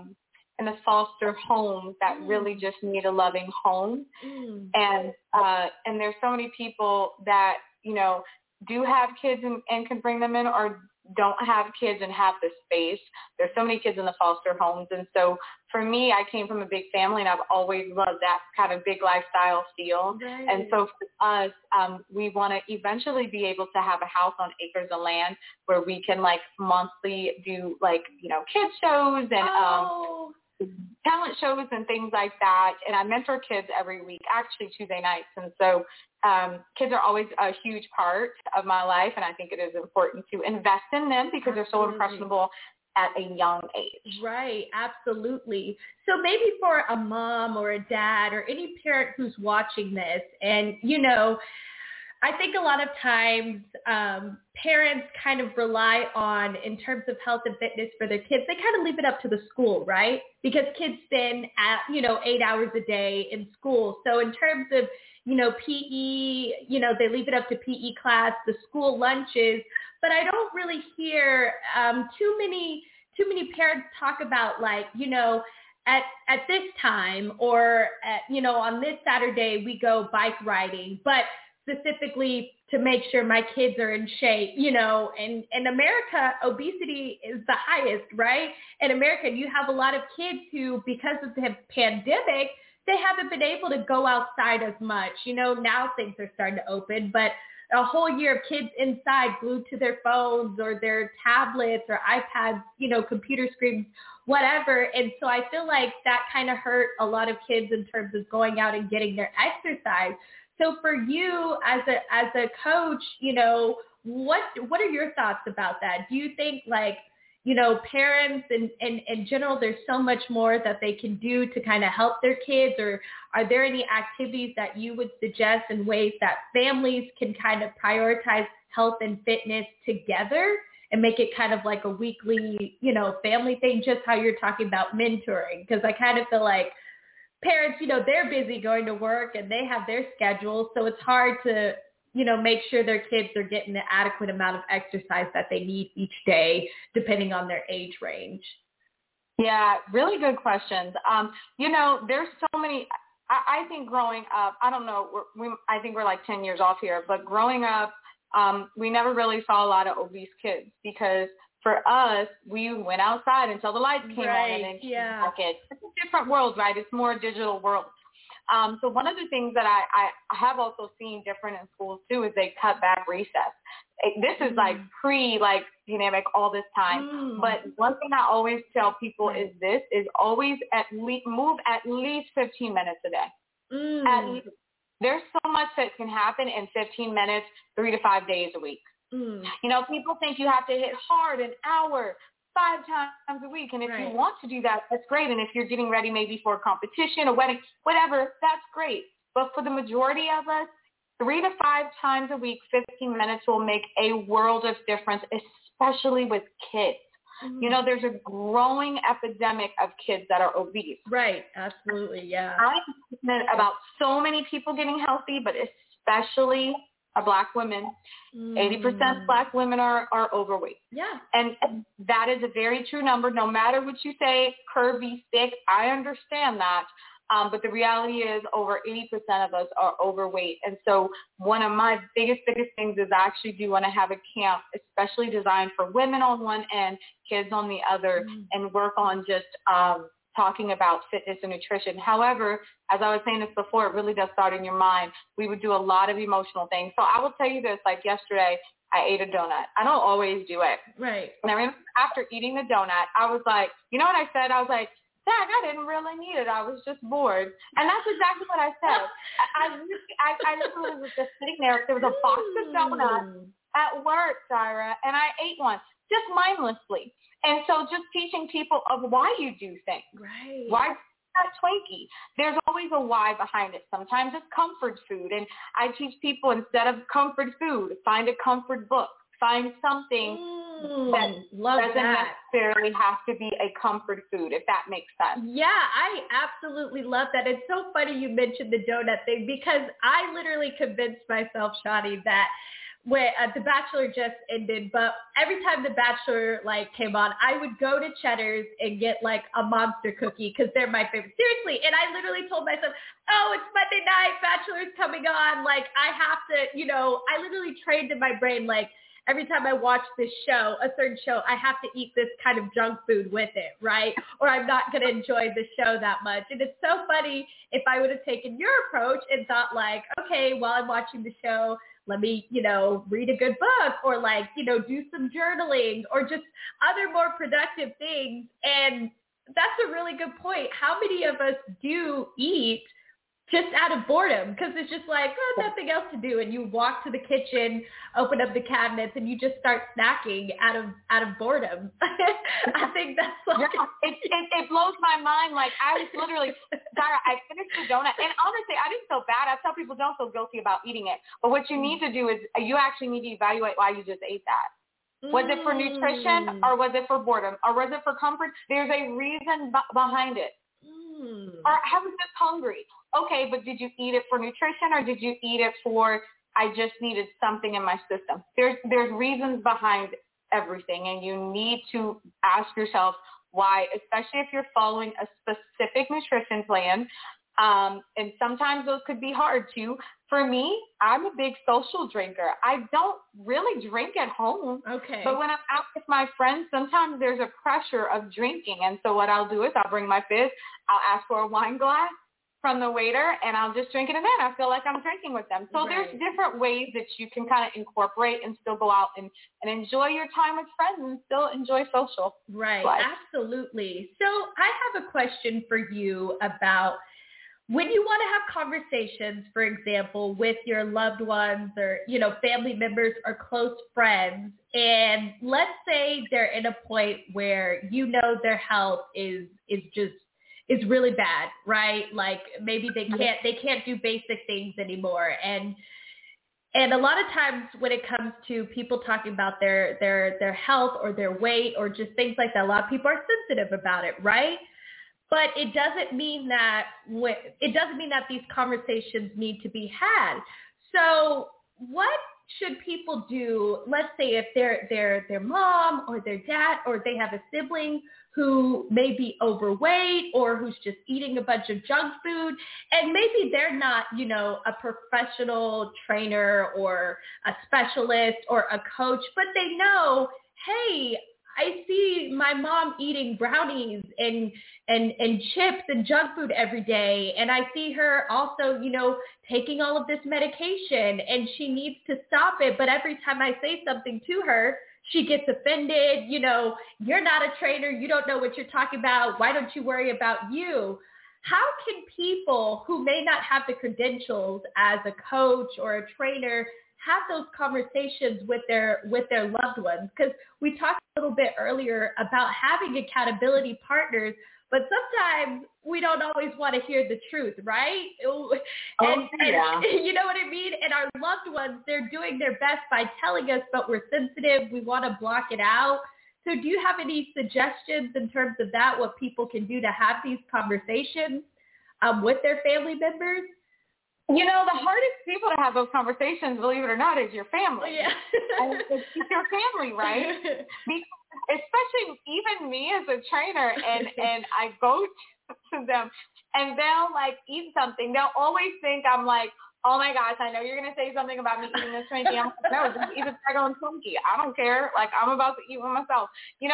homes that really just need a loving home. And there's so many people that, do have kids and can bring them in or don't have kids and have the space. There's so many kids in the foster homes. And so for me, I came from a big family and I've always loved that kind of big lifestyle feel. Right. And so for us, we want to eventually be able to have a house on acres of land where we can monthly do kids shows and talent shows and things like that. And I mentor kids every week, actually Tuesday nights. And so kids are always a huge part of my life. And I think it is important to invest in them because they're so impressionable at a young age. Right. Absolutely. So maybe for a mom or a dad or any parent who's watching this and, I think a lot of times parents kind of rely on, in terms of health and fitness for their kids, they kind of leave it up to the school, right? Because kids spend, 8 hours a day in school. So in terms of, PE, they leave it up to PE class, the school lunches. But I don't really hear too many parents talk about at this time or on this Saturday we go bike riding, but specifically to make sure my kids are in shape, and in America, obesity is the highest, right? In America, you have a lot of kids who, because of the pandemic, they haven't been able to go outside as much. Now things are starting to open, but a whole year of kids inside glued to their phones or their tablets or iPads, computer screens, whatever. And so I feel like that kind of hurt a lot of kids in terms of going out and getting their exercise. So for you as a coach, what are your thoughts about that? Do you think parents and in general, there's so much more that they can do to kind of help their kids, or are there any activities that you would suggest in ways that families can kind of prioritize health and fitness together and make it kind of like a weekly, family thing, just how you're talking about mentoring? Because I kind of feel like parents, they're busy going to work and they have their schedules, so it's hard to make sure their kids are getting the adequate amount of exercise that they need each day, depending on their age range. Yeah, really good questions. There's so many. I think growing up, I don't know, I think we're like 10 years off here, but growing up, we never really saw a lot of obese kids because for us, we went outside until the lights came on and then it's a different world, right? It's more a digital world. So one of the things that I have also seen different in schools too is they cut back recess. This is like pre-pandemic all this time. But one thing I always tell people is always move at least 15 minutes a day. At least. There's so much that can happen in 15 minutes, 3 to 5 days a week. People think you have to hit hard an hour 5 times a week. And if you want to do that, that's great. And if you're getting ready maybe for a competition, a wedding, whatever, that's great. But for the majority of us, 3 to 5 times a week, 15 minutes will make a world of difference, especially with kids. There's a growing epidemic of kids that are obese. Right. Absolutely. Yeah. I'm passionate about so many people getting healthy, but especially Black women. 80% Black women are overweight. Yeah. And that is a very true number. No matter what you say, curvy, thick, I understand that. But the reality is over 80% of us are overweight. And so one of my biggest things is I actually do want to have a camp, especially designed for women on one end, kids on the other, and work on just talking about fitness and nutrition. However, as I was saying this before, it really does start in your mind. We would do a lot of emotional things. So I will tell you this, like yesterday, I ate a donut. I don't always do it. Right. And I remember after eating the donut, I was like, you know what I said? I was like, Dad, I didn't really need it. I was just bored. And that's exactly what I said. I literally was just sitting there. There was a box of donuts at work, Tyra, and I ate one just mindlessly. And so just teaching people of why you do things. Right. Why that Twinkie? There's always a why behind it. Sometimes it's comfort food. And I teach people instead of comfort food, find a comfort book. Find something that doesn't necessarily have to be a comfort food, if that makes sense. Yeah, I absolutely love that. It's so funny you mentioned the donut thing because I literally convinced myself, Shani, that when The Bachelor just ended, but every time The Bachelor came on, I would go to Cheddar's and get a monster cookie because they're my favorite. Seriously, and I literally told myself, oh, it's Monday night, Bachelor's coming on. I have to, I literally trained in my brain every time I watch this show, a certain show, I have to eat this kind of junk food with it, right? Or I'm not going to enjoy the show that much. And it's so funny if I would have taken your approach and thought okay, while I'm watching the show, let me, read a good book or do some journaling or just other more productive things. And that's a really good point. How many of us do eat just out of boredom? Because it's just nothing else to do. And you walk to the kitchen, open up the cabinets, and you just start snacking out of boredom. I think that's it blows my mind. I was literally, Sarah, I finished the donut. And honestly, I didn't feel bad. I tell people don't feel guilty about eating it. But what you need to do is you actually need to evaluate why you just ate that. Was it for nutrition or was it for boredom or was it for comfort? There's a reason behind it. Or I was just hungry. Okay, but did you eat it for nutrition or did you eat it for I just needed something in my system? There's reasons behind everything, and you need to ask yourself why, especially if you're following a specific nutrition plan. And sometimes those could be hard too. For me, I'm a big social drinker. I don't really drink at home. Okay. But when I'm out with my friends, sometimes there's a pressure of drinking. And so what I'll do is I'll bring my fizz. I'll ask for a wine glass from the waiter, and I'll just drink it in there. I feel like I'm drinking with them. So there's different ways that you can kind of incorporate and still go out and enjoy your time with friends and still enjoy social life. Absolutely. So I have a question for you about when you want to have conversations, for example, with your loved ones or, family members or close friends, and let's say they're in a point where their health is really bad, right? Like maybe they can't do basic things anymore. And a lot of times when it comes to people talking about their health or their weight or just things like that, a lot of people are sensitive about it, right? But it doesn't mean that these conversations need to be had. So what should people do? Let's say if their mom or their dad or they have a sibling who may be overweight or who's just eating a bunch of junk food, and maybe they're not, a professional trainer or a specialist or a coach, but they know, hey, I see my mom eating brownies and chips and junk food every day. And I see her also, taking all of this medication and she needs to stop it. But every time I say something to her, she gets offended. You're not a trainer. You don't know what you're talking about. Why don't you worry about you? How can people who may not have the credentials as a coach or a trainer have those conversations with their loved ones? Because we talked a little bit earlier about having accountability partners, but sometimes we don't always want to hear the truth, right? And you know what I mean? And our loved ones, they're doing their best by telling us, but we're sensitive. We want to block it out. So do you have any suggestions in terms of that, what people can do to have these conversations with their family members? The hardest people to have those conversations, believe it or not, is your family. Yeah. And it's your family, right? Especially even me as a trainer, and I go to them, and they'll eat something. They'll always think I'm like, oh my gosh, I know you're going to say something about me eating this Twinkie. I'm like, no, just eat a daggone Twinkie. I don't care. I'm about to eat one myself.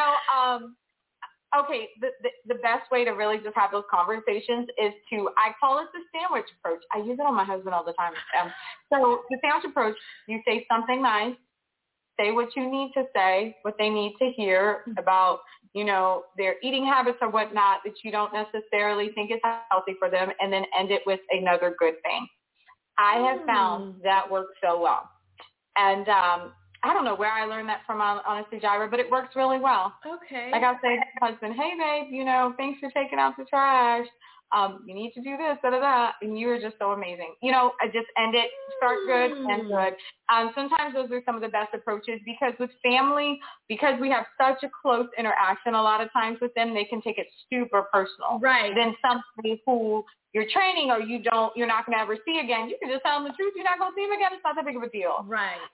Okay, the best way to really just have those conversations is I call it the sandwich approach. I use it on my husband all the time. So the sandwich approach, you say something nice, say what you need to say, what they need to hear about, their eating habits or whatnot that you don't necessarily think is healthy for them, and then end it with another good thing. I have found that works so well. And I don't know where I learned that from, honestly, Jaira, but it works really well. Okay. I'll say to my husband, hey, babe, thanks for taking out the trash. You need to do this, da-da-da. And you are just so amazing. I just end it, start good, end good. Sometimes those are some of the best approaches, because with family, because we have such a close interaction a lot of times with them, they can take it super personal. Right. Then somebody who you're training or you're not going to ever see again, you can just tell them the truth. You're not going to see them again. It's not that big of a deal. Right.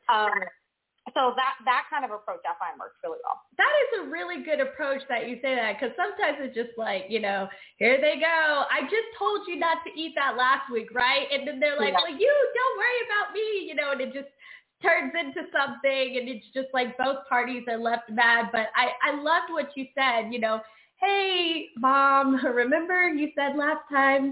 So that kind of approach I find works really well. That is a really good approach that you say that, because sometimes it's just like, here they go. I just told you not to eat that last week, right? And then they're like, well, you don't worry about me, and it just turns into something, and it's just like both parties are left mad. But I loved what you said, hey, Mom, remember you said last time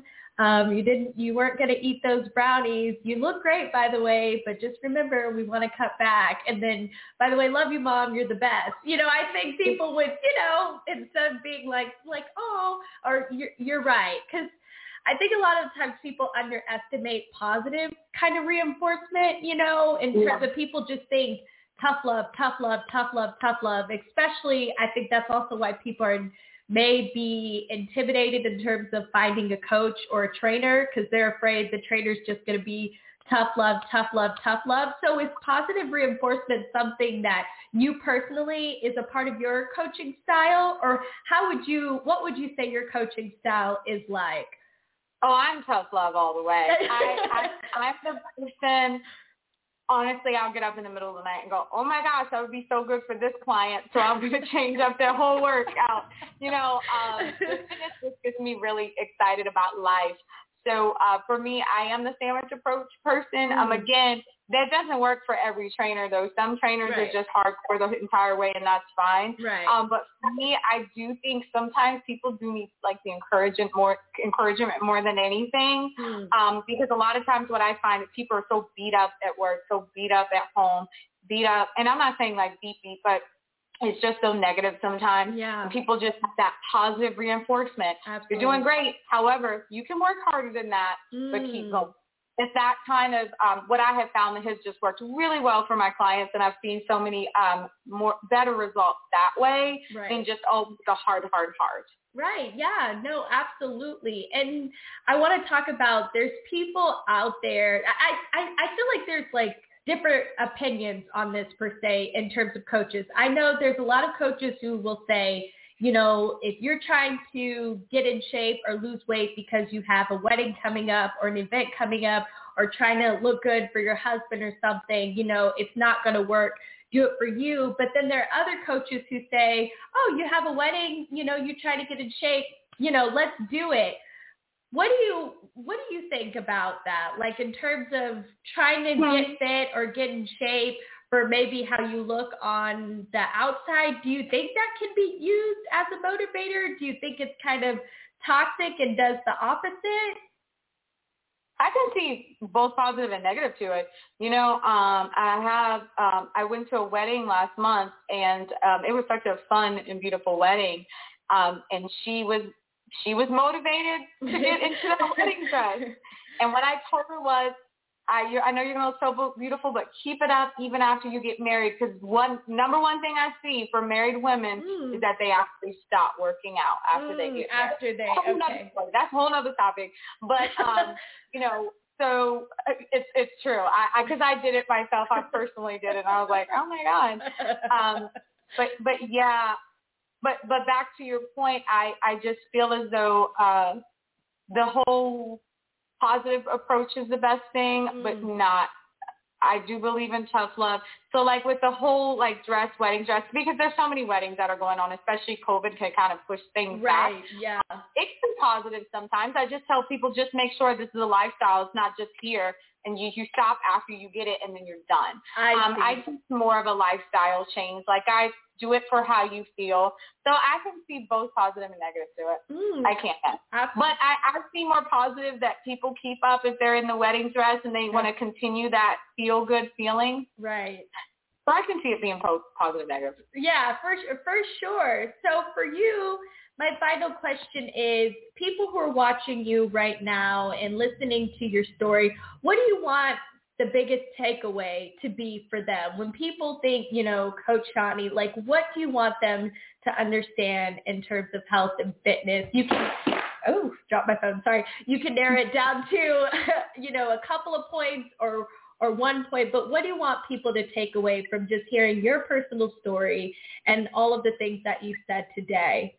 you weren't going to eat those brownies. You look great, by the way, but just remember, we want to cut back. And then, by the way, love you, Mom, you're the best. I think people would, instead of being like, oh, or you're right. Because I think a lot of times people underestimate positive kind of reinforcement, in terms of people just think tough love, tough love, tough love, tough love. Especially, I think that's also why people may be intimidated in terms of finding a coach or a trainer, because they're afraid the trainer's just going to be tough love, tough love, tough love. So is positive reinforcement something that you personally is a part of your coaching style, or what would you say your coaching style is like? Oh, I'm tough love all the way. I'm the person. Honestly, I'll get up in the middle of the night and go, oh my gosh, that would be so good for this client, so I'm going to change up their whole workout. This just gets me really excited about life. So for me, I am the sandwich approach person. Again, that doesn't work for every trainer, though. Some trainers are just hardcore the entire way, and that's fine. Right. But for me, I do think sometimes people do need like the encouragement more than anything. Because a lot of times what I find is people are so beat up at work, so beat up at home, beat up, and I'm not saying like beat, but it's just so negative sometimes. Yeah. And people just have that positive reinforcement. Absolutely. You're doing great. However, you can work harder than that, but keep going. It's that kind of what I have found that has just worked really well for my clients, and I've seen so many better results that way than just the hard. Right. Yeah. No, absolutely. And I want to talk about there's people out there. I feel like there's like different opinions on this per se in terms of coaches. I know there's a lot of coaches who will say, you know, if you're trying to get in shape or lose weight because you have a wedding coming up or an event coming up or trying to look good for your husband or something, you know, it's not going to work. Do it for you. But then there are other coaches who say, oh, you have a wedding, you know, you're trying to get in shape, you know, let's do it. What do you think about that? Like in terms of trying to get fit or get in shape for maybe how you look on the outside, do you think that can be used as a motivator? Do you think it's kind of toxic and does the opposite? I can see both positive and negative to it. You know, I went to a wedding last month, and it was such a fun and beautiful wedding, and she was motivated to get into that wedding dress. And what I told her was, I know you're going to look so beautiful, but keep it up even after you get married, because number one thing I see for married women is that they actually stop working out after they get married. That's a whole other topic. But, you know, so it's true. Because I did it myself. I personally did it. And I was like, oh, my God. But yeah. But back to your point, I just feel as though the whole positive approach is the best thing, but not. I do believe in tough love. So like with the whole like wedding dress, because there's so many weddings that are going on, especially COVID can kind of push things back. Yeah. It can be positive sometimes. I just tell people just make sure this is a lifestyle. It's not just here and you stop after you get it and then you're done. I think more of a lifestyle change. Like I do it for how you feel. So I can see both positive and negative to it. I can't. But I see more positive that people keep up if they're in the wedding dress and they want to continue that feel-good feeling. Right. So I can see it being positive, negative. Yeah, for sure. So for you, my final question is, people who are watching you right now and listening to your story, what do you want the biggest takeaway to be for them? When people think, you know, Coach Shani, like what do you want them to understand in terms of health and fitness? You can, dropped my phone, sorry. You can narrow it down to, you know, a couple of points or 1 point, but what do you want people to take away from just hearing your personal story and all of the things that you said today?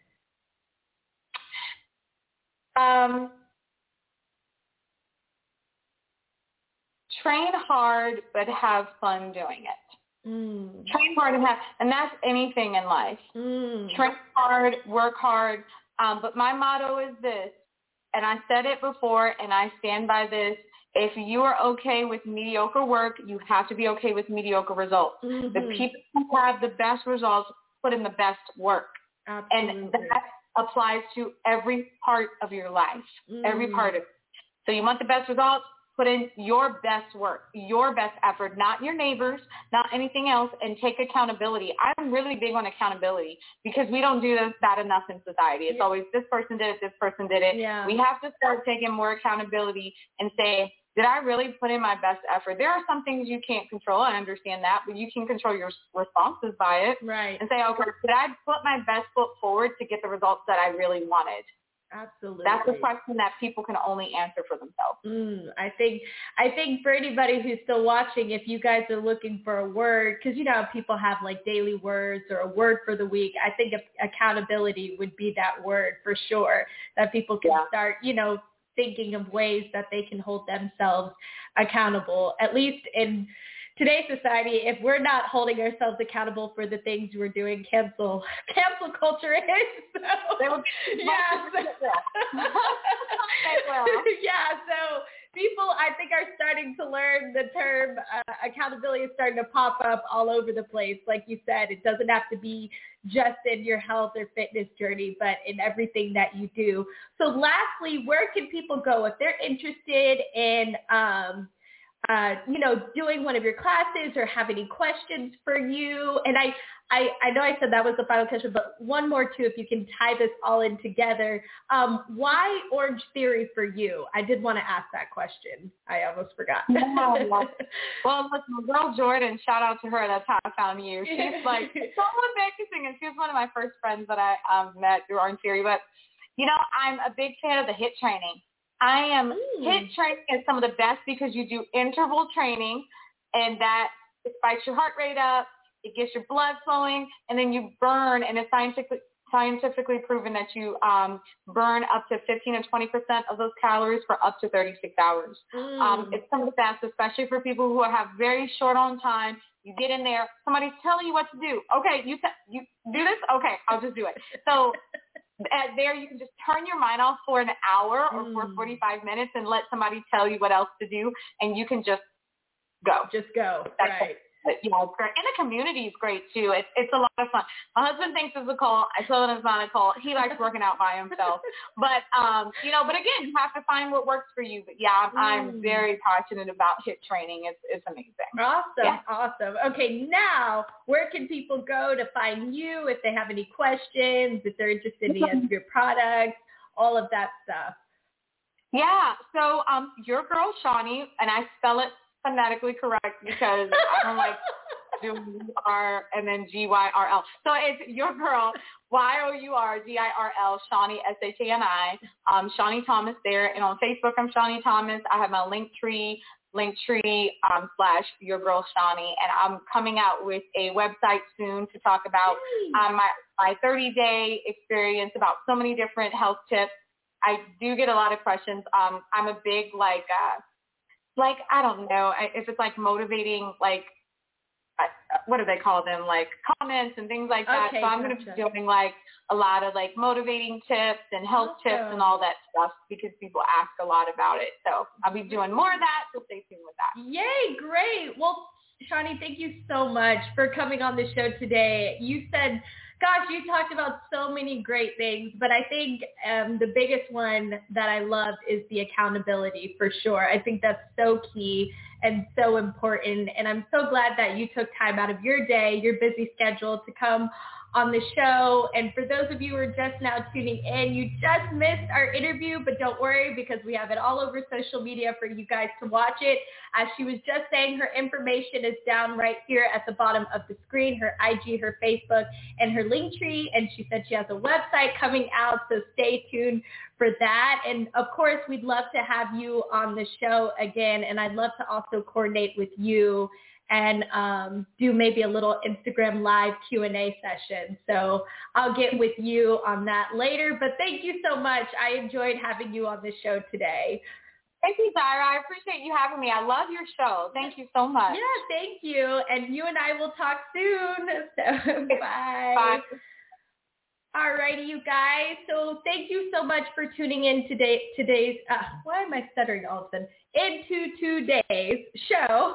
Train hard, but have fun doing it. Train hard and that's anything in life. Train hard, work hard. But my motto is this, and I said it before, and I stand by this. If you are okay with mediocre work, you have to be okay with mediocre results. The people who have the best results put in the best work. Absolutely. And that applies to every part of your life, every part of it. So you want the best results? Put in your best work, your best effort, not your neighbors, not anything else, and take accountability. I'm really big on accountability because we don't do that enough in society. It's always this person did it, this person did it. Yeah. We have to start taking more accountability and say, did I really put in my best effort? There are some things you can't control. I understand that, but you can control your responses by it. Right. And say, okay, did I put my best foot forward to get the results that I really wanted? Absolutely. That's a question that people can only answer for themselves. I think for anybody who's still watching, if you guys are looking for a word, because you know how people have like daily words or a word for the week, I think accountability would be that word for sure, that people can start, you know, thinking of ways that they can hold themselves accountable, at least in today's society, if we're not holding ourselves accountable for the things we're doing, cancel culture is. So, so people, I think, are starting to learn the term accountability is starting to pop up all over the place. Like you said, it doesn't have to be just in your health or fitness journey, but in everything that you do. So lastly, where can people go if they're interested in doing one of your classes or have any questions for you? And I know I said that was the final question, but one more too, if you can tie this all in together. Why Orange Theory for you? I did want to ask that question. I almost forgot. Well, look, my girl Jordan, shout out to her. That's how I found you. She's like so amazing, and she was one of my first friends that I met through Orange Theory. But, I'm a big fan of the HIIT training. HIIT training is some of the best because you do interval training, and that spikes your heart rate up, it gets your blood flowing, and then you burn, and it's scientifically proven that you burn up to 15 and 20% of those calories for up to 36 hours. It's some of the best, especially for people who have very short on time. You get in there, somebody's telling you what to do. Okay, you do this? Okay, I'll just do it. So there you can just turn your mind off for an hour or for 45 minutes and let somebody tell you what else to do, and you can just go. Just go. That's right. It's great. And the community is great, too. It's a lot of fun. My husband thinks it's a cult. I told him it's not a cult. He likes working out by himself. But, but again, you have to find what works for you. But, yeah, I'm very passionate about HIIT training. It's amazing. Awesome. Okay, now where can people go to find you if they have any questions, if they're interested in any of your products, all of that stuff? Yeah, so your girl, Shani, and I spell it phonetically correct because I don't like doing R and then Gyrl. So it's your girl, YOURGIRL, Shani, SHANI, Shani Thomas there. And on Facebook, I'm Shani Thomas. I have my Linktree / your girl Shani. And I'm coming out with a website soon to talk about my 30-day experience, about so many different health tips. I do get a lot of questions. I'm a big, I don't know if it's like motivating, what do they call them? Like comments and things like that. Okay, so I'm going to be doing a lot of motivating tips and health tips and all that stuff because people ask a lot about it. So I'll be doing more of that. So stay tuned with that. Yay. Great. Well, Shani, thank you so much for coming on the show today. You said, gosh, you talked about so many great things, but I think the biggest one that I loved is the accountability for sure. I think that's so key and so important. And I'm so glad that you took time out of your day, your busy schedule, to come on the show. And for those of you who are just now tuning in, you just missed our interview, but don't worry because we have it all over social media for you guys to watch it. As she was just saying, her information is down right here at the bottom of the screen, her IG, her Facebook, and her Linktree. And she said she has a website coming out, so stay tuned for that. And of course, we'd love to have you on the show again. And I'd love to also coordinate with you and do maybe a little Instagram live Q&A session. So I'll get with you on that later. But thank you so much. I enjoyed having you on the show today. Thank you, Tyra. I appreciate you having me. I love your show. Thank you so much. Yeah, thank you. And you and I will talk soon. So, bye. Bye. All righty, you guys. So thank you so much for tuning in today's, why am I stuttering all of a sudden? Into today's show.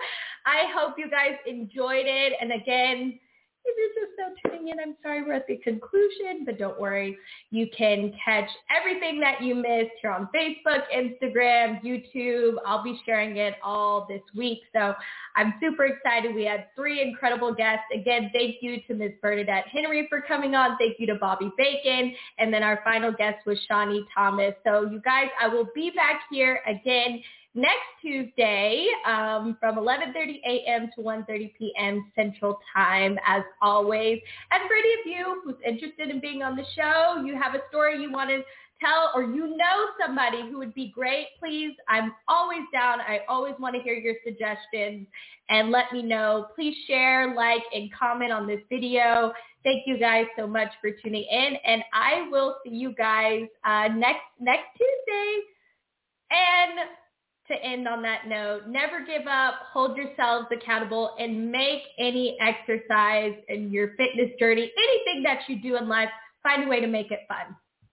I hope you guys enjoyed it. And again, if you're just now tuning in, I'm sorry we're at the conclusion, but don't worry. You can catch everything that you missed here on Facebook, Instagram, YouTube. I'll be sharing it all this week. So I'm super excited. We had 3 incredible guests. Again, thank you to Ms. Bernadette Henry for coming on. Thank you to Bobby Bacon. And then our final guest was Shani Thomas. So you guys, I will be back here again next Tuesday from 11:30 a.m. to 1:30 p.m. Central Time, as always. And for any of you who's interested in being on the show, you have a story you want to tell, or you know somebody who would be great, please, I'm always down. I always want to hear your suggestions, and let me know. Please share, like, and comment on this video. Thank you guys so much for tuning in, and I will see you guys next Tuesday. And to end on that note. Never give up, hold yourselves accountable, and make any exercise in your fitness journey, anything that you do in life, find a way to make it fun.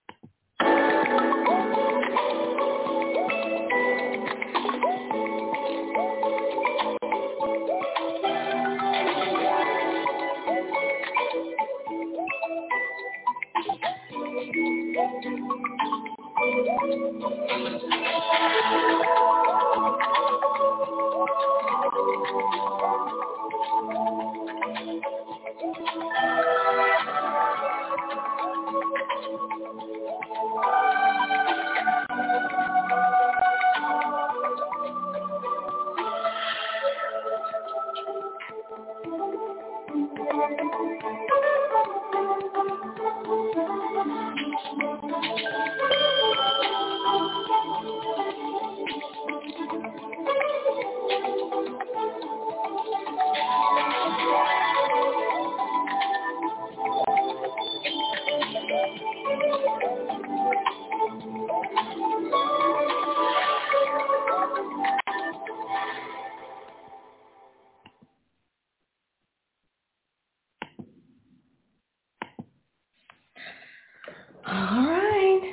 All right.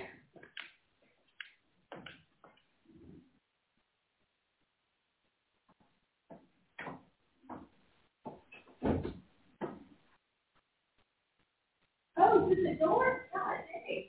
Oh, did the door? God, hey.